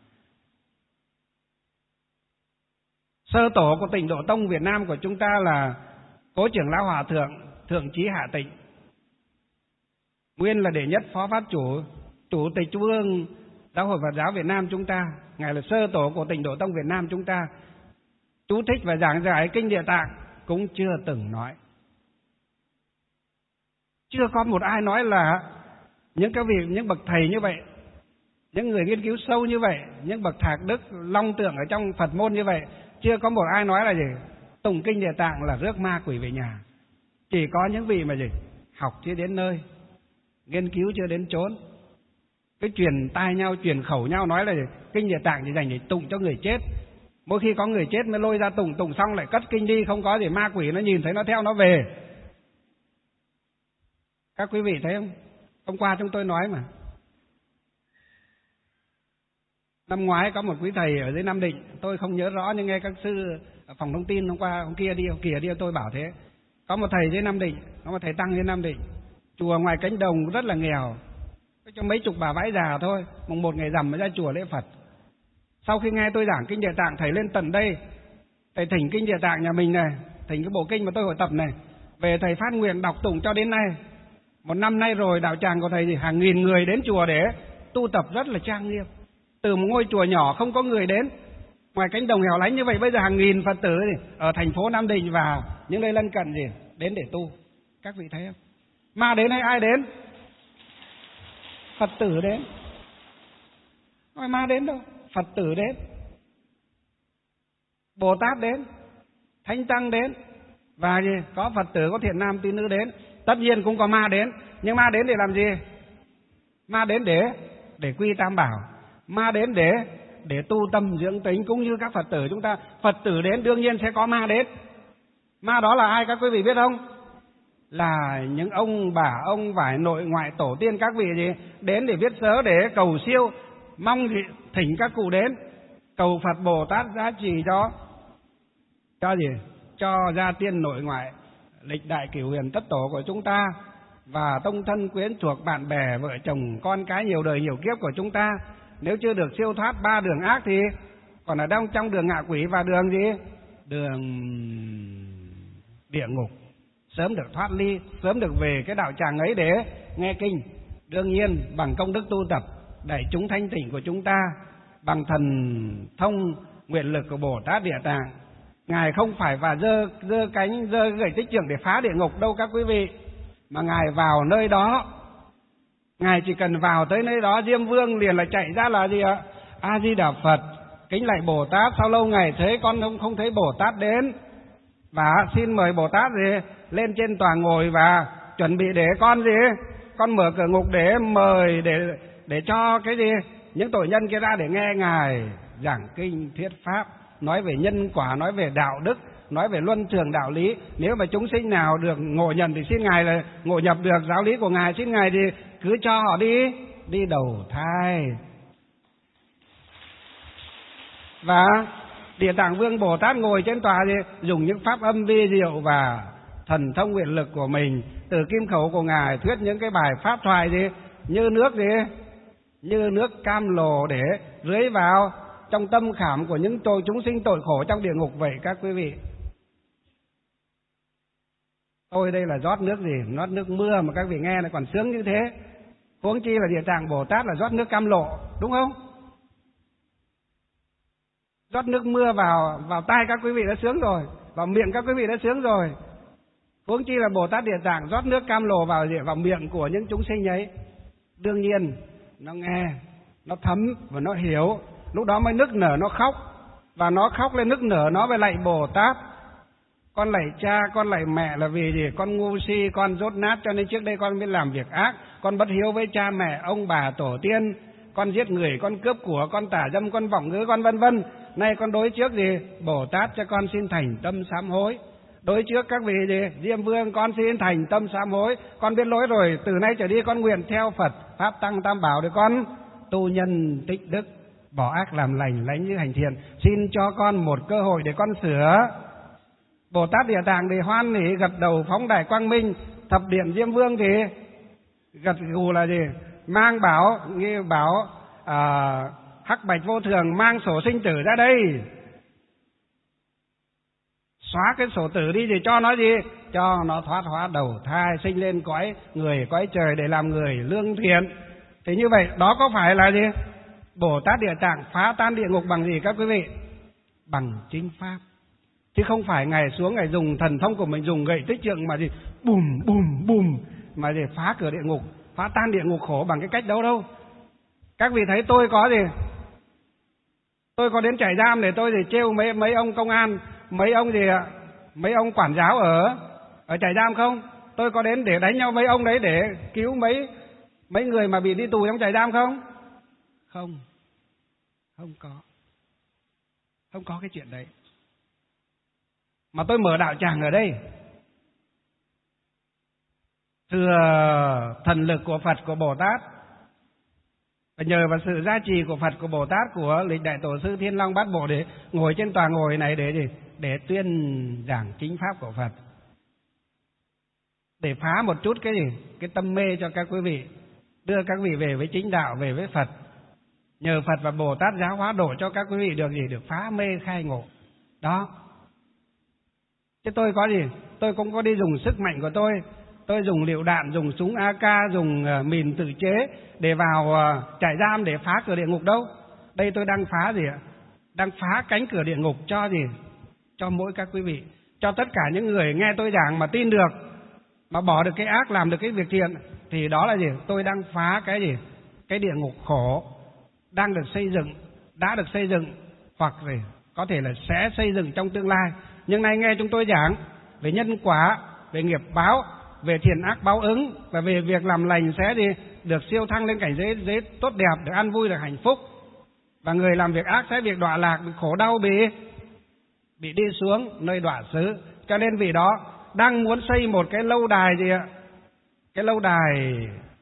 Sơ tổ của Tịnh Độ Tông Việt Nam của chúng ta là Cố trưởng lão Hòa Thượng Thượng Chí Hạ Tịnh, nguyên là đệ nhất phó pháp chủ, chủ tịch Trung ương Giáo hội Phật giáo Việt Nam chúng ta. Ngài là sơ tổ của Tịnh Độ Tông Việt Nam chúng ta, chú thích và giảng giải kinh Địa Tạng cũng chưa từng nói. Chưa có một ai nói là những cái vị, những bậc thầy như vậy, những người nghiên cứu sâu như vậy, những bậc thạc đức long tượng ở trong Phật môn như vậy, chưa có một ai nói là gì tùng kinh Địa Tạng là rước ma quỷ về nhà. Chỉ có những vị mà gì học chưa đến nơi, nghiên cứu chưa đến chốn, cái truyền tai nhau, truyền khẩu nhau nói là gì? Kinh Địa Tạng chỉ dành để tụng cho người chết. Mỗi khi có người chết mới lôi ra tụng, tụng xong lại cất kinh đi, không có gì ma quỷ nó nhìn thấy nó theo nó về. Các quý vị thấy không? Hôm qua chúng tôi nói mà, năm ngoái có một quý thầy ở dưới Nam Định, tôi không nhớ rõ nhưng nghe các sư ở phòng thông tin hôm qua, hôm kia đi, hôm kia đi tôi bảo thế. Có một thầy dưới Nam Định, có một thầy tăng dưới Nam Định, chùa ngoài cánh đồng rất là nghèo, có cho mấy chục bà vãi già thôi, mùng một ngày rằm mới ra chùa lễ Phật. Sau khi nghe tôi giảng kinh Địa Tạng, thầy lên tận đây, thầy thỉnh kinh Địa Tạng nhà mình này, thỉnh cái bộ kinh mà tôi hội tập này, về thầy phát nguyện đọc tụng cho đến nay. Một năm nay rồi, đạo tràng của thầy thì hàng nghìn người đến chùa để tu tập rất là trang nghiêm. Từ một ngôi chùa nhỏ không có người đến, ngoài cánh đồng hẻo lánh như vậy, bây giờ hàng nghìn Phật tử gì, ở thành phố Nam Định và những nơi lân cận gì đến để tu. Các vị thấy không? Ma đến hay ai đến? Phật tử đến. Nói ma đến đâu, Phật tử đến, Bồ Tát đến, Thánh Tăng đến, và gì có Phật tử, có thiện nam tín nữ đến. Tất nhiên cũng có ma đến, nhưng ma đến để làm gì? Ma đến để để quy tam bảo, ma đến để để tu tâm dưỡng tính, cũng như các Phật tử chúng ta. Phật tử đến đương nhiên sẽ có ma đến. Ma đó là ai các quý vị biết không? Là những ông bà, ông vải, nội ngoại, tổ tiên các vị gì đến để viết sớ để cầu siêu, mong thì thỉnh các cụ đến cầu Phật Bồ Tát giá trì cho cho gì? Cho gia tiên nội ngoại, lịch đại cửu huyền tất tổ của chúng ta, và tông thân quyến thuộc bạn bè, vợ chồng, con cái nhiều đời nhiều kiếp của chúng ta. Nếu chưa được siêu thoát ba đường ác thì còn ở trong trong đường ngạ quỷ và đường gì? Đường địa ngục, sớm được thoát ly, sớm được về cái đạo tràng ấy để nghe kinh. Đương nhiên bằng công đức tu tập đẩy chúng thanh tịnh của chúng ta, bằng thần thông nguyện lực của Bồ Tát Địa Tạng. Ngài không phải và giơ giơ cánh giơ gậy tích trưởng để phá địa ngục đâu các quý vị, mà Ngài vào nơi đó, Ngài chỉ cần vào tới nơi đó, Diêm Vương liền là chạy ra là gì ạ? A Di Đà Phật, kính lạy Bồ Tát, sao lâu ngày thế con không không thấy Bồ Tát đến, và xin mời Bồ Tát gì lên trên tòa ngồi và chuẩn bị để con gì con mở cửa ngục để mời để để cho cái gì những tội nhân kia ra để nghe Ngài giảng kinh thuyết pháp, nói về nhân quả, nói về đạo đức, nói về luân thường đạo lý. Nếu mà chúng sinh nào được ngộ nhận thì xin Ngài là ngộ nhập được giáo lý của Ngài, xin Ngài thì cứ cho họ đi đi đầu thai. Và Địa Tạng Vương Bồ Tát ngồi trên tòa thì dùng những pháp âm vi diệu và thần thông nguyện lực của mình, từ kim khẩu của Ngài thuyết những cái bài pháp thoại gì như nước gì như nước cam lồ để rưới vào trong tâm khảm của những tội chúng sinh tội khổ trong địa ngục vậy các quý vị. Tôi đây là rót nước gì? Rót nước mưa mà các vị nghe lại còn sướng như thế. Huống chi là Địa Tạng Bồ Tát là rót nước cam lộ, đúng không? Rót nước mưa vào vào tai các quý vị đã sướng rồi, vào miệng các quý vị đã sướng rồi. Huống chi là Bồ Tát Địa Tạng rót nước cam lồ vào vào miệng của những chúng sinh ấy. Đương nhiên nó nghe, nó thấm và nó hiểu, lúc đó mới nức nở nó khóc, và nó khóc lên nức nở nó mới lạy Bồ Tát. Con lạy cha, con lạy mẹ là vì gì? Con ngu si, con dốt nát, cho nên trước đây con mới làm việc ác, con bất hiếu với cha mẹ, ông bà, tổ tiên, con giết người, con cướp của, con tả dâm, con vọng ngữ, con vân vân. Nay con đối trước gì? Bồ Tát cho con xin thành tâm sám hối. Đối trước các vị gì? Diêm Vương, con xin thành tâm sám hối. Con biết lỗi rồi, từ nay trở đi con nguyện theo Phật pháp tăng tam bảo để con tu nhân tích đức, bỏ ác làm lành, lãnh như hành thiện. Xin cho con một cơ hội để con sửa. Bồ Tát Địa Tạng thì hoan hỉ gật đầu phóng đại quang minh. Thập điện Diêm Vương thì gật gù là gì? Mang bảo, như bảo à, hắc bạch vô thường mang sổ sinh tử ra đây, xóa cái sổ tử đi thì cho nó gì? Cho nó thoát hóa đầu thai, sinh lên cõi người, cõi trời để làm người lương thiện. Thì như vậy đó có phải là gì? Bồ Tát Địa Tạng phá tan địa ngục bằng gì các quý vị? Bằng chính pháp, chứ không phải Ngài xuống Ngài dùng thần thông của mình, dùng gậy tích trượng mà gì bùm bùm bùm mà gì phá cửa địa ngục, phá tan địa ngục khổ bằng cái cách đâu đâu. Các vị thấy tôi có gì? Tôi có đến trại giam để tôi thì trêu mấy mấy ông công an, mấy ông gì ạ? Mấy ông quản giáo ở ở trại giam không? Tôi có đến để đánh nhau mấy ông đấy để cứu mấy mấy người mà bị đi tù trong trại giam không? Không. Không có. Không có cái chuyện đấy. Mà tôi mở đạo tràng ở đây, thừa thần lực của Phật, của Bồ Tát, và nhờ vào sự gia trì của Phật, của Bồ Tát, của lịch đại tổ sư Thiên Long Bát Bộ để ngồi trên tòa ngồi này để gì? Để tuyên giảng chính pháp của Phật, để phá một chút cái gì? Cái tâm mê cho các quý vị, đưa các vị về với chính đạo, về với Phật. Nhờ Phật và Bồ Tát giáo hóa độ cho các quý vị được gì? Được phá mê khai ngộ. Đó. Chứ tôi có gì? Tôi cũng có đi dùng sức mạnh của tôi. Tôi dùng lựu đạn, dùng súng a ca, dùng uh, mìn tự chế để vào uh, trại giam để phá cửa địa ngục đâu. Đây tôi đang phá gì ạ? Đang phá cánh cửa địa ngục cho gì? Cho mỗi các quý vị, cho tất cả những người nghe tôi giảng mà tin được, mà bỏ được cái ác, làm được cái việc thiện, thì đó là gì? Tôi đang phá cái gì? Cái địa ngục khổ. đang được xây dựng, đã được xây dựng, hoặc là có thể là sẽ xây dựng trong tương lai. Nhưng nay nghe chúng tôi giảng về nhân quả, về nghiệp báo, về thiện ác báo ứng, và về việc làm lành sẽ đi được siêu thăng lên cảnh giới, giới tốt đẹp, được an vui, được hạnh phúc. Và người làm việc ác sẽ việc đọa lạc, bị khổ đau, bị bị đi xuống nơi đọa xứ. Cho nên vì đó đang muốn xây một cái lâu đài gì ạ? Cái lâu đài,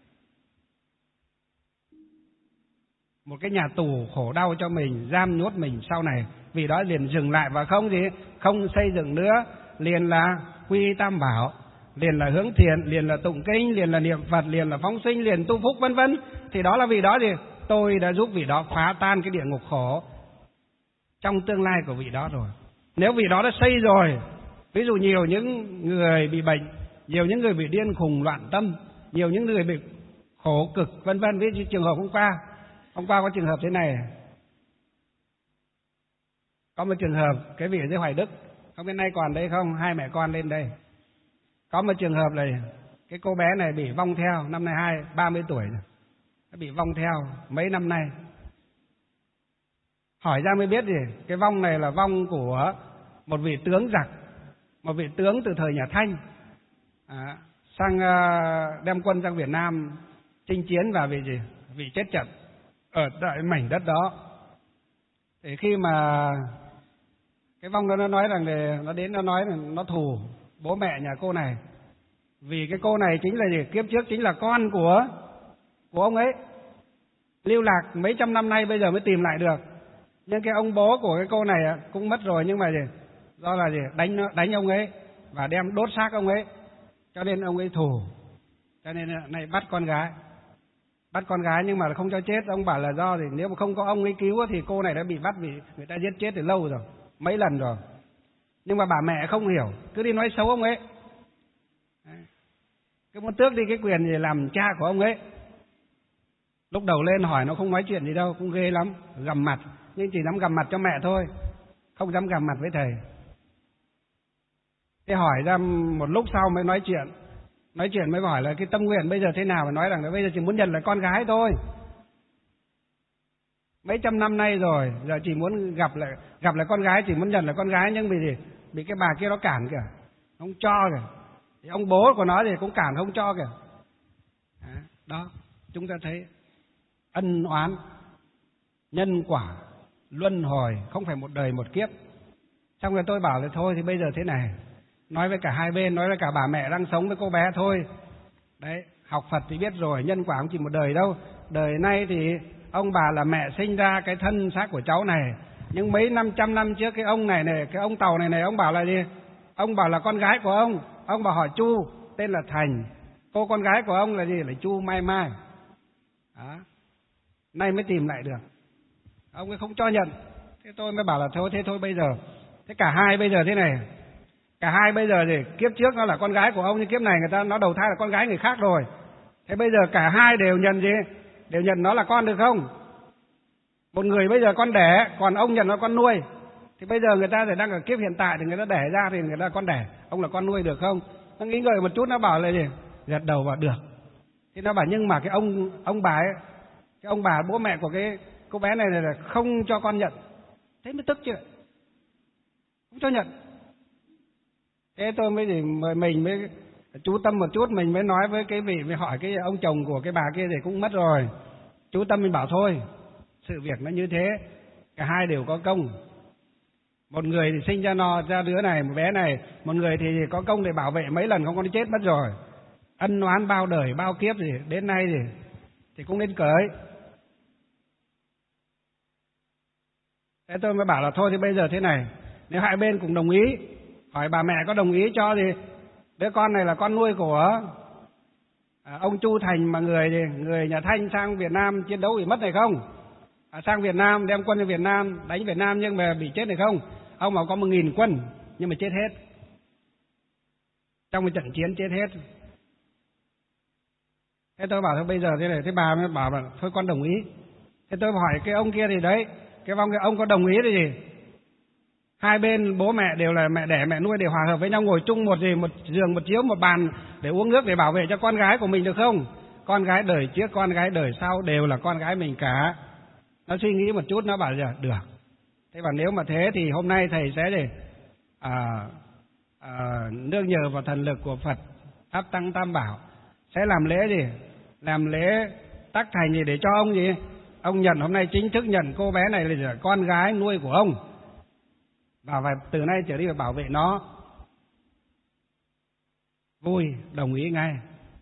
một cái nhà tù khổ đau cho mình, giam nhốt mình sau này. Vì đó liền dừng lại và không gì, không xây dựng nữa, liền là quy tam bảo, liền là hướng thiện, liền là tụng kinh, liền là niệm Phật, liền là phóng sinh, liền tu phúc vân vân. Thì đó là vì đó gì? Tôi đã giúp vị đó phá tan cái địa ngục khổ trong tương lai của vị đó rồi. Nếu vị đó đã xây rồi, ví dụ nhiều những người bị bệnh, nhiều những người bị điên khùng loạn tâm, nhiều những người bị khổ cực vân vân. Ví dụ trường hợp hôm qua, hôm qua có trường hợp thế này, có một trường hợp cái vị ở dưới Hoài Đức, không biết nay còn đây không, hai mẹ con lên đây. Có một trường hợp này, cái cô bé này bị vong theo, năm nay hai ba mươi tuổi rồi, nó bị vong theo mấy năm nay. Hỏi ra mới biết gì, cái vong này là vong của một vị tướng giặc, một vị tướng từ thời nhà Thanh, à, sang uh, đem quân sang Việt Nam chinh chiến và vì gì, vì chết trận ở tại mảnh đất đó. Thì khi mà cái vong đó nó nói rằng là nó đến nó nói là nó thù bố mẹ nhà cô này, vì cái cô này chính là gì, kiếp trước chính là con của của ông ấy, lưu lạc mấy trăm năm nay bây giờ mới tìm lại được. Nhưng cái ông bố của cái cô này cũng mất rồi, nhưng mà gì, do là gì, đánh đánh ông ấy và đem đốt xác ông ấy, cho nên ông ấy thù, cho nên này bắt con gái, bắt con gái nhưng mà không cho chết. Ông bảo là do thì nếu mà không có ông ấy cứu thì cô này đã bị bắt, vì người ta giết chết từ lâu rồi, mấy lần rồi. Nhưng mà bà mẹ không hiểu, cứ đi nói xấu ông ấy, cứ muốn tước đi cái quyền gì làm cha của ông ấy. Lúc đầu lên hỏi nó không nói chuyện gì đâu, cũng ghê lắm, gầm mặt, nhưng chỉ dám gầm mặt cho mẹ thôi, không dám gầm mặt với thầy. Thế hỏi ra một lúc sau mới nói chuyện, nói chuyện mới hỏi là cái tâm nguyện bây giờ thế nào, và nói rằng là bây giờ chỉ muốn nhận lại con gái thôi. Mấy trăm năm nay rồi, giờ chỉ muốn gặp lại gặp lại con gái, chỉ muốn nhận lại con gái, nhưng vì gì? Bị cái bà kia nó cản kìa, không cho kìa. Thì ông bố của nó thì cũng cản không cho kìa. Đó, chúng ta thấy ân oán, nhân quả, luân hồi, không phải một đời một kiếp. Xong rồi tôi bảo là thôi thì bây giờ thế này, nói với cả hai bên, nói với cả bà mẹ đang sống với cô bé thôi. Đấy, học Phật thì biết rồi, nhân quả không chỉ một đời đâu. Đời nay thì ông bà là mẹ sinh ra cái thân xác của cháu này, nhưng mấy năm trăm năm trước cái ông này này, cái ông Tàu này này, ông bảo là gì? Ông bảo là con gái của ông, ông bảo hỏi Chu, tên là Thành. Cô con gái của ông là gì? Là Chu Mai Mai. Đó. Nay mới tìm lại được. Ông ấy không cho nhận. Thế tôi mới bảo là thôi, thế thôi bây giờ. Thế cả hai bây giờ thế này. Cả hai bây giờ thì kiếp trước nó là con gái của ông, nhưng kiếp này người ta nó đầu thai là con gái người khác rồi. Thế bây giờ cả hai đều nhận gì? Đều nhận nó là con được không? Một người bây giờ con đẻ, còn ông nhận nó con nuôi. Thì bây giờ người ta thì đang ở kiếp hiện tại thì người ta đẻ ra thì người ta là con đẻ, ông là con nuôi được không? Nó nghĩ ngợi một chút, nó bảo là gì? Gật đầu vào được. Thì nó bảo nhưng mà cái ông ông bà ấy, cái ông bà bố mẹ của cái cô bé này là không cho con nhận. Thế mới tức chứ, không cho nhận. Thế tôi mới thì mình mới chú tâm một chút, mình mới nói với cái vị, mới hỏi cái ông chồng của cái bà kia thì cũng mất rồi. Chú tâm mình bảo thôi, sự việc nó như thế, cả hai đều có công. Một người thì sinh ra nó ra đứa này, một bé này, một người thì có công để bảo vệ mấy lần không có chết mất rồi. Ân oán bao đời bao kiếp gì đến nay thì thì cũng nên cởi. Thế tôi mới bảo là thôi thì bây giờ thế này, nếu hai bên cùng đồng ý, hỏi bà mẹ có đồng ý cho thì đứa con này là con nuôi của à, ông Chu Thành, mà người thì người nhà Thanh sang Việt Nam chiến đấu bị mất này không? À, sang Việt Nam đem quân đến Việt Nam đánh Việt Nam nhưng mà bị chết này không? Ông bảo có một nghìn quân nhưng mà chết hết trong một trận chiến, chết hết. Thế tôi bảo thôi bây giờ thế này, thế bà mới bảo là thôi con đồng ý. Thế tôi hỏi cái ông kia thì đấy, cái vong cái ông có đồng ý thì gì? Hai bên bố mẹ đều là mẹ đẻ mẹ nuôi, đều hòa hợp với nhau, ngồi chung một gì, một giường một chiếu một bàn để uống nước, để bảo vệ cho con gái của mình được không? Con gái đời trước con gái đời sau đều là con gái mình cả. Nó suy nghĩ một chút, nó bảo là được. Thế và nếu mà thế thì hôm nay thầy sẽ gì? À, à, nương nhờ vào thần lực của Phật Pháp Tăng Tam Bảo sẽ làm lễ gì? Làm lễ tác thành gì để cho ông gì? Ông nhận hôm nay chính thức nhận cô bé này là con gái nuôi của ông. Và phải từ nay trở đi phải bảo vệ nó. Vui, đồng ý ngay.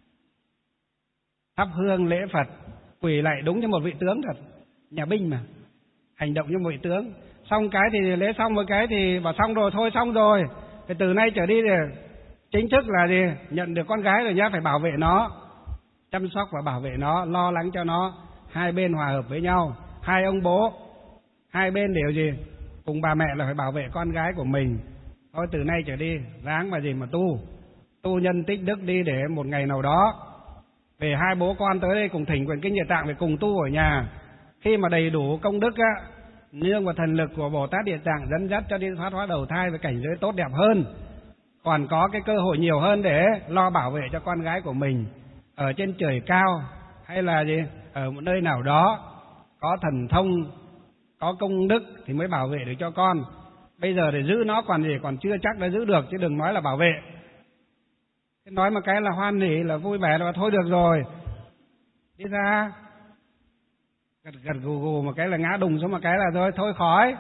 Thắp hương lễ Phật, quỳ lại đúng như một vị tướng thật, nhà binh mà, hành động như một vị tướng. Xong cái thì lễ xong một cái thì bảo xong rồi, thôi xong rồi. Thì từ nay trở đi thì chính thức là gì? Nhận được con gái rồi nhá, phải bảo vệ nó, chăm sóc và bảo vệ nó, lo lắng cho nó. Hai bên hòa hợp với nhau, hai ông bố, hai bên đều gì? Cùng bà mẹ là phải bảo vệ con gái của mình. Thôi từ nay trở đi, ráng mà gì mà tu, tu nhân tích đức đi để một ngày nào đó về hai bố con tới đây cùng thỉnh quyển kinh Địa Tạng về cùng tu ở nhà. Khi mà đầy đủ công đức á, nương vào thần lực của Bồ Tát Địa Tạng dẫn dắt cho đi thoát hóa đầu thai với cảnh giới tốt đẹp hơn, còn có cái cơ hội nhiều hơn để lo bảo vệ cho con gái của mình ở trên trời cao hay là gì ở một nơi nào đó có thần thông, có công đức thì mới bảo vệ được cho con. Bây giờ để giữ nó còn gì còn chưa chắc đã giữ được, chứ đừng nói là bảo vệ. Nói một cái là hoan hỉ, là vui vẻ là thôi được rồi, đi ra gật gật gù gù một cái là ngã đùng xuống một cái là thôi thôi khỏi.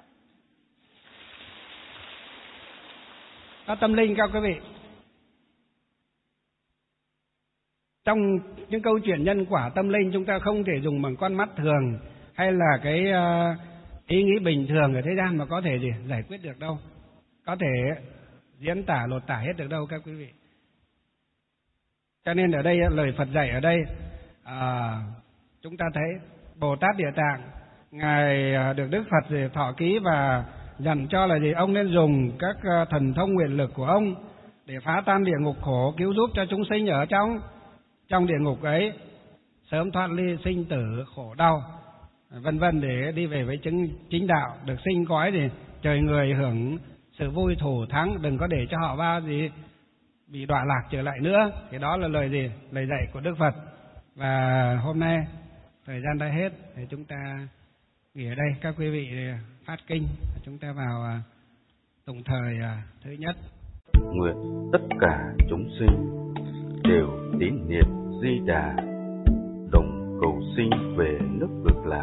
Đó, tâm linh các quý vị. Trong những câu chuyện nhân quả tâm linh, chúng ta không thể dùng bằng con mắt thường hay là cái uh, ý nghĩ bình thường ở thế gian mà có thể gì giải quyết được đâu, có thể diễn tả lột tả hết được đâu các quý vị. Cho nên ở đây lời Phật dạy ở đây à, chúng ta thấy Bồ Tát Địa Tạng ngài được Đức Phật gì thọ ký và dặn cho là gì ông nên dùng các thần thông nguyện lực của ông để phá tan địa ngục khổ, cứu giúp cho chúng sinh ở trong trong địa ngục ấy sớm thoát ly sinh tử khổ đau, vân vân, để đi về với chứng chính đạo, được sinh cõi gì trời người, hưởng sự vui thủ thắng, đừng có để cho họ bao gì bị đọa lạc trở lại nữa. Thì đó là lời gì lời dạy của Đức Phật. Và hôm nay thời gian đã hết thì chúng ta nghỉ ở đây. Các quý vị phát kinh, chúng ta vào tụng thời thứ nhất. Nguyện tất cả chúng sinh đều tín niệm Di Đà, đồng cầu sinh về nước Cực Lạc.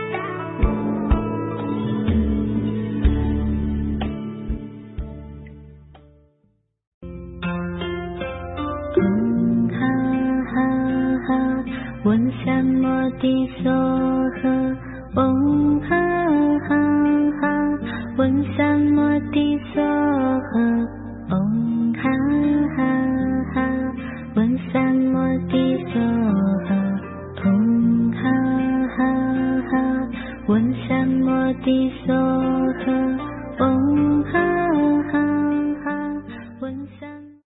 One sam mo ti so ha, om ha ha ha. One sam mo ti so ha, om ha ha ha. One sam mo ti so ha, om ha ha ha. One sam mo ti so